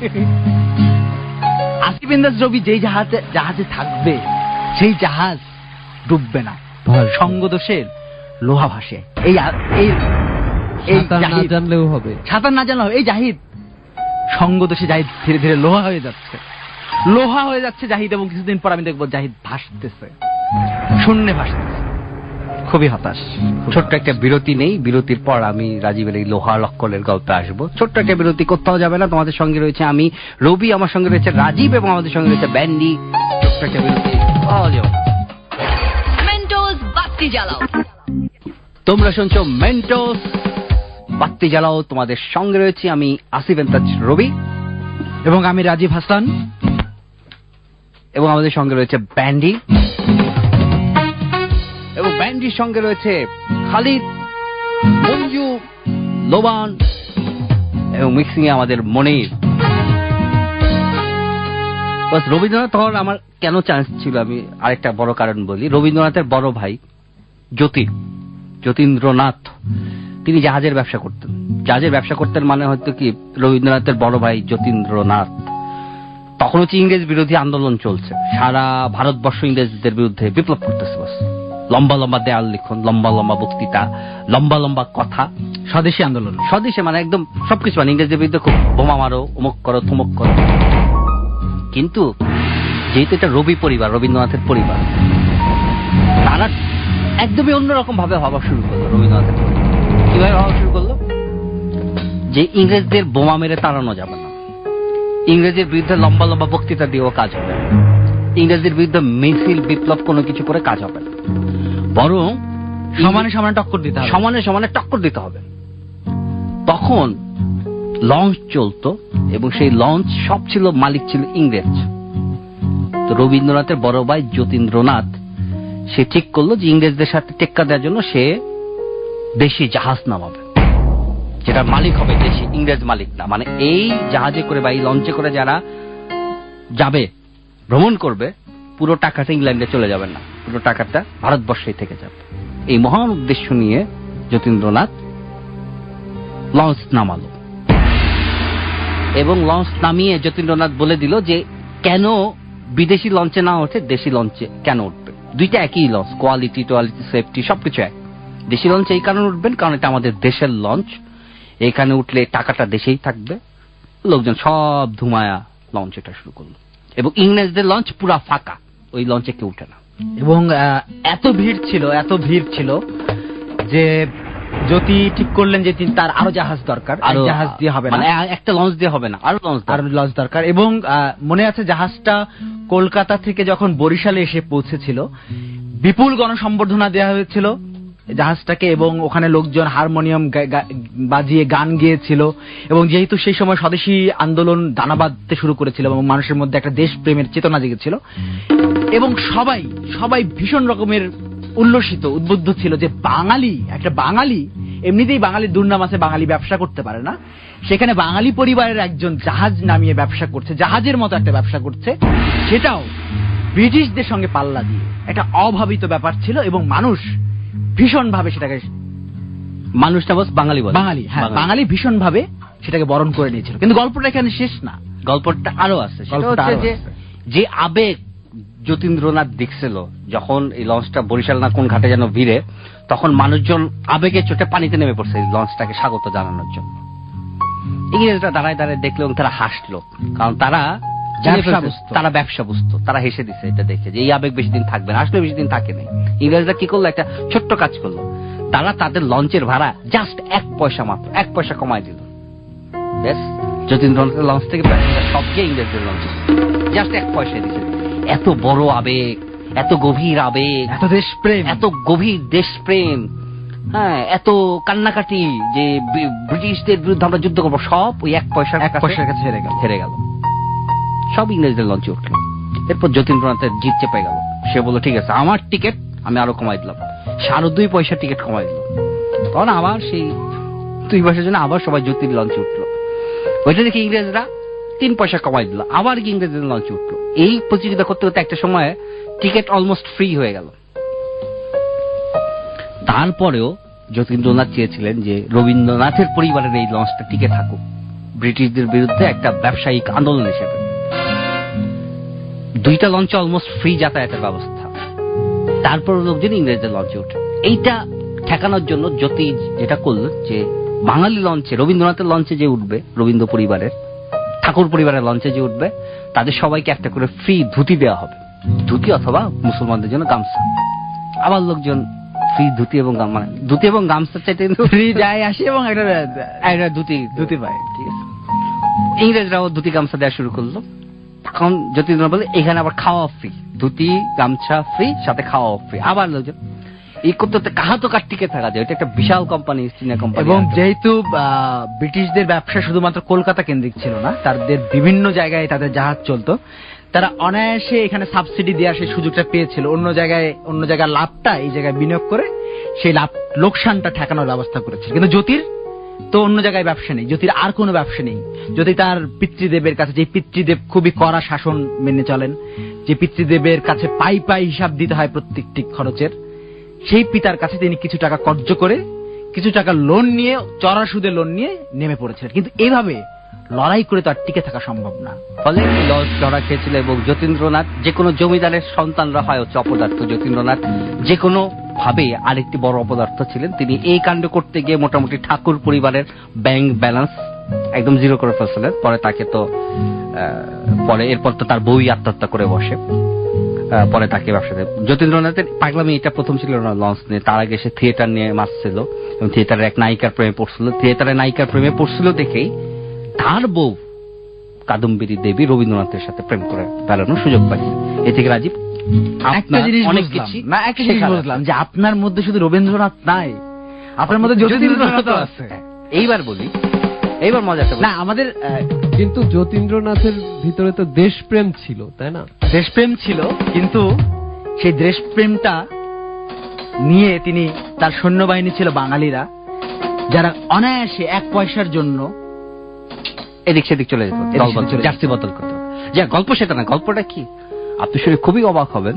আসিফ ইন্দাস রবি যেই জাহাজে থাকবে সেই জাহাজ ডুববে না, সঙ্গদোষের লোহা ভাসে। এই সাঁতার না জানলেও হবে, সাঁতার না জানলেও। এই জাহিদ সঙ্গদোষে জাহিদ ধীরে ধীরে লোহা হয়ে যাচ্ছে জাহিদ, এবং কিছুদিন পর আমি দেখবো জাহিদ ভাসতেছে, শূন্যে ভাসতেছে। খুবই হতাশ। ছোট্ট একটা বিরতি নেই, বিরতির পর আমি রাজীবের এই লোহা লক্কলের গল্পে আসবো। ছোট্ট একটা বিরতি, কোথাও যাবে না। তোমাদের সঙ্গে রয়েছে আমি রবি, আমার সঙ্গে রয়েছে রাজীব, এবং আমাদের সঙ্গে রয়েছে ব্যান্ডি। ছোট্ট একটা বিরতি। মেন্টোস বাতি জ্বালাও। তোমরা শুনছো মেন্টোস বাতি জ্বালাও। তোমাদের সঙ্গে রয়েছে আমি আসিফ ইন্দাস রবি, এবং আমি রাজীব হাসান, এবং আমাদের সঙ্গে রয়েছে ব্যান্ডি, এবং ব্যান্ডির সঙ্গে রয়েছে খালিদ, মঞ্জু, লোবান, এবং মিক্সিং এ আমাদের মনির। রবীন্দ্রনাথ হওয়ার আমার কেন চান্স ছিল, আমি আরেকটা বড় কারণ বলি। রবীন্দ্রনাথের বড় ভাই যতীন্দ্রনাথ, তিনি জাহাজের ব্যবসা করতেন। মানে হয়তো কি, রবীন্দ্রনাথের বড় ভাই যতীন্দ্রনাথ, তখন হচ্ছে ইংরেজ বিরোধী আন্দোলন চলছে, সারা ভারতবর্ষ ইংরেজদের বিরুদ্ধে বিপ্লব করতেছে। বস, লম্বা লম্বা দেয়াল লিখন, লম্বা লম্বা বক্তৃতা, লম্বা লম্বা কথা, স্বদেশী আন্দোলন, স্বদেশে মানে একদম সবকিছু, মানে ইংরেজদের বিরুদ্ধে খুব বোমা মারো, অমুক করো, থমক করো। কিন্তু যেহেতু এটা রবি পরিবার, রবীন্দ্রনাথের পরিবার, তারা একদমই অন্যরকম ভাবে ভাবা শুরু করলো। রবীন্দ্রনাথের কিভাবে ভাবা শুরু করলো? যে ইংরেজদের বোমা মেরে তাড়ানো যাবে না, ইংরেজের বিরুদ্ধে লম্বা লম্বা বক্তৃতা দিয়েও কাজ হবে না, ইংরেজদের বিরুদ্ধে মিছিল বিপ্লব কোনো কিছু করে কাজ হবে না, বরং সমানে সমানে টক্কর দিতে হবে। তখন লঞ্চ চলতো, এবং সেই লঞ্চ সব ছিল, মালিক ছিল ইংরেজ। তো রবীন্দ্রনাথের বড় ভাই যতীন্দ্রনাথ সে ঠিক করলো যে ইংরেজদের সাথে টেক্কা দেওয়ার জন্য সে দেশি জাহাজ নামাবে, যেটা মালিক হবে দেশি, ইংরেজ মালিক না। মানে এই জাহাজে করে বা এই লঞ্চে করে যারা যাবে, ভ্রমণ করবে, পুরো টাকাটা ইংল্যান্ডে চলে যাবে না, পুরো টাকাটা ভারতবর্ষেই থেকে যাবে। এই মহান উদ্দেশ্য নিয়ে যতীন্দ্রনাথ লঞ্চ নামালো, এবং লঞ্চ নামিয়ে যতীন্দ্রনাথ বলে দিল যে কেন বিদেশি লঞ্চে না ওঠে, দেশি লঞ্চে কেন উঠবে। দুইটা একই লঞ্চ, কোয়ালিটি, সেফটি সবকিছু এক। দেশি লঞ্চে এই কারণে উঠবেন কারণ এটা আমাদের দেশের লঞ্চ, এখানে উঠলে টাকাটা দেশেই থাকবে। লোকজন সব ধুমায়া লঞ্চ এটা শুরু করলো, এবং ইংরেজদের লঞ্চ পুরা ফাঁকা, ওই লঞ্চে কেউ উঠে না। এবং এত ভিড় ছিল যে জ্যোতি ঠিক করলেন যে তার আরো জাহাজ দরকার, জাহাজ দিয়ে হবে না, মানে একটা লঞ্চ দিয়ে হবে না, আরো লঞ্চ দরকার। এবং মনে আছে জাহাজটা কলকাতা থেকে যখন বরিশালে এসে পৌঁছেছিল, বিপুল গণসম্বর্ধনা দেওয়া হয়েছিল জাহাজটাকে, এবং ওখানে লোকজন হারমোনিয়াম বাজিয়ে গান গেয়েছিল। এবং যেহেতু সেই সময় স্বদেশী আন্দোলন দানা বাঁধতে শুরু করেছিল এবং মানুষের মধ্যে একটা দেশপ্রেমের চেতনা জেগেছিল, এবং সবাই ভীষণ রকমের উল্লসিত, উদ্বুদ্ধ ছিল যে একটা বাঙালি, এমনিতেই বাঙালির দুর্নাম আছে, বাঙালি ব্যবসা করতে পারে না, সেখানে বাঙালি পরিবারের একজন জাহাজ নামিয়ে ব্যবসা করছে, জাহাজের মতো একটা ব্যবসা করছে, সেটাও ব্রিটিশদের সঙ্গে পাল্লা দিয়ে। একটা অভাবিত ব্যাপার ছিল, এবং মানুষ ভীষণ ভাবে সেটাকে মানুষটা বস বাঙালি বলে, বাঙালি, হ্যাঁ বাঙালি ভীষণ ভাবে সেটাকে বরণ করে নিয়েছিল। কিন্তু গল্পটা এখানে শেষ না, গল্পটা আরো আছে। সেটা হচ্ছে যে আবেগ যতীন্দ্রনাথ দেখছিল যখন এই লঞ্চটা বরিশাল না কোন ঘাটে যেন ভিড়ে, তখন মানুষজন আবেগের চোটে পানিতে নেমে পড়ছে এই লঞ্চটাকে স্বাগত জানানোর জন্য। ইংরেজরা দাঁড়ায় দাঁড়ায় দেখলো এবং তারা হাসলো, কারণ তারা ব্যবসা বুঝতো। তারা হেসে দিছে এটা দেখে যে এই আবেগ বেশি দিন থাকবে না। আসলে বেশি দিন থাকে নাই। ইংরেজরা কি করলো, একটা ছোট্ট কাজ করলো, তারা তাদের লঞ্চের ভাড়া জাস্ট 1 পয়সা, মাত্র 1 পয়সা কমায় দিল। বেশ, যতীন্দ্রনাথের লঞ্চ থেকে সব গিয়ে ইংরেজদের লঞ্চ জাস্ট 1 পয়সা দিছে। এত বড় আবেগ, এত গভীর আবেগ, এত দেশপ্রেম, এত গভীর দেশপ্রেম, হ্যাঁ, এত কান্নাকাটি যে ব্রিটিশদের বিরুদ্ধে আমরা যুদ্ধ করবো, সব ওই 1 পয়সার কাছে হেরে গেল। সব ইংরেজদের লঞ্চে উঠলো। এরপর যতীন্দ্রনাথের জিত চেপে গেল। সে বলল ঠিক আছে, আমার টিকিট আমি আরো কমাই দিলাম, 2.5 পয়সা টিকিট কমাই দিল। তখন আবার সেই 2 পয়সার জন্য আবার সবাই জ্যোতির লঞ্চে উঠলো। ওইটা দেখে ইংরেজরা 3 পয়সা কমাই দিল, আবার কি ইংরেজদের লঞ্চে উঠলো। এই প্রতিযোগিতা করতে করতে একটা সময় টিকিট অলমোস্ট ফ্রি হয়ে গেল। তারপরেও যতীন্দ্রনাথ চেয়েছিলেন যে রবীন্দ্রনাথের পরিবারের এই লঞ্চটা টিকে থাকুক, ব্রিটিশদের বিরুদ্ধে একটা ব্যবসায়িক আন্দোলন হিসেবে। 2টা লঞ্চে অলমোস্ট ফ্রি যাতায়াতের ব্যবস্থা। তারপর লোকজন ইংরেজদের লঞ্চে উঠে। এইটা ঠেকানোর জন্য জ্যোতি যেটা করল যে বাঙালি লঞ্চে, রবীন্দ্রনাথের লঞ্চে যে উঠবে, রবীন্দ্র পরিবারের, ঠাকুর পরিবারের লঞ্চে যে উঠবে, তাদের সবাইকে একটা করে ফ্রি ধুতি দেওয়া হবে, ধুতি অথবা মুসলমানদের জন্য গামছা। আবার লোকজন ফ্রি ধুতি এবং ধুতি এবং গামছা চাইতে ফ্রি যায় আসে এবং একটা ধুতি পায়। ঠিক আছে, ইংরেজরাও ধুতি গামছা দেওয়া শুরু করলো। তখন যতীন্দ্রনাথ বলে এখানে আবার খাওয়া ফ্রি, ধুতি গামছা ফ্রি, সাথে খাওয়া ফ্রি। আবার লোকজন এই করতে কাহাতো কার টিকে থাকা যায়। এটা একটা বিশাল কোম্পানি, চীনা কোম্পানি। এবং যেহেতু ব্রিটিশদের ব্যবসা শুধুমাত্র কলকাতা কেন্দ্রিক ছিল না, তাদের বিভিন্ন জায়গায় তাদের জাহাজ চলতো, তারা অনায়াসে এখানে সাবসিডি দেওয়ার সেই সুযোগটা পেয়েছিল। অন্য জায়গায় লাভটা এই জায়গায় বিনিয়োগ করে সেই লোকসানটা ঠেকানোর ব্যবস্থা করেছিল। কিন্তু জ্যোতির তো অন্য জায়গায় ব্যবসা নেই, জ্যোতির আর কোনো ব্যবসা নেই। জ্যোতি তার পিতৃদেবের কাছে, যে পিতৃদেব খুবই কড়া শাসন মেনে চলেন, যে পিতৃদেবের কাছে পাই হিসাব দিতে হয় প্রত্যেকটি খরচের, সেই পিতার কাছে তিনি কিছু টাকা কর্য করে, কিছু টাকা লোন নিয়ে, চড়া সুদে লোন নিয়ে নেমে পড়েছিলেন। কিন্তু এইভাবে লড়াই করে তো আর টিকে থাকা সম্ভব না। ফলে লস লড়া খেয়েছিল। এবং যতীন্দ্রনাথ, যে কোনো জমিদারের সন্তানরা হয় হচ্ছে অপদার্থ, যতীন্দ্রনাথ যে কোনো ভাবে আরেকটি বড় অপদার্থ ছিলেন। তিনি এই কাণ্ড করতে গিয়ে মোটামুটি ঠাকুর পরিবারের ব্যাংক ব্যালেন্স একদম জিরো করে ফেলছিলেন। পরে তাকে তো এরপর তো তার বউই আত্মহত্যা করে বসে। পরে তাকে ব্যবসাতে যতীন্দ্রনাথের পাগলামি এটা প্রথম ছিল না লঞ্চ নিয়ে। তার আগে সে থিয়েটার নিয়ে মাসছিল এবং থিয়েটারের এক নায়িকার প্রেমে পড়ছিল। থিয়েটারের নায়িকার প্রেমে পড়ছিল দেখেই তার বউ কাদম্বিনী দেবী রবীন্দ্রনাথের সাথে প্রেম করে বেড়ানোর সুযোগ পাইছে। এ থেকে রাজীব অনেক কিছু বুঝলাম যে আপনার মধ্যে শুধু রবীন্দ্রনাথ নাই, আপনার মধ্যে যতীন্দ্রনাথ আছে। এইবার বলি, এইবার মজাটা না, আমাদের কিন্তু যতীন্দ্রনাথের ভিতরে তো দেশপ্রেম ছিল, তাই না? দেশপ্রেম ছিল, কিন্তু সেই দেশপ্রেমটা নিয়ে তিনি, তার সৈন্যবাহিনী ছিল বাঙালিরা, যারা অনায়াসে 1 পয়সার জন্য এদিক সেদিক চলে যেত, জার্সি বদল করতো। যা গল্প সেটা না, গল্পটা কি আপনি শুনে খুবই অবাক হবেন।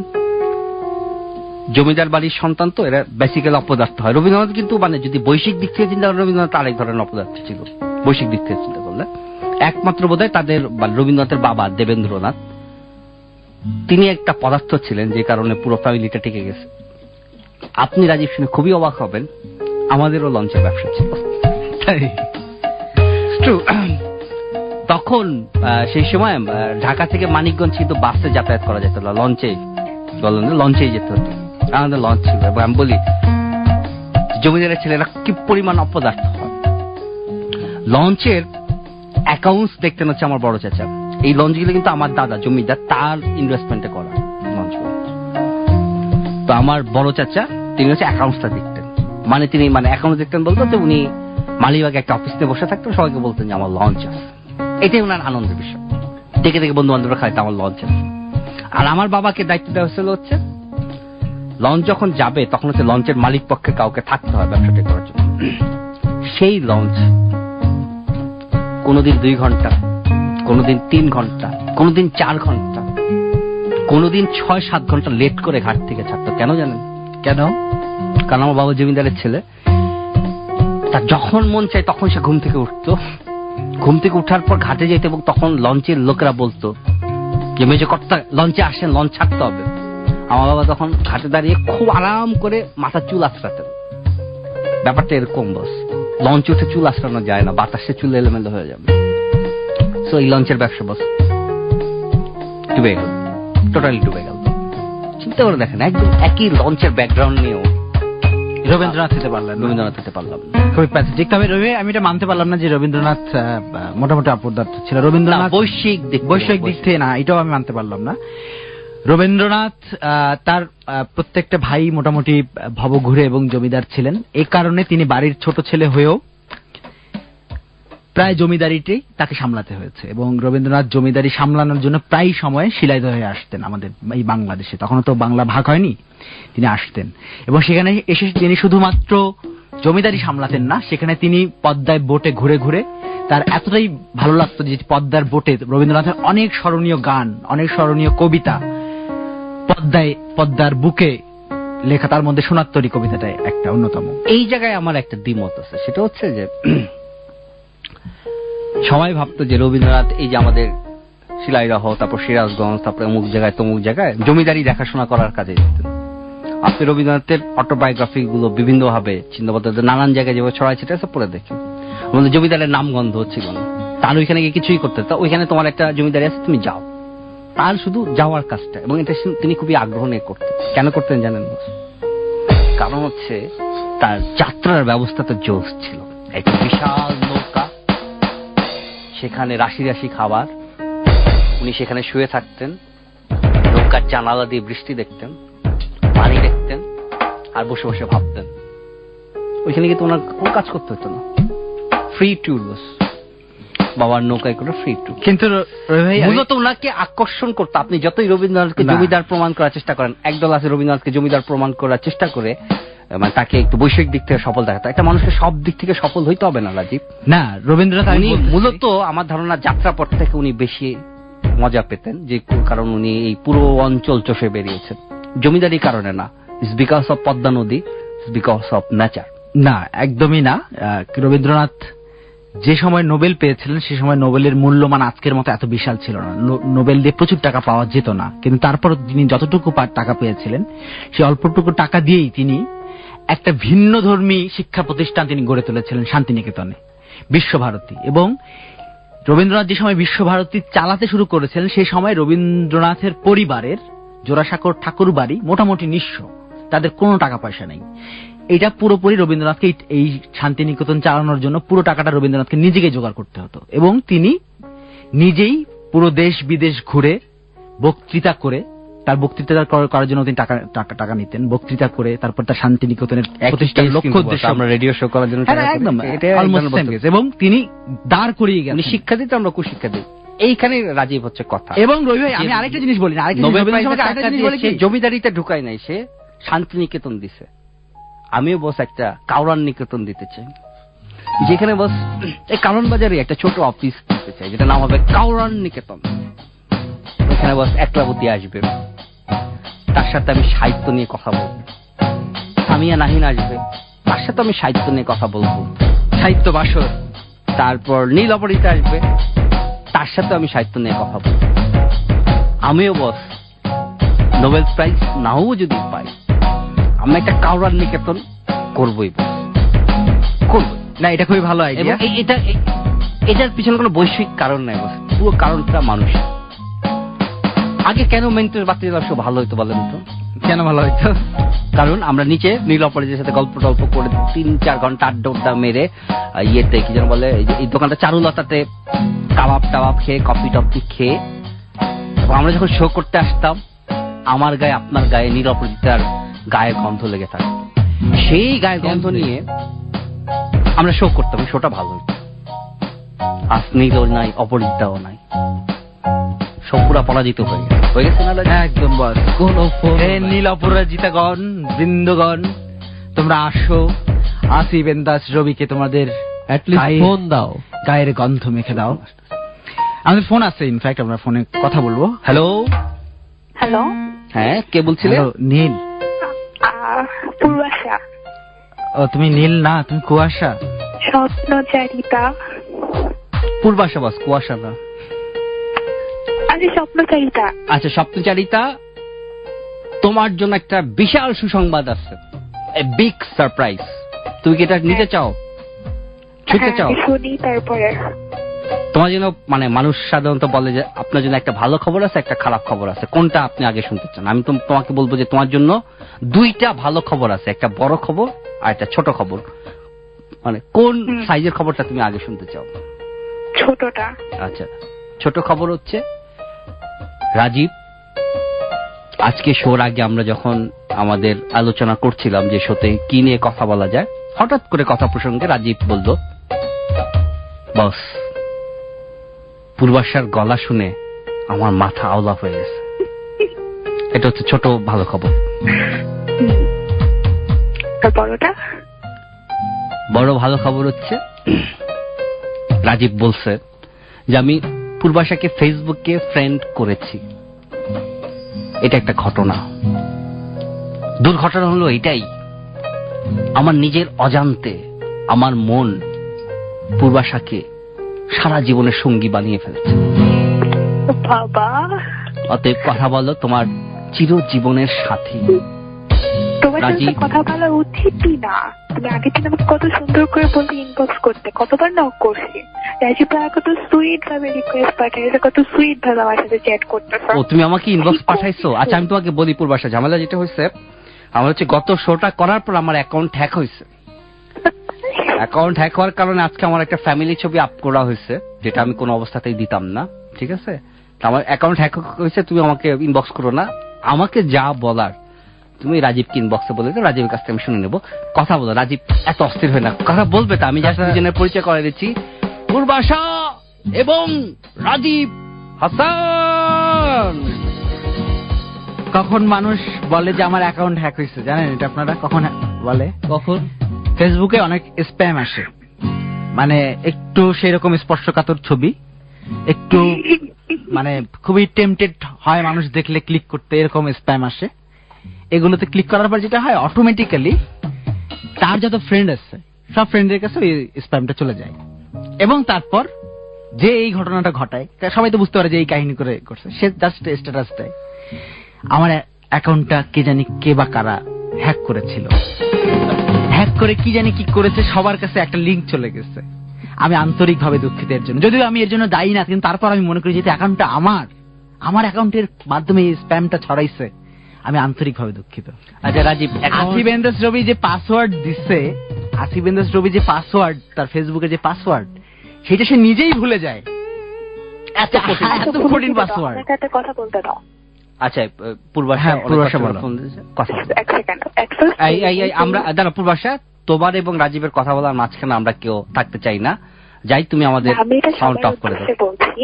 জমিদার বাড়ির সন্তান তো এরা বেসিক্যালি অপদার্থ হয়। রবীন্দ্রনাথ কিন্তু যদি বৈশ্বিক দিক থেকে চিন্তা করেন, রবীন্দ্রনাথ আরেক ধরনের অপদার্থ ছিল বৈশ্বিক দিক থেকে চিন্তা করলে। একমাত্র বোধহয় তাদের রবীন্দ্রনাথের বাবা দেবেন্দ্রনাথ, তিনি একটা পদার্থ ছিলেন যে কারণে পুরো ফ্যামিলিটা টিকে গেছে। আপনি রাজীব শুনে খুবই অবাক হবেন, আমাদেরও লঞ্চের ব্যবসা ছিল। তখন সেই সময় ঢাকা থেকে মানিকগঞ্জ কিন্তু বাসে যাতায়াত করা যেত না, লঞ্চেই যেতে হতো। আমাদের লঞ্চ ছিল। এবং আমি বলি জমিদারের ছেলেরা কি পরিমাণ অপদার্থ হয়। লঞ্চের অ্যাকাউন্টস দেখতেন হচ্ছে আমার বড় চাচা। এই লঞ্চগুলো কিন্তু আমার দাদা জমিদার, তার ইনভেস্টমেন্টে করা লঞ্চগুলো। তো আমার বড় চাচা তিনি হচ্ছে অ্যাকাউন্টসটা দেখতেন। তিনি অ্যাকাউন্টস দেখতেন বলতো যে উনি মালিবাগে একটা অফিসে বসে থাকতেন, সবাইকে বলতেন যে আমার লঞ্চ আছে। এটাই ওনার আনন্দের বিষয়। দেখে দেখে বন্ধু বান্ধবরা খাইতে আমার লঞ্চ আছে। আর আমার বাবাকে দায়িত্ব দেওয়া হয়েছিল হচ্ছে লঞ্চ যখন যাবে তখন হচ্ছে লঞ্চের মালিক পক্ষে কাউকে থাকতে হয় ব্যবসাটা করার জন্য। সেই লঞ্চ কোনদিন 2 ঘন্টা, কোনদিন 3 ঘন্টা, কোনদিন 4 ঘন্টা, কোনদিন 6-7 ঘন্টা লেট করে ঘাট থেকে ছাড়তো। কেন জানেন? কেন? কারণ আমার বাবা জমিদারের ছেলে, তা যখন মন চাই তখন সে ঘুম থেকে উঠতো, ঘুম থেকে উঠার পর ঘাটে যেত এবং তখন লঞ্চের লোকেরা বলতো যে মেজো কর্তা লঞ্চে আসেন, লঞ্চ ছাড়তে হবে। আমার বাবা তখন ঘাটে দাঁড়িয়ে খুব আরাম করে মাথার চুল আঁচড়াতেন। ব্যাপারটা এরকম বস, লঞ্চ উঠে চুল আঁচড়ানো যায় না, বাতাসে চুল এলোমেলো হয়ে যাবে। সো এই লঞ্চের ব্যবসা বস ডুবে গেল, টোটালি ডুবে গেল। চিন্তা করে দেখেন, একদম একই লঞ্চের ব্যাকগ্রাউন্ড নিয়েও রবীন্দ্রনাথ হতে পারলাম, রবীন্দ্রনাথ হতে পারলাম না। খুবই প্যাথেটিক। তবে আমি এটা মানতে পারলাম না যে রবীন্দ্রনাথ মোটামুটি অপদার্থ ছিল। রবীন্দ্রনাথ বৈশ্বিক দিক থেকে না, এটাও আমি মানতে পারলাম না। রবীন্দ্রনাথ তার প্রত্যেকটা ভাই মোটামুটি ভবঘুরে এবং জমিদার ছিলেন। এই কারণে তিনি বাড়ির ছোট ছেলে হয়েও প্রায় জমিদারিটাই তাকে সামলাতে হয়েছে, এবং রবীন্দ্রনাথ জমিদারি সামলানোর জন্য প্রায় সময় শিলাইদহ হয়ে আসতেন আমাদের এই বাংলাদেশে। তখনও তো বাংলা ভাগ হয়নি, তিনি আসতেন এবং সেখানে এসে তিনি শুধুমাত্র জমিদারি সামলাতেন না, সেখানে তিনি পদ্মায় বোটে ঘুরে ঘুরে তার এতটাই ভালো লাগতো যে পদ্মার বোটে রবীন্দ্রনাথের অনেক স্মরণীয় গান, অনেক স্মরণীয় কবিতা পদ্মার বুকে লেখা, তার মধ্যে সোনাত্তরী কবিতাটা একটা অন্যতম। এই জায়গায় আমার একটা দ্বিমত আছে, সেটা হচ্ছে যে সবাই ভাবতো যে রবীন্দ্রনাথ এই যে আমাদের শিলাইদহ, তারপর সিরাজগঞ্জ, তারপরে অমুক জায়গায় তমুক জায়গায় জমিদারি দেখাশোনা করার কাজে যেতেন। আপনি রবীন্দ্রনাথের অটোবায়োগ্রাফি গুলো বিভিন্ন ভাবে চিহ্নবদ্ধ নানান জায়গায় যেভাবে ছড়াই ছিটে আছে পড়ে দেখেন, আমাদের জমিদারের নামগন্ধ ছিল না, তার ওইখানে গিয়ে কিছুই করতে, তা ওইখানে তোমার একটা জমিদারি আছে তুমি যাও, তার শুধু যাওয়ার কাজটা। এবং এটা তিনি খুবই আগ্রহ নিয়ে করতেন। কেন করতেন জানেন? কারণ হচ্ছে তার যাত্রার ব্যবস্থা তো জোশ ছিল। একটা বিশাল নৌকা, সেখানে রাশি রাশি খাবার, উনি সেখানে শুয়ে থাকতেন, নৌকার জানালা দিয়ে বৃষ্টি দেখতেন, পানি দেখতেন, আর বসে বসে ভাবতেন। ওইখানে গিয়ে তো ওনার কোনো কাজ করতে হতো না, ফ্রি ট্যুর, বাবার নৌকায় করে ফ্রি ট্যুর। কিন্তু মূলত ওনাকে আকর্ষণ করতো। আপনি যতই রবীন্দ্রনাথকে জমিদার প্রমাণ করার চেষ্টা করেন, একদল আছে রবীন্দ্রনাথকে জমিদার প্রমাণ করার চেষ্টা করে মানে তাকে একটু বৈষয়িক দিক থেকে সফল দেখাতো। একটা মানুষকে সব দিক থেকে সফল হইতে হবে না রাজীব। না, রবীন্দ্রনাথ মূলত আমার ধারণা যাত্রাপথ থেকে উনি বেশি মজা পেতেন, যে কারণ উনি এই পুরো অঞ্চল চষে বেরিয়েছেন। জমিদারি কারণে না, ইটস বিকজ অফ পদ্মা নদী, ইটস বিকজ অফ নেচার। না, একদমই না। রবীন্দ্রনাথ যে সময় নোবেল পেয়েছিলেন সে সময় নোবেলের মূল্যমান আজকের মতো এত বিশাল ছিল না। নোবেল দিয়ে প্রচুর টাকা পাওয়া যেত না, কিন্তু তারপর তিনি যতটুকু টাকা পেয়েছিলেন সেই অল্পটুকু টাকা দিয়েই তিনি একটা ভিন্ন ধর্মী শিক্ষা প্রতিষ্ঠান তিনি গড়ে তুলেছিলেন শান্তিনিকেতনে, বিশ্বভারতী। এবং রবীন্দ্রনাথ যে সময় বিশ্বভারতী চালাতে শুরু করেছিলেন সেই সময় রবীন্দ্রনাথের পরিবারের জোড়াসাঁকোর ঠাকুর বাড়ি মোটামুটি নিঃস্ব, তাদের কোনো টাকা পয়সা নেই। এটা পুরোপুরি রবীন্দ্রনাথকে এই শান্তিনিকেতন চালানোর জন্য পুরো টাকাটা রবীন্দ্রনাথকে নিজেকে জোগাড় করতে হতো, এবং তিনি নিজেই পুরো দেশ বিদেশ ঘুরে বক্তৃতা করে, তার বক্তৃতা করার জন্য তিনি টাকা নিতেন, বক্তৃতা করে তারপর তার শান্তিনিকেতনের প্রতিষ্ঠার লক্ষ্য উদ্দেশ্য আমরা রেডিও শো করার জন্য একদম, এবং তিনি দাঁড় করিয়ে গেলেন। শিক্ষা দিতে আমরা কুশিক্ষা দিই, এইখানে রাজীব হচ্ছে কথা। এবং রবি ভাই, আমি আরেকটা জিনিস বলি না, জমিদারিতে ঢুকাই নাই, সে শান্তিনিকেতন দিছে। আমিও বস একটা কাউরান নিকেতন দিতে চাই, যেখানে বস এই কারণ বাজারে একটা ছোট অফিস দিতে চাই, যেটা নাম হবে কাউরান নিকেতন। এখানে বস একলাবতী আসবে, তার সাথে আমি সাহিত্য নিয়ে কথা বলবো। সামিয়া নাহিন আসবে, তার সাথে আমি সাহিত্য নিয়ে কথা বলবো, সাহিত্য বাসর। তারপর নীল অপরাজিতা আসবে, তার সাথে আমি সাহিত্য নিয়ে কথা বলবো। আমিও বস নোবেল প্রাইজ নাও যদি পাই, আমি একটা কাউরান নিকেতন করবই, করবো না। এটা খুবই ভালো আইডিয়া। এটার পিছনে কোনো বৈশ্বিক কারণ নাই, বস পুরো কারণটা মানুষ। আগে কেন মেন্টের বাতি ব্যবসা ভালো হইতো বলেন তো? কেন ভালো হইতো? কারণ আমরা নিচে নীল অপরাজিতার সাথে গল্প টল্প করে 3-4 ঘন্টা আড্ডা মেরে ইয়েতে কি যেন বলে, এই দোকানটা চারুলতাতে কাবাব টাবাব খেয়ে, কফি টফি খেয়ে, আমরা যখন শো করতে আসতাম, আমার গায়ে আপনার গায়ে নীল অপরাজিতার গায়ে গন্ধ লেগে থাকে। সেই গায়ে গন্ধ নিয়ে আমরা শো করতাম, শোটা ভালো হইতো। আজ নীলও নাই, অপরাজিতাও নাই, সব পুরা পরাজিত হয়ে গেছে না? একদম বস। কোন নীল অপরাজিতাগণ, বৃন্দগণ, তোমরা আসো, আসি বেন্দাস রবিকে তোমাদের ফোন দাও, গায়ের গন্ধ মেখে দাও। আমাদের ফোন আছে, ইনফ্যাক্ট আমরা ফোনে কথা বলবো। হ্যালো হ্যালো, হ্যাঁ কে বলছিলে? কুয়াশা। ও তুমি নীল না, তুমি কুয়াশা। স্বপ্নচারিতা। পূর্বাশা বাস, কুয়াশা না। আচ্ছা স্বপ্নচারিতা। আচ্ছা স্বপ্নচারিতা, তোমার জন্য একটা বিশাল সুসংবাদ আছে, এ বিগ সারপ্রাইজ। তুমি কি এটা নিতে চাও, শুনতে চাও? শুনি তারপরে। তোমার জন্য মানে মানুষ সাধারণত বলে যে আপনার জন্য একটা ভালো খবর আছে, একটা খারাপ খবর আছে, কোনটা আপনি আগে শুনতে চান? আমি তোমাকে বলবো যে তোমার জন্য দুইটা ভালো খবর আছে, একটা বড় খবর আর একটা ছোট খবর। মানে কোন সাইজের খবরটা তুমি আগে শুনতে চাও? ছোটটা। আচ্ছা, ছোট খবর হচ্ছে রাজীব, আজকে শোর আগে আমরা যখন আমাদের আলোচনা করছিলাম যে শোতে কি নিয়ে কথা বলা যায়, হঠাৎ করে কথা প্রসঙ্গে রাজীব বলল, বস পূর্বাশার গলা শুনে আমার মাথা আওলা হয়ে গেছে। এটা হচ্ছে ছোট ভালো খবর। বড়টা? বড় ভালো খবর হচ্ছে রাজীব বলছে যে আমি পূর্বাশাকে ফেসবুকে ফ্রেন্ড করেছি। এটা একটা ঘটনা। দুর্ঘটনা হলো এটাই, আমার নিজের অজান্তে আমার মন পূর্বাশাকে সারা জীবনের সঙ্গী বানিয়ে ফেলছে। বাবা, অতএব কথা বলো তোমার চিরজীবনের সাথী। তোমার সাথে কথা বলা উচিতই না। তুমি আগের দিন আমাকে কত সুন্দর করে বলতে ইনবক্স করতে, কতবার নক করছি। রাজীব ভাই কত সুইট ভাবে রিকোয়েস্ট পাঠাইছে, কত সুইট ভাবে আমার সাথে চ্যাট করতেছে। ও তুমি আমাকে ইনবক্স পাঠাইছো? আচ্ছা আমি তোমাকে বলি পূর্বাশা, ঝামেলা যেটা হয়েছে আমার হচ্ছে গত শোটা করার পর আমার অ্যাকাউন্ট হ্যাক হয়েছে। অ্যাকাউন্ট হ্যাক হওয়ার কারণে আজকে আমার একটা ফ্যামিলি ছবি আপ করা হয়েছে, যেটা আমি কোনো অবস্থাতেই দিতাম না। ঠিক আছে, আমার অ্যাকাউন্ট হ্যাক হয়েছে। তুমি আমাকে ইনবক্স করো না, আমাকে যা বলার তুমি রাজীবকে ইনবক্সে বলে দাও, রাজীবের কাছ থেকে আমি শুনে নেবো। কথা বলো, রাজীব এত অস্থির হয় না, কথা বলবে তো। আমি জাস্ট দুজনের পরিচয় করে দিচ্ছি, পূর্বাশা এবং রাজীব হাসান। কখন মানুষ বলে যে আমার অ্যাকাউন্ট হ্যাক হয়েছে জানেন? এটা আপনারা কখন বলে? কখন? ফেসবুকে অনেক স্প্যাম আসে, মানে একটু সেরকম স্পর্শকাতর ছবি, একটু মানে খুবই টেম্পটেড হয় মানুষ দেখলে ক্লিক করতে, এরকম স্প্যাম আসে। এগুলোতে ক্লিক করার পর যেটা হয়, অটোমেটিক্যালি তার যত ফ্রেন্ড আছে সব ফ্রেন্ডের কাছে ওই স্প্যামটা চলে যায়। এবং তারপর যে এই ঘটনাটা ঘটায় সবাই তো বুঝতে পারে যে এই কাহিনী করে করছে, সে জাস্ট স্ট্যাটাস দেয় আমার অ্যাকাউন্টটা কে জানি কে বা কারা হ্যাক করেছিল, হ্যাক করে কি জানি কি করেছে, সবার কাছে একটা লিঙ্ক চলে গেছে। আমি আন্তরিকভাবে দুঃখিত এর জন্য, যদিও আমি এর জন্য দায়ী না, কিন্তু তারপর আমি মনে করি যে অ্যাকাউন্টটা আমার অ্যাকাউন্টের মাধ্যমে এই স্প্যামটা ছড়াইছে, আমি আন্তরিকভাবে দুঃখিত। আচ্ছা রাজীব, আসিফ এন্দাস রবি যে পাসওয়ার্ড দিচ্ছে, আসিফ এন্দাস রবি যে পাসওয়ার্ড, তার ফেসবুকে যে পাসওয়ার্ড, সেটা সে নিজেই ভুলে যায়। এত কঠিন পাসওয়ার্ড। কথা বলতে দাও। আচ্ছা পূর্বাশা, পূর্বাশা বলো কথা। এক সেকেন্ড, আমরা দাঁড়া পূর্বাশা, তোমার এবং রাজীবের কথা বলার মাঝখানে আমরা কেউ থাকতে চাই না। যাই তুমি আমাদের সাউন্ড অফ করে দাও। বলছি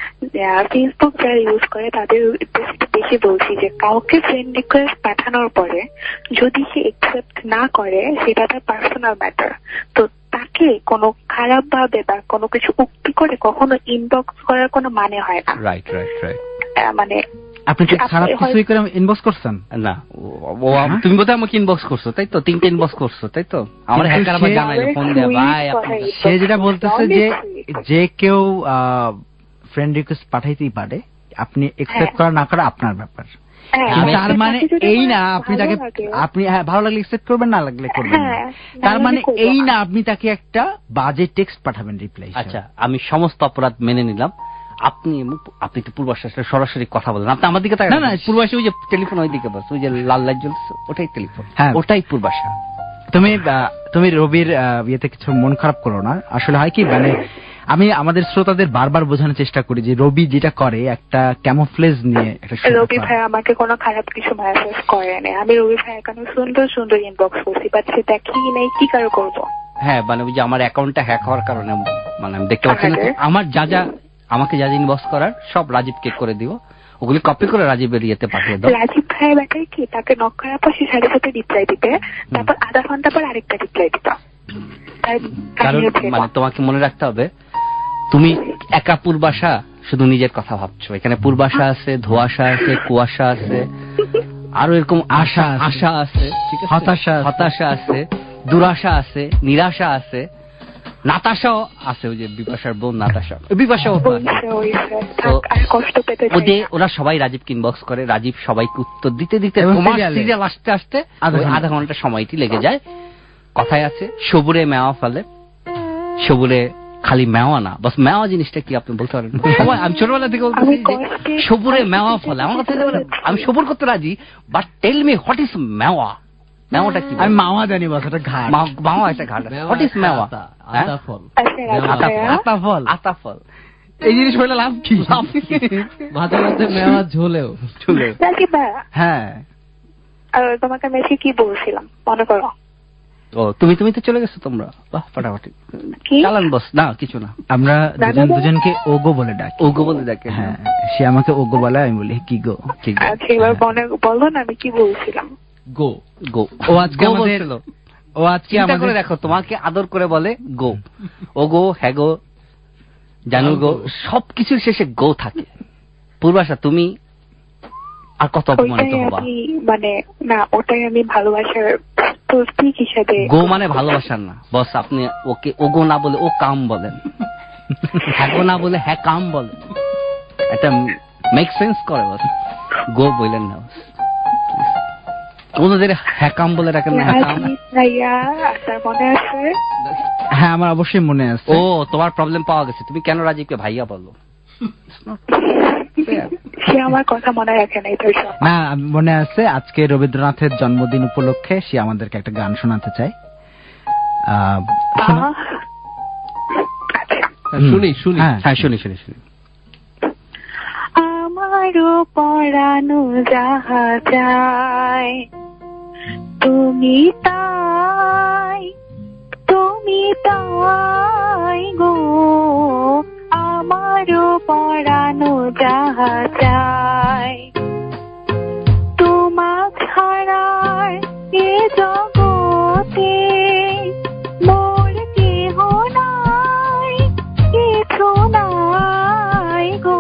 ফেসবুক যারা ইউজ করে তাদের বেশি বলছি যে কাউকে ফ্রেন্ড রিকোয়েস্ট পাঠানোর পরে যদি সে একসেপ্ট না করে, সেটা তার পার্সোনাল ম্যাটার। তো তাকে কোনো খারাপ ভাবে বা কোনো কিছু উক্তি করে কখনো ইনবক্স করার কোনো মানে হয় না। Right right right. মানে আপনি কি খারাপ কিছুই করে ইনবক্স করছেন? না, তুমি বোধহয় আমাকে ইনবক্স করছো তাই তো, 3টে ইনবক্স করছো তাই তো। আমার হ্যাকার আবার জানাইলো ফোন দিয়ে, ভাই সে যেটা বলতেছে যে কেউ ফ্রেন্ড রিকোয়েস্ট পাঠাইতেই পারে, আপনি একসেপ্ট করা না করা আপনার ব্যাপার। তার মানে এই না আপনি তাকে, আপনি ভালো লাগলে একসেপ্ট করবেন, না লাগলে করবেন। তার মানে এই না আপনি তাকে একটা বাজে টেক্সট পাঠাবেন রিপ্লাই। আচ্ছা আমি সমস্ত অপরাধ মেনে নিলাম। আপনি তো পূর্বাশার সাথে সরাসরি কথা বলেন, আপনি আমার দিকে তাকান। না পূর্বাশা ওই যে টেলিফোন ওই দিকে বস, ওই যে লাল লাইট জ্বলছে ওটাই টেলিফোন, ওটাই পূর্বাশা। তুমি রবির ইয়েতে কিছু মন খারাপ করো না। আসলে হয় কি, মানে আমি আমাদের শ্রোতাদের বারবার বোঝানোর চেষ্টা করি যে রবি যেটা করে একটা ক্যামোফ্লেজ নিয়ে একটা। রবি ভাই আমাকে কোনো খারাপ কিছু মেসেজ করে না, আমি রবি ভাই এখানে সুন্দর সুন্দর ইনবক্স করছি, বাট সে দেখি নাই, কি কারো করবো। হ্যাঁ মানে ওই যে আমার অ্যাকাউন্টটা হ্যাক হওয়ার কারণে মানে আমি দেখতে পাচ্ছি না। আমার আমাকে যা ইনবক্স করার সব রাজীবকে করে দিও, ওগুলি কপি করে রাজীবের ইয়েতে পাঠিয়ে দাও। রাজীব ভাই ব্যাপারে কি, তাকে নক করার পর সে সাথে সাথে রিপ্লাই দিতে, তারপর আধা ঘন্টা পর আরেকটা রিপ্লাই দিত। কারণ মানে তোমাকে মনে রাখতে হবে, তুমি একা পূর্বাশা শুধু নিজের কথা ভাবছো। এখানে পূর্বাশা আছে, ধোঁয়াশা আছে, কুয়াশা আছে, আরো এরকম আশা আছে, হতাশা আছে, দুরাশা আছে, নিরাশা আছে, নাতাশাও আছে, ওই যে বিপাশার বোন নাতাশা, বিপাশাও কষ্ট পেতে ওদের ওরা সবাই রাজীবকে ইনবক্স করে, রাজীব সবাইকে উত্তর দিতে দিতে তোমার সিরিয়াল আসতে আসতে আধা ঘন্টা সময়টি লেগে যায়। কথায় আছে সবুরে মেওয়া ফলে, সবুরে খালি মেওয়া না, বাস মেওয়া জিনিসটা কি আপনি বলতে পারেন? সবাই আমি ছোটবেলা থেকে বলতেছি যে সবুরে মেওয়া ফলে, আমার কথা আমি সবুর করতে রাজি, but tell me what is মেওয়া? মেওয়াটা কি? আমি মাওয়া জানি, বাস এটা ঘাট, মাওয়া একটা ঘাট। হোয়াট ইজ মেওয়া? আতাফল, আতাফল, আতাফল। এই জিনিস বলে লাভ কি? মাঝে মাঝে মেওয়া ঝোলেও ঝোলেও। হ্যাঁ, তোমাকে মেসে কি বলছিলাম মনে করো? ও তুমি তো চলে গেছো তোমরা, বাহ ফাটাফাটি চালান বস। না কিছু না, আমরা দুজনকে ওগো বলে ডাকি। ওগো বলে ডাকে? হ্যাঁ, সে আমাকে ওগো বলে, আমি বলি কি গো। আচ্ছা এবার বলো না আমি কি বলছিলাম। গো গো। ও আজকে আমাদের, ও আজকে আমাদের করে দেখো, তোমাকে আদর করে বলে গো। ও গো, হ্যাঁ গো, জানু গো, সবকিছুর শেষে গো থাকে। পূর্বাশা তুমি আর কত অপমানিত হবা? মানে না, ওটাই আমি ভালোবাসার প্রতীক হিসেবে। গো মানে ভালোবাসার না বস, আপনি ওকে ওগো না বলে ও কাম বলেন, হ্যাঁ গো না বলে হ্যাঁ কাম বলেন, এটা মেক সেন্স করে বস। গো বললেন না বস, কোনদের হ্যাঁ কাম বলে রাখেন না। মনে আছে? হ্যাঁ আমার অবশ্যই মনে আছে। ও তোমার প্রবলেম পাওয়া গেছে, তুমি কেন রাজীবকে ভাইয়া বলো? সে আমার কথা মনে রাখে নাই। না মনে আছে, আজকে রবীন্দ্রনাথের জন্মদিন উপলক্ষে সে আমাদেরকে একটা গান শোনাতে চায়। শুনি শুনি, হ্যাঁ শুনি শুনি শুনি। আমারও পরানো যাহা যায়, তুমি তাই গো, আমারও পরানো যাহা যায়, তোমার ছাড়ার এ জগতে মোর কেহ নাই, কিছু নাই গো,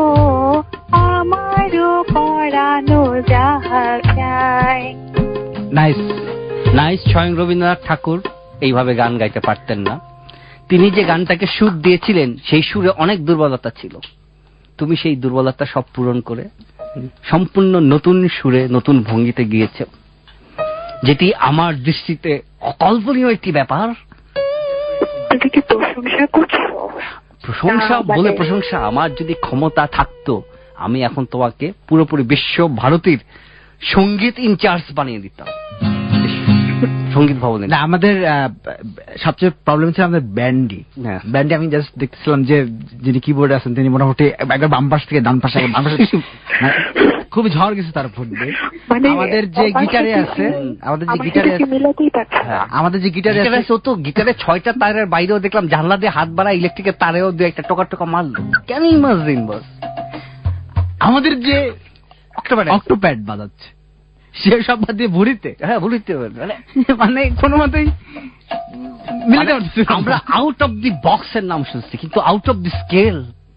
আমারও পরানো যাহা যায়। Nice nice. স্বয়ং রবীন্দ্রনাথ ঠাকুর এইভাবে গান গাইতে পারতেন না। তিনি যে গানটাকে সুর দিয়েছিলেন সেই সুরে অনেক দুর্বলতা ছিল, তুমি সেই দুর্বলতা সব পূরণ করে সম্পূর্ণ নতুন সুরে নতুন ভঙ্গিতে গিয়েছ, যেটি আমার দৃষ্টিতে অকল্পনীয় একটি ব্যাপার। প্রশংসা করছো? প্রশংসা বলে প্রশংসা, আমার যদি ক্ষমতা থাকতো আমি এখন তোমাকে পুরোপুরি বিশ্ব ভারতীর সঙ্গীত ইনচার্জ বানিয়ে দিতাম, সঙ্গীত ভবনে। না আমাদের সবচেয়ে প্রবলেম ছিল আমাদের ব্যান্ডি। ব্যান্ডি আমি জাস্ট দেখতেছিলাম যে যিনি কিবোর্ডে আছেন তিনি মোটামুটি একবার বাম পাশ থেকে ডান পাশে, খুবই ঝড় গেছে তার উপর দিয়ে। আমাদের যে গিটারে আছে, আমাদের যে গিটারে আছে ও তো গিটারে 6টা তারের বাইরেও দেখলাম জানলা দিয়ে হাত বাড়া ইলেকট্রিকের তারেও দু একটা টোকা টোকা মারলো। কেন ইমাজিন বস, আমাদের যে অক্টোপ্যাড বাজাচ্ছে সে সব বাদ দিয়ে ভুড়িতে, হ্যাঁ ভুড়িতে, মানে কোনো মতেই মিলাতে পারছি। আমরা আউট অফ দি বক্স এর নাম শুনছি, কিন্তু আউট অফ দি স্কেল।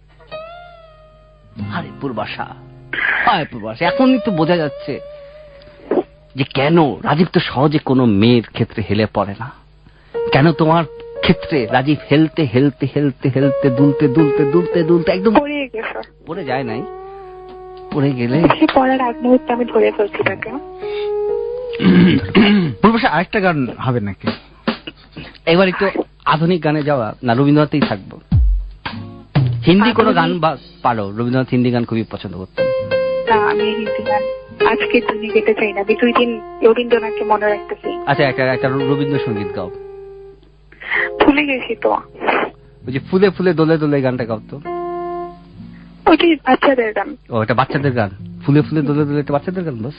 আরে পূর্বাশা, পূর্বাশা এখনই তো বোঝা যাচ্ছে যে কেন রাজীব তো সহজে কোনো মেয়ের ক্ষেত্রে হেলে পড়ে না, কেন তোমার ক্ষেত্রে রাজীব হেলতে হেলতে হেলতে হেলতে দুলতে দুলতে দুলতে দুলতে একদম পড়ে যায় নাই, পড়ে গেলে পড়ার আগ মুহূর্তে আমি ধরে ফেলছি তাকে। পূর্বাশা আরেকটা গান হবে নাকি? এবার একটু আধুনিক গানে যাওয়া না, রবীন্দ্রনাথেই থাকবো। হিন্দি কোনো গান বা পারো? রবীন্দ্রনাথ হিন্দি গান খুবই পছন্দ করতেন। না আমি হিন্দি গান আজকে দিনে গেতে চাই না, 2 দিন রবীন্দ্রনাথকে মনে রাখতেছি। আচ্ছা একটা রবীন্দ্রসঙ্গীত গাও। ভুলে গেছি তো, ওই যে ফুলে ফুলে দোলে দোলে গানটা গাও তো। ওইটি বাচ্চাদের গান। ও এটা বাচ্চাদের গান, ফুলে ফুলে দোলে দোলে এটা বাচ্চাদের গান বস।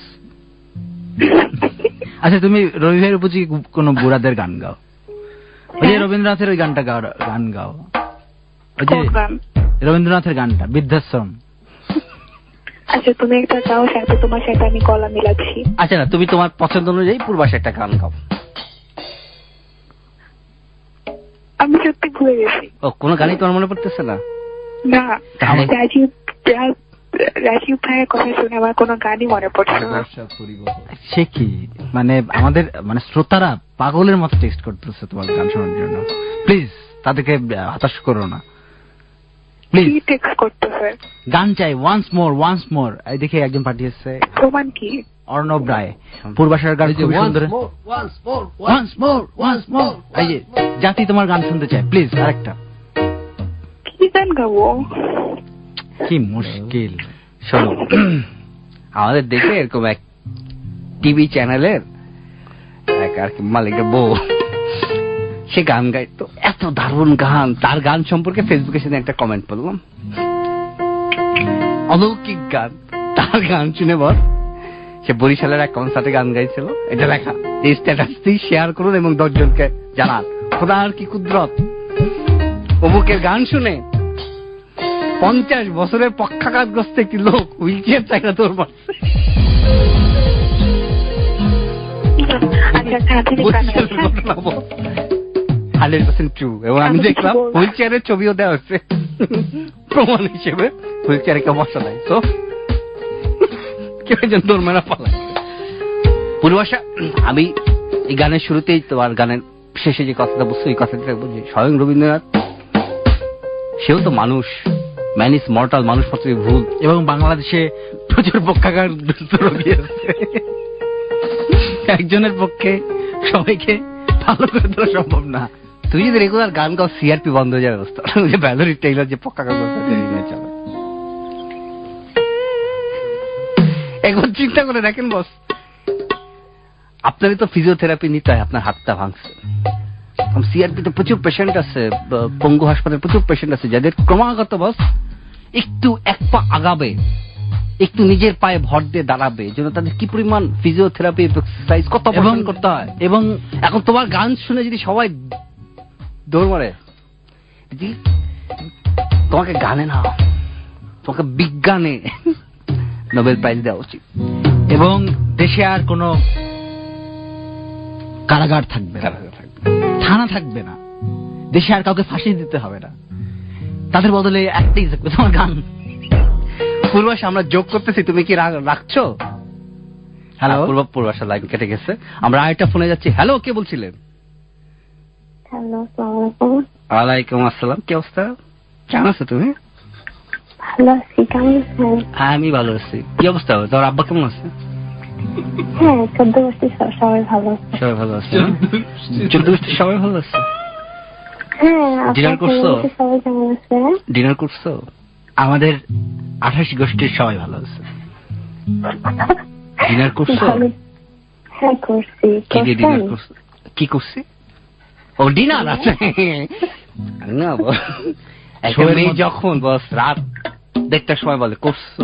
আচ্ছা তুমি রবি ভাইয়ের উপযোগী কোন বুড়াদের গান গাও, ওই যে রবীন্দ্রনাথের ওই গানটা গান গাও, ওই যে রবীন্দ্রনাথের গানটা বৃদ্ধাশ্রম। আচ্ছা তুমি একটা গাও, সাথে তোমার সাথে আমি গলা মিলাচ্ছি। আচ্ছা না, তুমি তোমার পছন্দ অনুযায়ী পূর্বাশা একটা গান গাও। আমি সত্যি ভুলে গেছি। ও কোনো গানই তোমার মনে পড়তেছে না? না রাজীব ভাইয়ের কথা শুনে আমার কোনো গানই মনে পড়ছে না। সে কি মানে আমাদের মানে শ্রোতারা পাগলের মতো টেক্সট করতেছে তোমার গান শোনার জন্য। প্লিজ তাদেরকে হতাশ করো না প্লিজ। কি টেক্সট করতেছে? গান চাই, ওয়ান্স মোর। এই দেখে একজন পাঠিয়েছে, প্রমাণ কি? অর্ণব রায়, পূর্বাশার গান খুব সুন্দর। Once more. এই যে জাতি তোমার গান শুনতে চাই, প্লিজ আরেকটা। কি গান গাবো? কি মুশকিল। শোনো, আমাদের দেখে এরকম এক টিভি চ্যানেলের এক আর কি মালিকের বউ, সে গান গায় তো, এত দারুণ গান। তার গান সম্পর্কে ফেসবুকে সেদিন একটা কমেন্ট করলাম, অলৌকিক গান। তার গান শুনে বল, সে বরিশালের এক কনসার্টে গান গাইছিল, এটা লেখা, এই স্ট্যাটাসটি শেয়ার করুন এবং 10 জনকে জানান। খোদার কি কুদরত, অমুকের গান শুনে 50 বছরের পক্ষাঘাতগ্রস্ত একটি লোক হুইল চেয়ার চাইনা তোর মারছে। এবং আমি দেখলাম হুইল চেয়ারের ছবিও দেওয়া হচ্ছে প্রমাণ হিসেবে। হুইল চেয়ারে কেউ বসা নাই, তো কেউ একজন তোর মেরা পালা। পূর্বাশা, আমি এই গানের শুরুতেই তোমার গানের শেষে যে কথাটা বলছো, এই কথাটা বুঝি স্বয়ং রবীন্দ্রনাথ, সেও তো মানুষ, ম্যান ইজ মর্টাল, মানুষ মাত্রই ভুল। এবং বাংলাদেশে প্রচুর পক্ষাঘাতগ্রস্ত রোগী আছে, একজনের পক্ষে সবাইকে ভালো করে দেওয়া সম্ভব না। তুই যদি রেগুলার গান গাও, সিআরপি বন্ধ হয়ে যাবে অবস্থা। ভ্যালোরি টেইলর যে পক্ষাঘাতগ্রস্ত চলে, একবার চিন্তা করে দেখেন বস, আপনারই তো ফিজিওথেরাপি নিতে হয়, আপনার হাতটা ভাঙছে। সিআরপি তো প্রচুর পেশেন্ট আছে, পঙ্গু হাসপাতালে প্রচুর পেশেন্ট আছে, যাদের ক্রমাগত বস একটু এক পা আগাবে, একটু নিজের পায়ে ভর দিয়ে দাঁড়াবে, যেন তাদের কি পরিমাণ ফিজিওথেরাপি এক্সারসাইজ কত পরিমাণ করতে হয়। এবং এখন তোমার গান শুনে যদি সবাই দৌড় মারে, তোমাকে গানে না, তোমাকে বিজ্ঞানে নোবেল প্রাইজ দেওয়া উচিত। এবং দেশে আর কোনো কারাগার থাকবে না, থানা থাকবে না, দেশে আর কাউকে ফাঁসি দিতে হবে না, তাদের বদলে একটাই থাকবে, তোমার গান। পূর্বাশা, আমরা যোগ করতেছি, তুমি কি রাখছো? হ্যালো, পূর্বাশা লাইন কেটে গেছে, আমরা আরেকটা ফোনে যাচ্ছি। হ্যালো, কে বলছিলেন? হ্যালো, আসসালামু আলাইকুম। ওয়ালাইকুম আসসালাম, কি অবস্থা, কেমন আছো তুমি? ভালো আছি, কেমন আছেন? আমি ভালো আছি। কি অবস্থা, তোর আব্বা কেমন আছে? হ্যাঁ, 14 বছর সবাই ভালো আছে। সবাই ভালো আছে? 14 বছর সবাই ভালো আছে? হ্যাঁ। ডিনার করছো? সবাই কেমন আছে? ডিনার করছো? আমাদের 28 গোষ্ঠীর সবাই ভালো আছে। ডিনার করছো? হ্যাঁ, করছি। কি করছি? ও, ডিনার আছে না। যখন বস রাত 1টার সময় বলে করছো,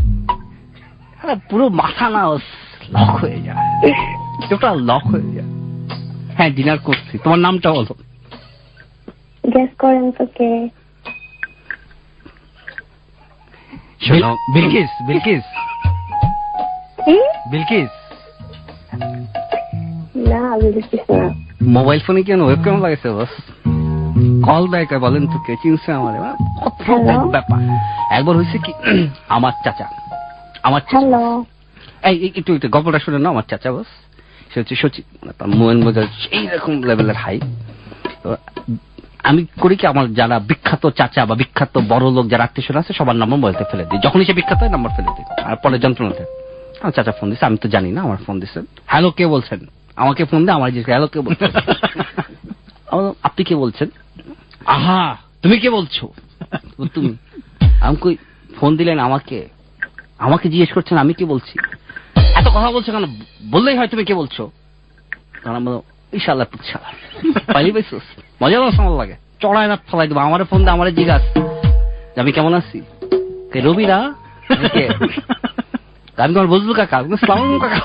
পুরো মাথা না লক হয়ে যায়, টোটাল লক হয়ে যায়। হ্যাঁ, ডিনার করছি। তোমার নামটা বলো। গেস করেন তো কে? বিলকিস। বিলকিস না, বিলকিস না। মোবাইল ফোনে কেন ওয়েব কেমন লাগেছে বস? কল দেয়, বলেন তো কে চিনছে আমার? ব্যাপার একবার হয়েছে কি, আমার চাচা একটু গল্পটা শুনে না। আমার চাচা বস, সে হচ্ছে সচিব, মোহন বাজার এইরকম লেভেলের হাই। তো আমি করি কি, আমার যারা বিখ্যাত চাচা বা বিখ্যাত বড় লোক যারা আত্মীয় আছে, সবার নাম্বার মোবাইলতে ফেলে দিই। যখনই সে বিখ্যাত হয় নাম্বার ফেলে দিই, আর পরে যন্ত্রণাতে আমার চাচা ফোন দিচ্ছে, আমি তো জানি না, আমার ফোন দিচ্ছে। হ্যালো, কে বলছেন? আমাকে ফোন দিয়ে আমার জিজ্ঞেস, হ্যালো কে বলছেন? আপনি কে বলছেন? আহা, তুমি কে বলছো? তুমি? আমি কই, ফোন দিলেন আমাকে জিজ্ঞেস করছেন আমি কি বলছি? এত কথা বলছো কেন? বললেই হয় তুমি কে বলছো। ইনশাল্লাহ পাইলি পাইছিস, মজা আমার লাগে, চড়াই না ফেলাই দেবো। আমার ফোন দিয়ে আমার জিজ্ঞাস আমি কেমন আছি, রবি না আমি তোমার বুঝবো কাকা, কাকা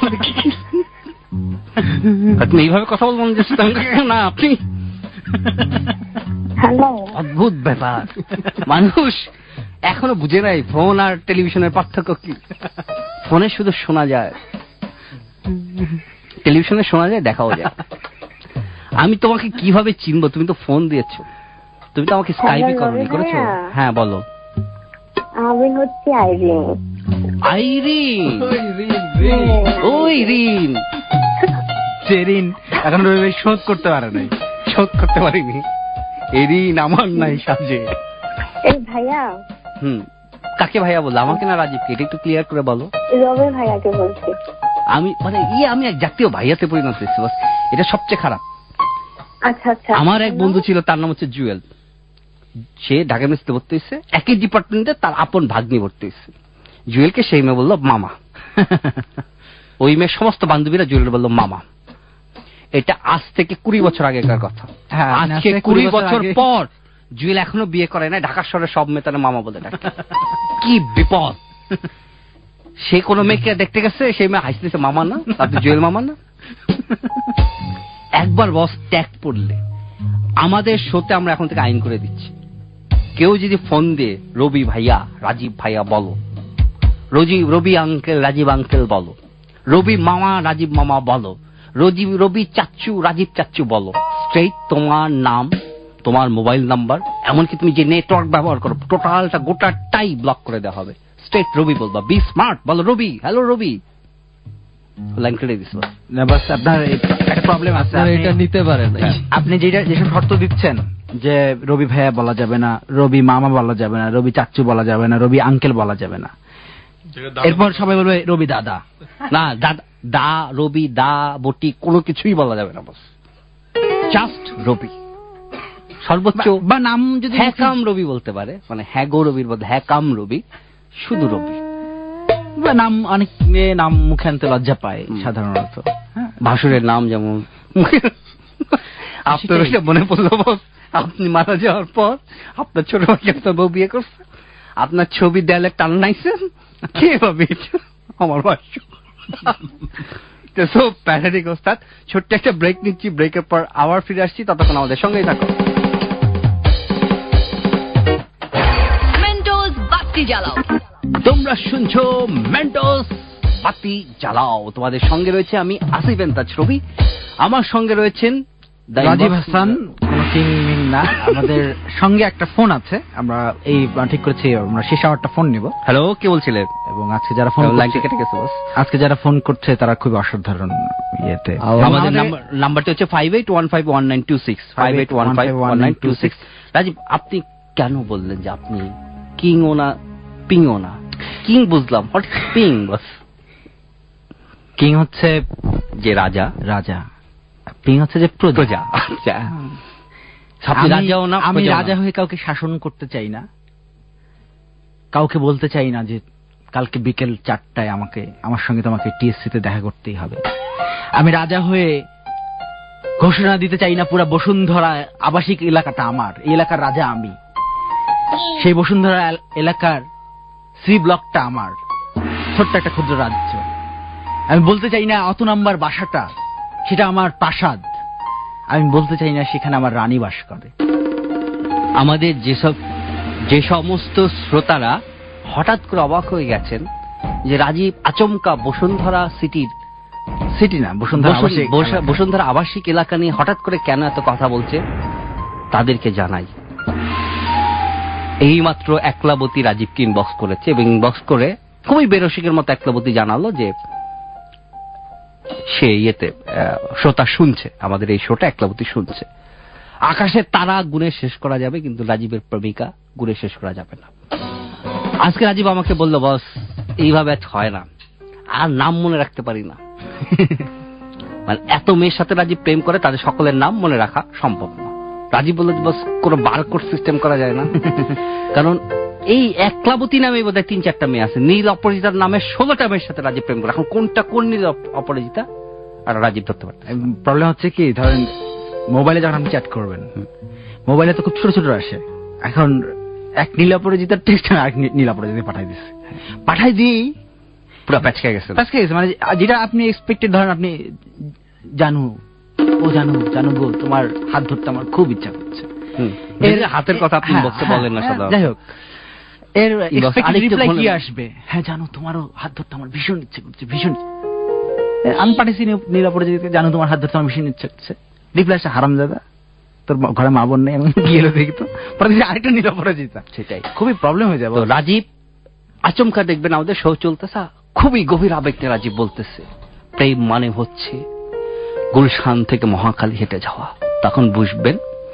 তুমি এইভাবে কথা বলবো না আপনি। অদ্ভুত ব্যাপার, মানুষ এখনো বুঝে নাই ফোন আর টেলিভিশনের পার্থক্য কি। ফোনে শুধু শোনা যায়, টেলিভিশনে শোনা যায়, দেখাও যায়। আমি তোমাকে কিভাবে চিনবো? তুমি তো ফোন দিয়েছো, তুমি তো আমাকে স্কাইপই করেছো। হ্যাঁ বলো। আমি হচ্ছে আইরিন। ওই রিন এখন শোধ করতে পারে নাই, শোধ করতে পারিনি। এরই নামান নাই সাজে। এই ভাইয়া। কাকে ভাইয়া বললো, আমাকে না রাজীবকে? এটা একটু ক্লিয়ার করে বলো। রবি ভাইয়াকে বলছি। আমি মানে আমি এক জাতীয় ভাইয়াতে পরিণত হয়েছি, বাস এটা সবচেয়ে খারাপ। আচ্ছা আচ্ছা। আমার এক বন্ধু ছিল, তার নাম হচ্ছে জুয়েল। সে ঢাকা ইউনিভার্সিটিতে ভর্তি হয়েছে, একই ডিপার্টমেন্টে তার আপন ভাগ্নি ভর্তি হয়েছে। জুয়েলকে সেই মেয়ে বললো মামা। ওই মেয়ের সমস্ত বান্ধবীরা জুয়েল বললো মামা। এটা আজ থেকে 20 বছর আগেকার কথা। আজকে 20 বছর পর জুয়েল এখনো বিয়ে করে না, ঢাকা শহরে সব মেয়ে তার মামা বলে ডাকে। কি বিপদ! সে কোনো মেয়েকে দেখতে গেছে, সেই মেয়ে হাসতেছে মামা না, তাতে জুয়েল মামা না। একবার বস ট্যাগ পড়লে আমাদের শোতে আমরা এখন থেকে আইন করে দিচ্ছি, কেউ যদি ফোন দিয়ে রবি ভাইয়া রাজীব ভাইয়া বলো, রবি আঙ্কেল রাজীব আঙ্কেল বলো, রবি মামা রাজীব মামা বলো, রবি চাচ্চু রাজীব চাচ্চু বলো, স্ট্রেট তোমার নাম, তোমার মোবাইল নাম্বার, এমনকি তুমি যে নেটওয়ার্ক ব্যবহার করো টোটালটা গোটাটাই ব্লক করে দেওয়া হবে। স্ট্রেট রবি বলবা, বি স্মার্ট বলো রবি, হ্যালো রবি, লাইন কেটে দিস। না বাস আপনার একটা প্রবলেম আছে, এটা নিতে পারেন। আপনি যেসব শর্ত দিচ্ছেন যে রবি ভাইয়া বলা যাবে না, রবি মামা বলা যাবে না, রবি চাচ্চু বলা যাবে না, রবি আঙ্কেল বলা যাবে না, এরপর সবাই বলবে রবি দাদা। না, দা রবি দা বটি কোনো কিছুই বলা যাবে না, বস জাস্ট রবি। সর্বোচ্চ বা নাম যদি হ্যাকাম রবি বলতে পারে, মানে হ্যাগো রবির বদলে হ্যাকাম রবি, শুধু রবি। নাম অনেক নাম মুখে আনতে লজ্জা পায় সাধারণত। ভাসুরের নাম যেমন আপনার মনে পড়লো বস, আপনি মারা যাওয়ার পর আপনার ছোট ভাই আপনার বউ বিয়ে করছে, আপনার ছবি দেয়ালে টান নাইছেন, কে ভাবে আমার ভাষ্য। প্যাথেটিক ওস্তাদ। ছোট্ট একটা ব্রেক নিচ্ছি, ব্রেকের পর আবার ফিরে আসছি, ততক্ষণ আমাদের সঙ্গেই থাকো। মেন্টোস বাতি জ্বালাও। তোমরা শুনছো মেন্টোস বাতি জ্বালাও। তোমাদের সঙ্গে রয়েছে আমি আসিফ এন্তাজ রবি, আমার সঙ্গে রয়েছেন রাজীব হাসান। কোন কিং না, আমাদের সঙ্গে একটা ফোন আছে, আমরা এই ঠিক করেছি আমরা শেষ আওয়ারটা ফোন নিব। হ্যালো, কে বলছিলেন? এবং আজকে যারা ফোন আজকে যারা ফোন করছে তারা খুব অসাধারণ ইয়েতে। আমাদের নাম্বারটি হচ্ছে 58151926 58151926। রাজীব, আপনি কেন বললেন যে আপনি কিংও না পিংও না? কিং বুঝলাম, পিং বস। কিং হচ্ছে যে রাজা, রাজা। পিং হচ্ছে যে প্রজা। আচ্ছা, আমি রাজা হয়ে কাউকে শাসন করতে চাই না, কাউকে বলতে চাই না যে কালকে বিকেল 4টায় আমার সঙ্গে তোমাকে টিএসসি তে দেখা করতেই হবে। আমি রাজা হয়ে ঘোষণা দিতে চাই না পুরো বসুন্ধরা আবাসিক এলাকাটা আমার, এই এলাকার রাজা আমি, সেই বসুন্ধরা এলাকার সি ব্লকটা আমার, ছোট্ট একটা ক্ষুদ্র রাজ্য। আমি বলতে চাই না অত নাম্বার বাসাটা সেটা আমার প্রাসাদ, আমি বলতে চাই না সেখানে আমার রানী বাস করে। আমাদের যে সমস্ত শ্রোতারা হঠাৎ করে অবাক হয়ে গেছেন যে রাজীব আচমকা বসুন্ধরা সিটি না বসুন্ধরা আবাসিক এলাকা নিয়ে হঠাৎ করে কেন এত কথা বলছে, তাদেরকে জানাই, এইমাত্র একলাবতী রাজীবকে ইনবক্স করেছে এবং ইনবক্স করে খুবই বেরসিকের মতো একলাবতী জানালো যে সে শ্রোতা শুনছে, আমাদের এই শোটা একলাবতী শুনছে। আকাশের তারা গুণে শেষ করা যাবে, কিন্তু রাজীবের প্রেমিকা গুণে শেষ করা যাবে না। আজকে রাজীব আমাকে বললো, বস এইভাবে হয় না, আর নাম মনে রাখতে পারি না। মানে এত মেয়ের সাথে রাজীব প্রেম করে, তাদের সকলের নাম মনে রাখা সম্ভব না। রাজীব বলল, বস কোনো বারকোড সিস্টেম করা যায় না? কারণ এই একলাবতী নামে বোধহয় 3-4টা মেয়ে আছে, নীল অপরাজিতার নামে 16টা মেয়ের সাথে রাজীব প্রেম করে। এখন কোনটা কোন নীল অপরাজিতা আর রাজীব ধরতে পারত? প্রবলেম হচ্ছে কি, ধরেন মোবাইলে যখন আপনি চ্যাট করবেন, মোবাইলে তো খুব ছোট ছোট আসে, এখন এক নীল অপরাজিতার টেক্সট আর নীল অপরাজিতা পাঠাই দিই পুরো প্যাচকে গেছে। মানে যেটা আপনি এক্সপেক্টেড, ধরেন আপনি জানু গো তোমার হাত ধরতে আমার খুব ইচ্ছা করছে, এর হাতের কথা আপনি বলতে বলেন না সাধারণত। যাই হোক, এর এক্সপেক্টেড রিপ্লাই কি আসবে? হ্যাঁ জানো, তোমারও হাত ধরতে আমার ভীষণ ইচ্ছে করছে, ভীষণ। আমি পাঠিয়েছি নীল অপরাজিতাকে, জানো তোমার হাত ধরতে আমার ভীষণ ইচ্ছে করছে। রিপ্লাই আসে, হারামজাদা তোর ঘরে মা বোন নেই, আমি গিয়ে দেখি তো আরেকটা নীল অপরাজিতা। সেটাই খুবই প্রবলেম হয়ে যাবে। রাজীব আচমকা দেখবেন আমাদের শো চলতেছে, খুবই গভীর আবেগ নিয়ে রাজীব বলতেছে, প্রেম মানে হচ্ছে গুলশান থেকে মহাখালী হেঁটে যাওয়া। তখন বুঝবেন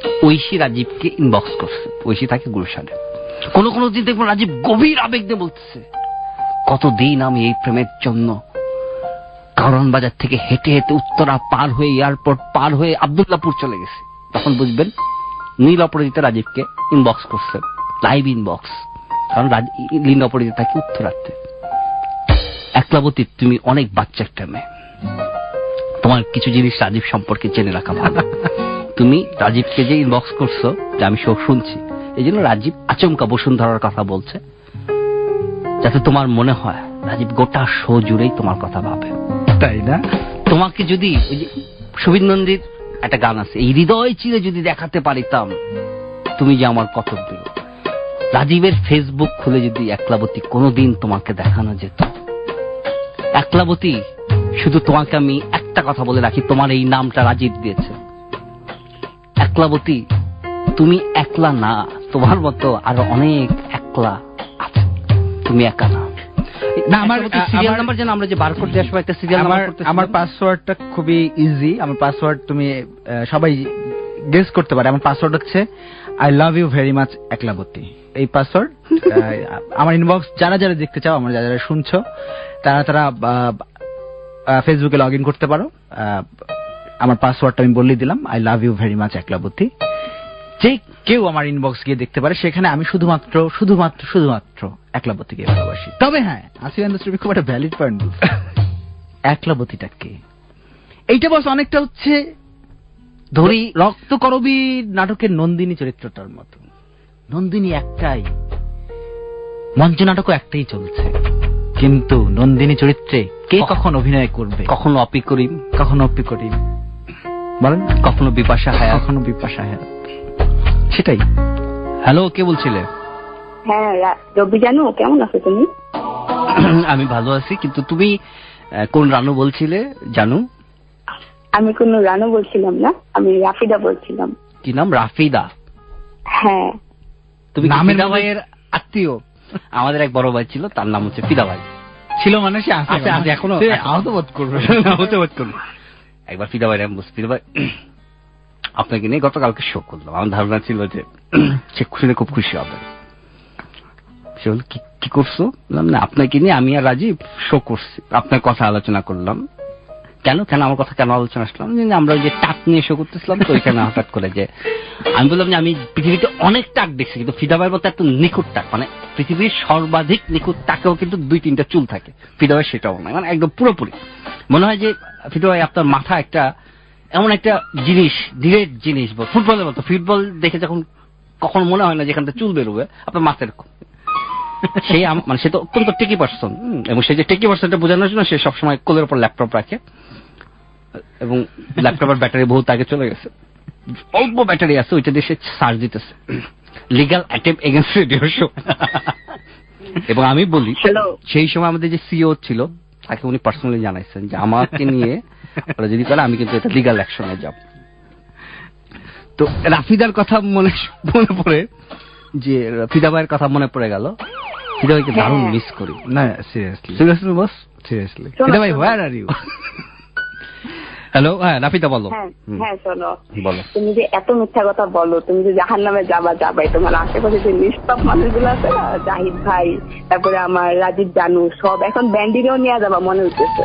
ঐশী রাজীবকে ইনবক্স করছে, ঐশী থাকে গুলশানে। কোন কোন দিন দেখবো রাজীব গভীর আবেগ দিয়ে বলতেছে, কতদিন আমি এই প্রেমের জন্য কারণ বাজার থেকে হেঁটে হেঁটে উত্তরা পার হয়ে এয়ারপোর্ট পার হয়ে আব্দুল্লাহপুর চলে গেছি। তখন বুঝবেন নীল অপরাজিতা রাজীবকে ইনবক্স করছে, লাইভ ইনবক্স, কারণ নীল অপরাজিতা থাকে উত্তরাতে। একলাবতী, তুমি অনেক বাচ্চা একটা মেয়ে, তোমার কিছু জিনিস রাজীব সম্পর্কে জেনে রাখা ভালো। তুমি রাজীবকে যে ইনবক্স করছো যে আমি শো শুনছি, এই জন্য রাজীব আচমকা বসুন্ধরার কথা বলছে, যাতে তোমার মনে হয় রাজীব গোটা শো জুড়েই তোমার কথা ভাবে, তাই না? তোমাকে যদি ওই যে সুবীর নন্দীর একটা গান আছে, এই হৃদয় চিরে যদি দেখাতে পারিতাম তুমি যে আমার কত প্রিয়, রাজীবের ফেসবুক খুলে যদি একলাবতী কোনোদিন তোমাকে দেখানো যেত। একলাবতী, শুধু তোমাকে আমি একটা কথা বলে রাখি, তোমার এই নামটা রাজীব দিয়েছে। একলাবতী, তুমি একলা না, তোমার মতো আরো অনেক একলা আছে, তুমি একা না। না, আমার সিরিয়াল নাম্বার যেন আমরা যে বার করতে আসবো একটা সিরিয়াল নাম্বার, আমার পাসওয়ার্ডটা খুবই ইজি। আমার পাসওয়ার্ড তুমি সবাই গেস করতে পারে। আমার পাসওয়ার্ড হচ্ছে I love you very much Eklabati. এই পাসওয়ার্ড আমার ইনবক্স যারা যারা দেখতে চাও, আমার যারা যারা শুনছো, তারা ফেসবুকে লগ ইন করতে পারো। আমার পাসওয়ার্ডটা আমি বলে দিলাম, I love you very much Eklabati. যে কেউ আমার ইনবক্স গিয়ে দেখতে পারে, সেখানে আমি শুধুমাত্র একলাবতীকে ভালোবাসি। তবে হ্যাঁ, আসিফ আন্দোলন খুব একটা ভ্যালিড পয়েন্ট বলছে। একলাবতীটা কে? এইটা বস অনেকটা হচ্ছে ধরি রক্তকরবী নাটকের নন্দিনী চরিত্রটার মতো। নন্দিনী একটাই, মঞ্চ নাটকও একটাই চলছে, কিন্তু নন্দিনী চরিত্রে কে কখন অভিনয় করবে? কখনো অপি করিম, বলেন, কখনো বিপাশা হায়াত, সেটাই। হ্যালো, কে বলছিলে? হ্যাঁ, রবি জানু, কেমন আছো তুমি? আমি ভালো আছি, কিন্তু তুমি কোন রানু বলছিলে? জানু? আমি কোন রানু বলছিলাম না, আমি রাফিদা বলছিলাম। কি নাম? রাফিদা? হ্যাঁ। তুমি ফিদা ভাইয়ের আত্মীয়? আমাদের এক বড় ভাই ছিল, তার নাম হচ্ছে ফিদা ভাই। ছিল মানে সে আছে এখনো আহত বোধ করবে। একবার ফিদা ভাই ফিদা ভাই আপনাকে নিয়ে গতকালকে শো করলাম, আমার ধারণা ছিল যে সে শুনে খুব খুশি হবে। সে বল, কি করছো? না, আপনাকে নিয়ে আমি আর রাজীব শো করছি, আপনার কথা আলোচনা করলাম। কেন আমার কথা কেন আলোচনা আসলাম? আমরা ওই যে টাক নিয়ে শো করতেছিলাম, তো ওইখানে হঠাৎ করে যে আমি বললাম যে আমি পৃথিবীতে অনেক টাক দেখছি, কিন্তু ফিদা ভাইয়ের মতো এত নিখুঁত টাক, মানে পৃথিবীর সর্বাধিক নিখুঁত টাকেও কিন্তু 2-3টা চুল থাকে, ফিদা ভাই সেটাও নয়, মানে একদম পুরোপুরি। মনে হয় যে ফিদা ভাই আপনার মাথা একটা এমন একটা জিনিস, ডিরেক্ট জিনিস, ফুটবলের মতো। ফুটবল দেখে যখন কখনো মনে হয় না যেখান থেকে চুল বেরোবে, আপনার মাথার সেই মানে সে তো অত্যন্ত টেকি পার্সন, এবং সেই যে টেকি পার্সনটা বোঝানোর জন্য সে সবসময় কোলের উপর ল্যাপটপ রাখে, এবং ল্যাপটপের ব্যাটারি বহুত আগে চলে গেছে, অল্প ব্যাটারি আছে, ওইটা দিয়ে সে চার্জ দিতেছে। Legal attempt against radio show. এবং আমি বলি, সেই সময় আমাদের যে সিও ছিল, তাকে উনি পার্সোনালি জানাইছেন যে আমাকে নিয়ে ওরা যদি করে আমি কিন্তু এটা লিগাল অ্যাকশনে যাব। তো রাফিদার কথা মনে পড়ে, যে ফিদা ভাইয়ের কথা মনে পড়ে গেল। ফিদা ভাইকে দারুণ মিস করি। না, সিরিয়াসলি বস, সিরিয়াসলি। ফিদা ভাই, হোয়ার আর ইউ? হ্যালো, হ্যাঁ রাফিদা বলো। হ্যাঁ শোনো, বলো। তুমি যে এত মিথ্যা কথা বলো, তুমি যে জাহান্নামে যাবাই, তোমার আশেপাশে যে নিষ্পাপ মানুষগুলো আছে না, জাহিদ ভাই, তারপরে আমার রাজীব জানু, সব এখন ব্যান্ডিরেও নিয়ে যাবা মনে হচ্ছে।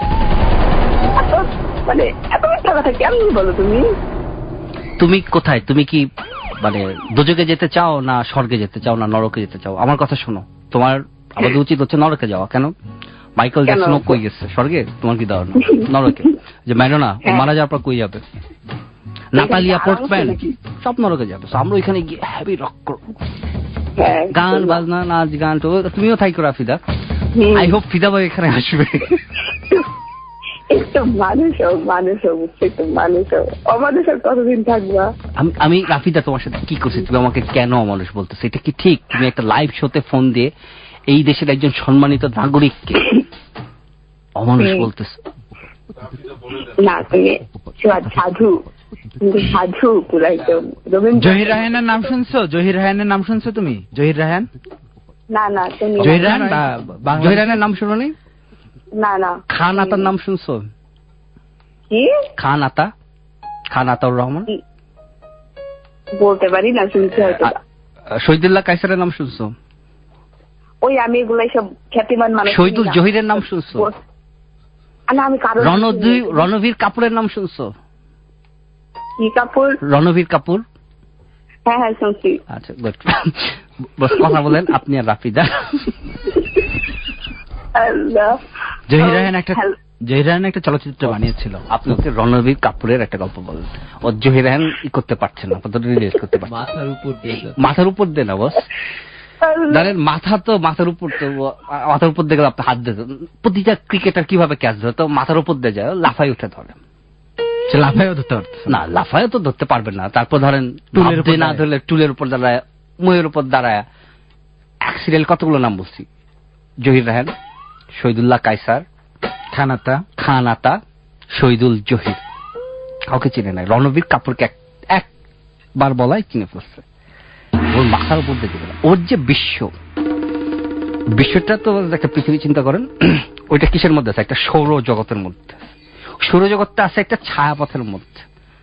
মানে এত মিথ্যা কথা কেমন বলো তুমি? তুমি কোথায়? তুমি কি মানে দোজকে যেতে চাও, না স্বর্গে যেতে চাও, না নরকে যেতে চাও? আমার কথা শোনো, তোমার আমাদের উচিত হচ্ছে নরকে যাওয়া। কেন? মাইকেল জ্যাকসন কই গেছে? স্বর্গে? তোমার কি ধারণা? নরকে। যে ম্যাডোনা মারা যাওয়ার পর কই যাবে? নাতালিয়া পোর্টম্যান সব নরকে যাবে। আমরা ওইখানে গিয়ে হ্যাভি রক করব, গান বাজনা, নাচ গান। তো তুমিও থাইকো রাফিদা। আই হোপ ফিদা ভাই এখানে আসবে। আমি রাফিদা তোমার সাথে কি করছি? তুমি আমাকে কেন অমানুষ বলতেছো? এটা কি ঠিক? তুমি একটা লাইভ শোতে ফোন দিয়ে এই দেশের একজন সম্মানিত নাগরিককে অমানুষ বলতেছো? না, তুমি সাধু, সাধু পুরো একদম। জহির রায়হানের নাম শুনছো? জহির রায়হানের নাম শুনছো তুমি? জহির রায়হান? না, তুমি জহির রায়হান জহির রায়হানের নাম শুনো নি? না। খান আতার নাম শুনছো? কি? খান আতাউর রহমান। বলতে পারি না, শুনছি হয়তো। শহীদুল্লাহ কায়সারের নাম শুনছো? ওই আমি এগুলাই সব খ্যাতিমান মানুষ। শহীদুল জহিরের নাম শুনছো? না, আমি কারণ রণবীর কাপুরের নাম শুনছো? কি কাপুর? রণবীর কাপুর। হ্যাঁ হ্যাঁ শুনছি। আচ্ছা বস কথা বলেন আপনি আর রাফিদা। জহির রায়হান একটা চলচ্চিত্র বানিয়েছিল। আপনি ওকে রণবীর কাপুরের একটা গল্প বলেন। ও জহির রায়হান করতে পারছে না, রিলিজ করতে পারছে মাথার উপর দেন না বস। ধরেন মাথার উপর দিয়ে গেলে আপনি হাত দিয়ে প্রতিটা ক্রিকেটার কিভাবে ক্যাচ ধরে, তো মাথার উপর দিয়ে যায় লাফাই উঠে ধরে। লাফাইও ধরতে পারছে না, লাফাইও তো ধরতে পারবেন না। তারপর ধরেন টুলের উপর না ধরলে টুলের উপর দাঁড়ায়, ময়ের উপর দাঁড়ায়। অ্যাক্সিডেন্ট কতগুলো নাম বলছি? জহির রায়হান, শহীদুল্লাহ কায়সার, খান আতা, শহীদুল জহির। কাউকে চিনে নাই। রণবীর কাপুরকে একবার বলাই চিনে ফেলছে। ওর মাথার উপর দিয়ে গেল। ওর যে বিশ্বটা তো একটা পৃথিবী চিন্তা করেন, ওইটা কিসের মধ্যে আছে? একটা সৌরজগতের মধ্যে। সৌরজগৎটা আছে একটা ছায়াপথের মধ্যে।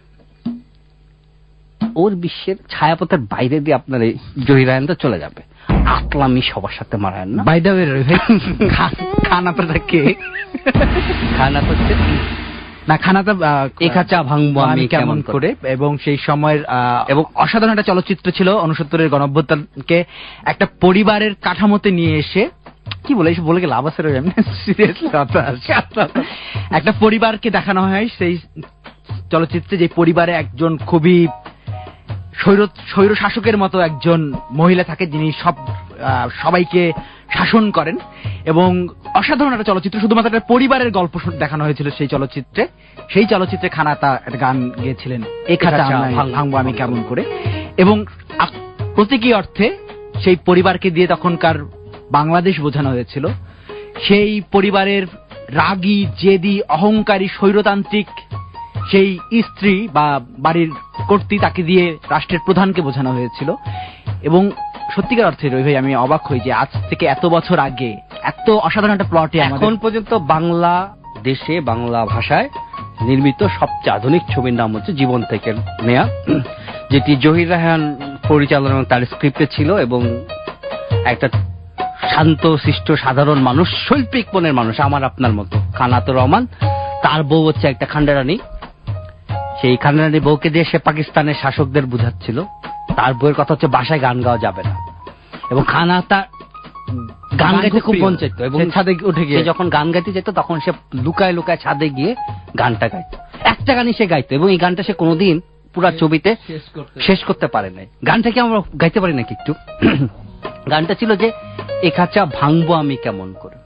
ওর বিশ্বের ছায়াপথের বাইরে দিয়ে আপনার এই জহির রায়হান তো চলে যাবে। আকলামি সবার সাথে মারায় না। বাই দ্য ওয়ে খানাটা কে? খানাটা না, খানাটা একাচা ভাঙবো আমি কেমন করে। এবং সেই সময়ের এবং অসাধারণ একটা চলচ্চিত্র ছিল 69-এর গণঅভ্যুত্থানকে একটা পরিবারের কাঠামোতে নিয়ে এসে, কি বলে লাভ আছে সিরিয়াসলি একটা পরিবারকে দেখানো হয় সেই চলচ্চিত্রে, যে পরিবারে একজন খুবই স্বৈর শাসকের মতো একজন মহিলা থাকে, যিনি সবাইকে শাসন করেন। এবং অসাধারণ একটা চলচ্চিত্র, শুধুমাত্র একটা পরিবারের গল্প দেখানো হয়েছিল সেই চলচ্চিত্রে। সেই চলচ্চিত্রে খানাতা একটা গান গেয়েছিলেন, একাচা ভাঙবো আমি কেমন করে। এবং প্রতীকী অর্থে সেই পরিবারকে দিয়ে তখনকার বাংলাদেশ বোঝানো হয়েছিল। সেই পরিবারের রাগী, জেদি, অহংকারী, স্বৈরতান্ত্রিক সেই স্ত্রী বা বাড়ির কর্ত্রী, তাকে দিয়ে রাষ্ট্রের প্রধানকে বোঝানো হয়েছিল। এবং সত্যিকার অর্থে রবি ভাই, আমি অবাক হই যে আজ থেকে এত বছর আগে এত অসাধারণ একটা প্লটে এখন পর্যন্ত বাংলাদেশে বাংলা ভাষায় নির্মিত সবচেয়ে আধুনিক ছবির নাম হচ্ছে জীবন থেকে নেয়া, যেটি জহির রায়হান পরিচালনা এবং তার স্ক্রিপ্টে ছিল। এবং একটা শান্ত শিষ্ট সাধারণ মানুষ, শৈল্পিক মনের মানুষ, আমার আপনার মতো, খানাতুর রহমান। তার বউ হচ্ছে একটা খান্ডারানী। সেই খান্ডারানী বউকে দিয়ে সে পাকিস্তানের শাসকদের বুঝাচ্ছিল। তার বউয়ের কথা হচ্ছে বাসায় গান গাওয়া যাবে না। এবং খানাতা গান গাইতে খুব মন চাইতো, এবং ছাদে উঠে গিয়ে যখন গান গাইতে যেত তখন সে লুকায় লুকায় ছাদে গিয়ে গানটা গাইত। একটা গানই সে গাইতো, এবং এই গানটা সে কোনোদিন পুরা ছবিতে শেষ করতে পারে নাই। গানটা কি আমরা গাইতে পারি নাকি একটু? গানটা ছিল যে একাচা ভাঙবো আমি কেমন করে।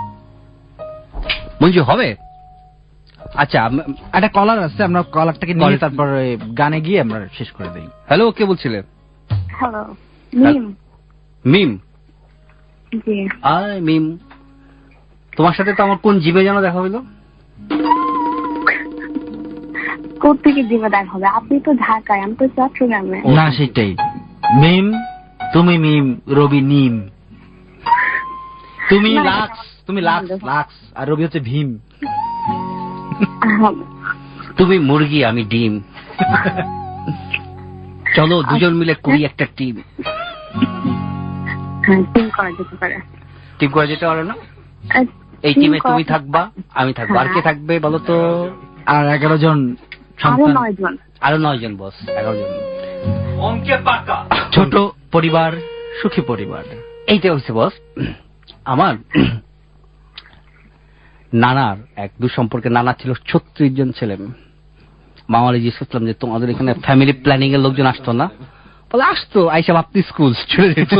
মঞ্জু হবে? আচ্ছা, একটা কলার আছে, আমরা কলারটাকে নিয়ে তারপর গানে গিয়ে আমরা শেষ করে দিই। হ্যালো, কে বলছিলেন? হ্যালো, মিম। জি, মিম, তোমার সাথে তো আমার কোন জিমে যেন দেখা হইলো? কোথেকে জিমে দেখা হবে? আপনি তো ঢাকায়, আমি তো চট্টগ্রামে। না, সেটাই। মিম, তুমি মিম, রবি নিম। তুমি লাক্স, আর রবি হচ্ছে ভীম। তুমি মুরগি, আমি ডিম। চলো দুজন মিলে করি একটা টিম। টিম করা যেতে পারে। টিম করা যেতে পারে না? এই টিমে তুমি থাকবা, আমি থাকবো। আর কে থাকবে বলো তো? আর 11 জন। আরো 9 জন বস, 11 জন। অঙ্কে পাকা। ছোট পরিবার, সুখী পরিবার। এইটা হচ্ছে বস। আমার নানার এক দুঃসম্পর্কে নানা ছিল 36 জন ছেলে। মামারে জিজ্ঞেস করলাম যে তোমাদের এখানে ফ্যামিলি প্ল্যানিং এর লোকজন আসতো না? বলে আসতো, আইসা আপনি স্কুল চলে যেত।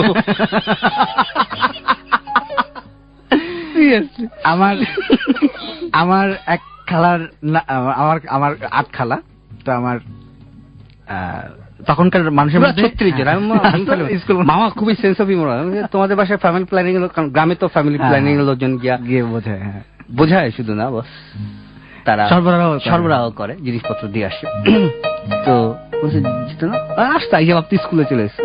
আমার এক খালার, আমার 8 খালা, তো আমার তখনকার মানুষের মধ্যে 36 জন। মামা খুবই সেন্স অফ হিউমার। তোমাদের বাসায় ফ্যামিলি প্ল্যানিং এর, গ্রামে তো ফ্যামিলি প্ল্যানিং এর লোকজন গিয়ে বোঝায়। হ্যাঁ, বোঝায় শুধু না বস, তারা সরবরাহ করে, জিনিসপত্র দিয়ে আসে। তো যেত না, আসতো, আইসা আপনি স্কুলে চলে এসো।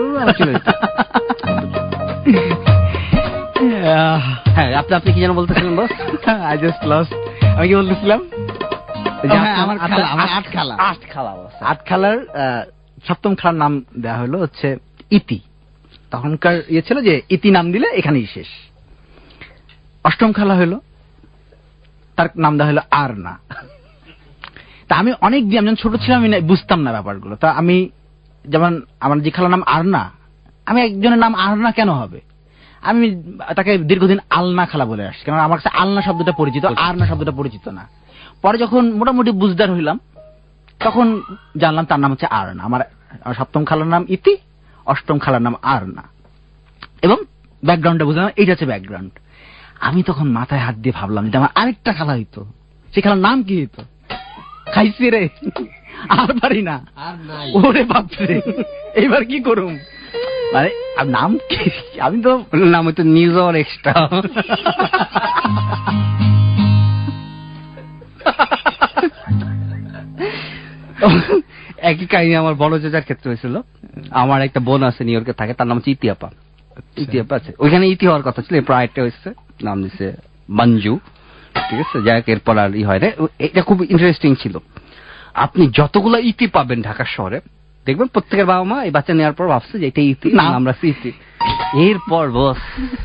হ্যাঁ, আপনি কি যেন বলতেছিলেন বস? I just lost. আমি কি বলতেছিলাম? আমার 8 খালা, 8 খালার সপ্তম খেলার নাম দেওয়া হলো হচ্ছে ইতি। তখনকার ইয়ে ছিল যে ইতি নাম দিলে এখানেই শেষ। অষ্টম খেলা হলো, তার নাম দেওয়া হলো আর না। তা আমি অনেক দিন, আমি যখন ছোট ছিলাম আমি বুঝতাম না ব্যাপারগুলো। তা আমি যেমন আমার যে খেলার নাম আর না, আমি একজনের নাম আর না কেন হবে, আমি তাকে দীর্ঘদিন আলনা খেলা বলে আসছি, কারণ আমার কাছে আলনা শব্দটা পরিচিত, আর না শব্দটা পরিচিত না। পরে যখন মোটামুটি বুঝদার হইলাম তখন জানলাম তার নাম হচ্ছে আর না। আমার সপ্তম খেলার নাম ইতি, অষ্টম খেলার নাম আর না, এবং ব্যাকগ্রাউন্ডটা বুঝলাম এইটা হচ্ছে ব্যাকগ্রাউন্ড। আমি তখন মাথায় হাত দিয়ে ভাবলাম যে আমার আরেকটা খেলা হইতো, সেই খেলার নাম কি হইতো? খাইছি রে, আর পারি না, ওরে বাপরে, এইবার কি করুম? মানে নাম কি? আমি তো নাম হইতো নিউজ অর এক্সট্রা। একই কাহিনী আমার বড় চাচার ক্ষেত্রে হয়েছিল। আমার একটা বোন আছে নিউ ইয়র্কে থাকে, তার নাম হচ্ছে ইতিহাপা। ইতিহাপা আছে, ওইখানে ইতি হওয়ার কথা ছিল, প্রায়টা হয়েছে, নাম দিচ্ছে মঞ্জু। ঠিক আছে, যাই হোক, এরপর আর ই হয় রে। এটা খুব ইন্টারেস্টিং ছিল। আপনি যতগুলো ইতি পাবেন ঢাকা শহরে, দেখবেন প্রত্যেকের বাবা মা এই বাচ্চা নেওয়ার পর ভাবছে যে এটা ইতি, না আমরা ইতি। এরপর বস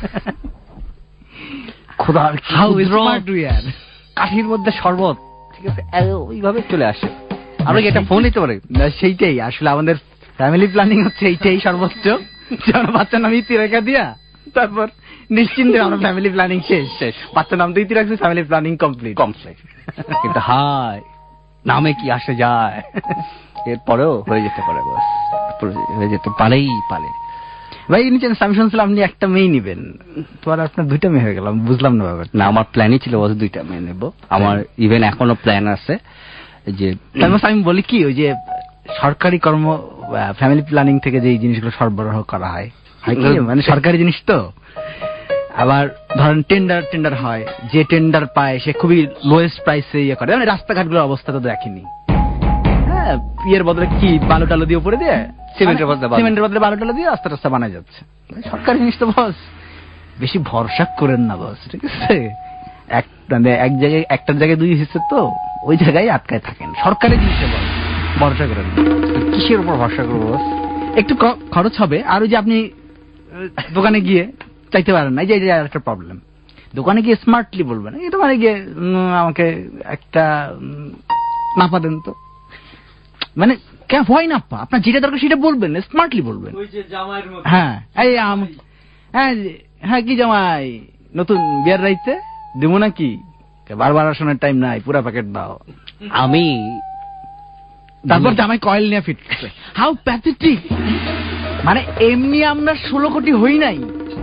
খোদার কাঠির মধ্যে শরবত, ঠিক আছে, ওইভাবে চলে আসে। আমরা কি এটা ফোন নিতে পারি না? সেইটাই আসলে আমাদের ফ্যামিলি প্ল্যানিং হচ্ছে, এইটাই সর্বোচ্চ। বাচ্চার নাম ইতি রেখা দিয়া তারপর নিশ্চিন্তে আমরা ফ্যামিলি প্ল্যানিং শেষ। বাচ্চার নাম তো ইতি রাখছে, ফ্যামিলি প্ল্যানিং কমপ্লিট। কিন্তু হাই নামে কি আসে যায়, এরপরেও হয়ে যেতে পারে, বস হয়ে যেতে পারেই পারে। ভাই আমি শুনছিলাম আপনি একটা মেয়ে নিবেন, তো আর আপনার দুইটা মেয়ে হয়ে গেলাম, বুঝলাম না ব্যাপার। না, আমার প্ল্যানই ছিল বস দুইটা মেয়ে নেবো। আমার ইভেন এখনো প্ল্যান আছে যে আমি বলি কি, ওই যে সরকারি কর্ম ফ্যামিলি প্ল্যানিং থেকে যে জিনিসগুলো সরবরাহ করা হয়, মানে সরকারি জিনিস তো, আবার ধরেন টেন্ডার হয়, যে টেন্ডার পায় সে খুবই লোয়েস্ট প্রাইসে ইয়ে করে। মানে রাস্তাঘাটগুলোর অবস্থা তো দেখেনি, হ্যাঁ, ইয়ের বদলে কি বালু টালু দিয়ে উপরে দিয়ে, সিমেন্টের বদলে বালু টালু দিয়ে রাস্তা বানায় যাচ্ছে। সরকারি জিনিস তো বস বেশি ভরসা করেন না বস, ঠিক আছে? এক জায়গায়, একটার জায়গায় দুই হিসেবে তো ওই জায়গায় আটকায় থাকেন। সরকারি জিনিসে বস ভরসা করেন। কিসের উপর ভরসা করবো বস? একটু খরচ হবে, আর ওই যে আপনি দোকানে গিয়ে চাইতে পারেন না, এই যে একটা প্রবলেম। দোকানে গিয়ে স্মার্টলি বলবেন, এই দোকানে গিয়ে আমাকে একটা নাপা দেন তো, মানে কেন হয় নাপা, আপনার যেটা দরকার সেটা বলবেন, স্মার্টলি বলবেন। হ্যাঁ, এই হ্যাঁ কি জামাই নতুন বিয়ার রাইতে দেবো নাকি, বারবার আসানোর টাইম নাই, পুরা প্যাকেট দাও। আমি তারপর জামাই কয়েল নিয়ে ফিরতেছে, হাউ প্যাথেটিক। মানে এমনি আমরা 16 কোটি হই নাই,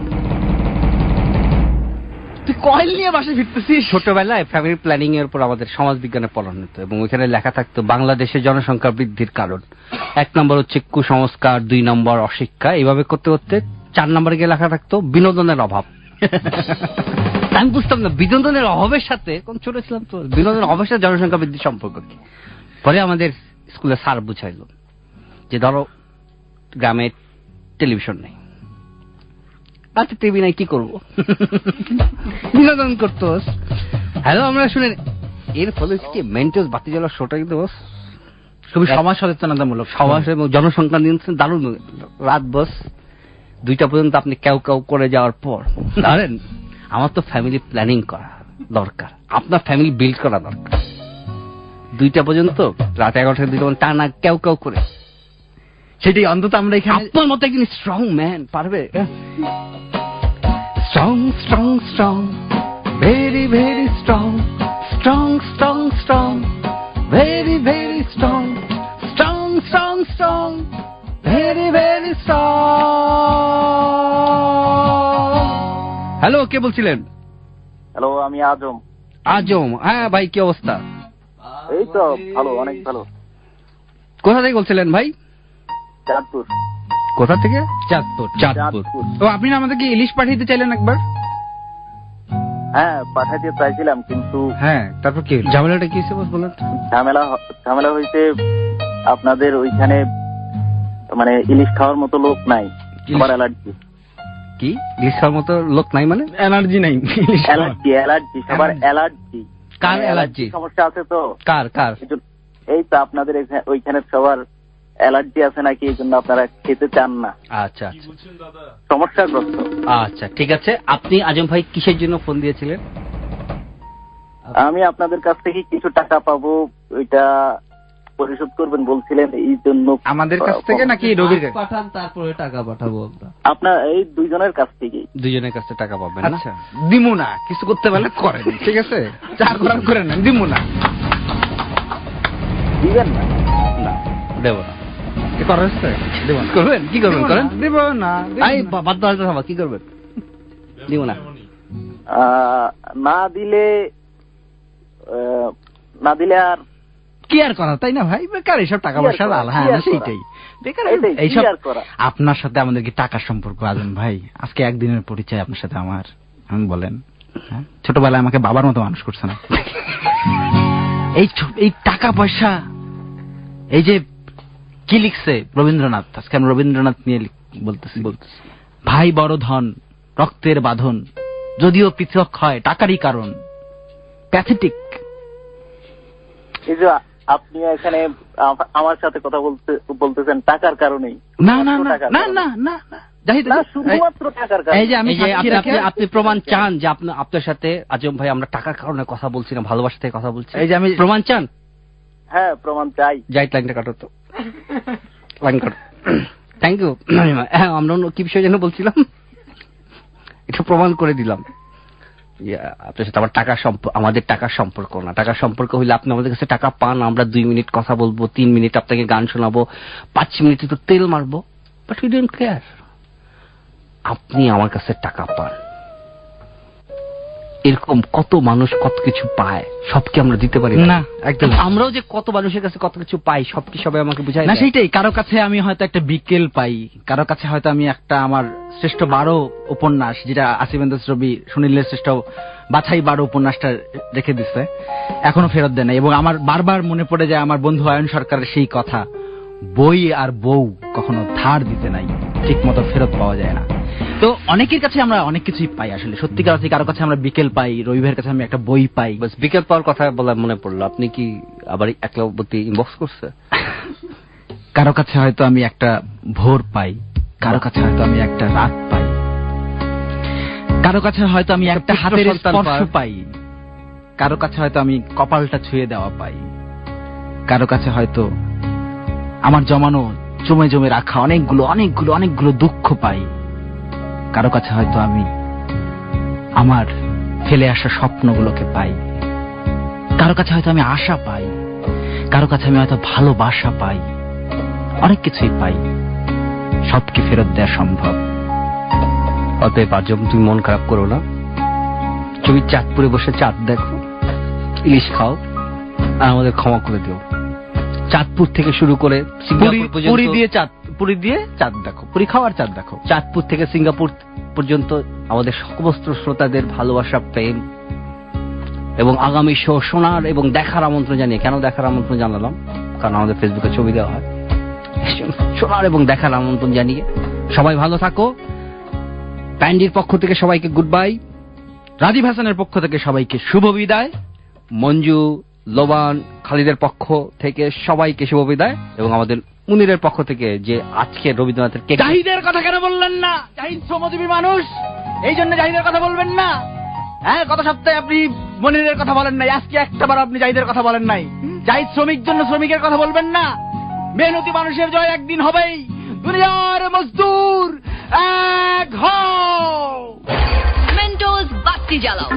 তুই কয়েল নিয়ে বাসায় ফিরতেছিস। ছোটবেলায় ফ্যামিলি প্ল্যানিং এর উপর আমাদের সমাজ বিজ্ঞানে পড়ানো হতো, এবং ওইখানে লেখা থাকতো বাংলাদেশের জনসংখ্যা বৃদ্ধির কারণ 1 নম্বর হচ্ছে কুসংস্কার, 2 নম্বর অশিক্ষা, এইভাবে করতে করতে 4 নম্বরে গিয়ে লেখা থাকতো বিনোদনের অভাব। আমি বুঝতাম না বিনোদনের অভাবের সাথে, কোন ছোট ছিলাম তো, বিনোদনের অভাবের সাথে জনসংখ্যা বৃদ্ধির সম্পর্ক কি। পরে আমাদের স্কুলে স্যার বুঝাইলো যে ধরো গ্রামে টেলিভিশন নেই, আচ্ছা টিভি নাই, কি করবো, বিনোদন করতো। হ্যালো, আমরা শুনেন, এর ফলে কি মেন্টাস বাতি জ্বালার শোটা কিন্তু খুবই সমাজ সচেতনতামূলক, সমাজ এবং জনসংখ্যা নিয়ন্ত্রণ দারুণ। রাত বস 2টা পর্যন্ত আপনি কেউ করে যাওয়ার পর ধরেন আমার তো ফ্যামিলি প্ল্যানিং করা দরকার, আপনার ফ্যামিলি বিল্ড করা দরকার। 2টা পর্যন্ত, রাত 11টা থেকে 2টা পর্যন্ত টানা কেউ করে, সেটাই অন্তত আমরা এখানে। আপনার মতো একজন স্ট্রং ম্যান পারবে, strong strong strong, very very strong, strong strong strong, very very strong, strong strong strong, very very strong. Hello, কে বলছিলেন? হ্যালো, আমি আজম। আজম, হ্যাঁ ভাই, কি অবস্থা? এই তো ভালো, অনেক ভালো। কোথা থেকে বলছিলেন ভাই? চাঁদপুর। কোথা থেকে? চাঁদপুর। তো আপনি আমাদেরকে ইলিশ পাঠাইতে চাইলেন একবার? হ্যাঁ, পাঠাইতে চাইছিলাম, কিন্তু হ্যাঁ, তারপর কি ঝামেলাটা কি হয়েছে বলেন? ঝামেলা হয়েছে আপনাদের ওইখানে, মানে ইলিশ খাওয়ার মতো লোক নাই, সবার অ্যালার্জি। কি ইলিশ খাওয়ার মতো লোক নাই মানে? অ্যালার্জি নাই, অ্যালার্জি, সবার অ্যালার্জি। কার অ্যালার্জি? সমস্যা আছে তো। কার? এই তো আপনাদের ওইখানে সবার অ্যালার্জি আছে নাকি, এই জন্য আপনারা খেতে চান না। আচ্ছা আচ্ছা, সমস্যাগ্রস্ত। আচ্ছা ঠিক আছে। আপনি আজম ভাই কিসের জন্য ফোন দিয়েছিলেন? আমি আপনাদের কাছ থেকে কিছু টাকা পাবো, ওইটা পরিশোধ করবেন বলছিলেন, এই জন্য। আমাদের কাছ থেকে নাকি রবির কাছে? পাঠান, তারপরে টাকা পাঠাবো আমরা। আপনার এই দুইজনের কাছ থেকে। দুইজনের কাছে টাকা পাবেন না? আচ্ছা, দিমু না, কিছু করতে পারলে করেন, ঠিক আছে? যা করার করে নেন, দিমু না। দিবেন না? না, দেব না। করবেন কি করবেন? করেন, দিব না। বাধ্য হয়তো থামা, কি করবেন? দিব না। না দিলে আর কি আর করা, তাই না ভাই? বেকার এইসব টাকা পয়সা আল, হ্যাঁ সেইটাই বেকার এইসব। আপনার সাথে আমাদের কি টাকার সম্পর্ক আজম ভাই? আজকে একদিনের পরিচয় আপনার সাথে আমার, আমি বলেন, ছোটবেলায় আমাকে বাবার মতো মানুষ করছে না? এই টাকা পয়সা, এই যে কি লিখছে রবীন্দ্রনাথ, আজকে আমরা রবীন্দ্রনাথ নিয়ে বলতেছি। ভাই বড় ধন, রক্তের বাঁধন, যদিও পৃথক হয় টাকারই কারণ। প্যাথেটিক। এই যে আপনি এখানে আমার সাথে কথা বলতেছেন টাকার কারণেই। না না না না না না, শুধুমাত্র টাকার কারণে। এই যে আপনি প্রমাণ চান যে আপনার সাথে আজম ভাই আমরা টাকার কারণে কথা বলছি না, ভালোবাসা থেকে কথা বলছি? এই যে আমি প্রমাণ চান? হ্যাঁ, প্রমাণ চাই। যাই, লাইনটা কাটো তো, লাইন কাটো। Thank you. আমরা কি বিষয় যেন বলছিলাম, এটা প্রমাণ করে দিলাম। আপনার সাথে আমার আমাদের টাকার সম্পর্ক না। টাকার সম্পর্ক হইলে আপনি আমাদের কাছে টাকা পান, আমরা 2 মিনিট কথা বলবো, 3 মিনিট আপনাকে গান শোনাবো, 5 মিনিট তো তেল মারবো, বাট উই ডোন্ট কেয়ার। আপনি আমার কাছে টাকা পান, এরকম কত মানুষ কত কিছু পায়, সব কি আমরা দিতে পারি না? একদম। আমরাও যে কত মানুষের কাছে কত কিছু পাই, সব কি সবাই আমাকে বুঝায় না? সেইটাই। কারো কাছে আমি হয়তো একটা বিকেল পাই, কারো কাছে হয়তো আমি একটা আমার শ্রেষ্ঠ 12 উপন্যাস, যেটা আসিফেন্দ্র রবি সুনীলের শ্রেষ্ঠ বাছাই 12 উপন্যাসটা রেখে দিচ্ছে, এখনো ফেরত দেয় না। এবং আমার বারবার মনে পড়ে যায় আমার বন্ধু আয়ন সরকারের সেই কথা, বই আর বউ কখনো ধার দিতে নাই, ঠিক মতো ফেরত পাওয়া যায় না। তো অনেকের কাছে আমরা অনেক কিছুই পাই আসলে, সত্যিকার অর্থে। কারো কাছে আমরা বিকেল পাই, রবিবার কাছে আমি একটা বই পাই। বাস বিকেল পাওয়ার কথা বলা মনে পড়লো, আপনি কি আবার একলাবতী ইনবক্স করছে? কারো কাছে হয়তো আমি একটা ভোর পাই, কারো কাছে হয়তো আমি একটা রাত পাই, কারো কাছে হয়তো আমি একটা হাতের স্পর্শ পাই, কারো কাছে হয়তো আমি কপালটা ছুঁয়ে দেওয়া পাই, কারো কাছে হয়তো আমার জমানো জমে জমে রাখা অনেকগুলো অনেকগুলো অনেকগুলো দুঃখ পাই, কারো কাছে হয়তো আমি আমার ফেলে আসা স্বপ্নগুলোকে পাই, কারো কাছে হয়তো আমি আশা পাই, কারো কাছে আমি হয়তো ভালোবাসা পাই, অনেক কিছুই পাই। সব কি ফেরত দেওয়া সম্ভব? অতএব আজম, তুমি মন খারাপ করো না, তুমি চাঁদপুরে বসে চাঁদ দেখো, ইলিশ খাও, আর আমাদের ক্ষমা করে দিও। চাঁদপুর থেকে শুরু করে পুরী দিয়ে চাঁদ দেখো, পুরী খাওয়ার চাঁদ দেখো। চাঁদপুর থেকে সিঙ্গাপুর পর্যন্ত আমাদের সমস্ত শ্রোতাদের ভালোবাসা, প্রেম এবং আগামী শো শোনার এবং দেখার আমন্ত্রণ জানিয়ে, কেন দেখার আমন্ত্রণ জানালাম, কারণ আমাদের ফেসবুকে ছবি দেওয়া হয়, শোনার এবং দেখার আমন্ত্রণ জানিয়ে সবাই ভালো থাকো। প্যান্ডির পক্ষ থেকে সবাইকে গুড বাই, রাজীব হাসানের পক্ষ থেকে সবাইকে শুভ বিদায়, মঞ্জু, লোবান, খালিদের পক্ষ থেকে সবাইকে শুভ বিদায়, এবং আমাদের মুনিরের পক্ষ থেকে যে আজকে রবীন্দ্রনাথের কেক। জাহিদের কথা কেন বললেন না? জাহিদ শ্রমজীবী মানুষ, এই জন্য জাহিদের কথা বলবেন না। হ্যাঁ, গত সপ্তাহে আপনি মনিরের কথা বলেন নাই, আজকে একটাবার আপনি জাহিদের কথা বলেন নাই। জাহিদ শ্রমিক জন্য শ্রমিকের কথা বলবেন না। মেহনতি মানুষের জয় একদিন হবেই। দুনিয়ার মজদুর এক হও। মেন্টোস বাতি জ্বালাও।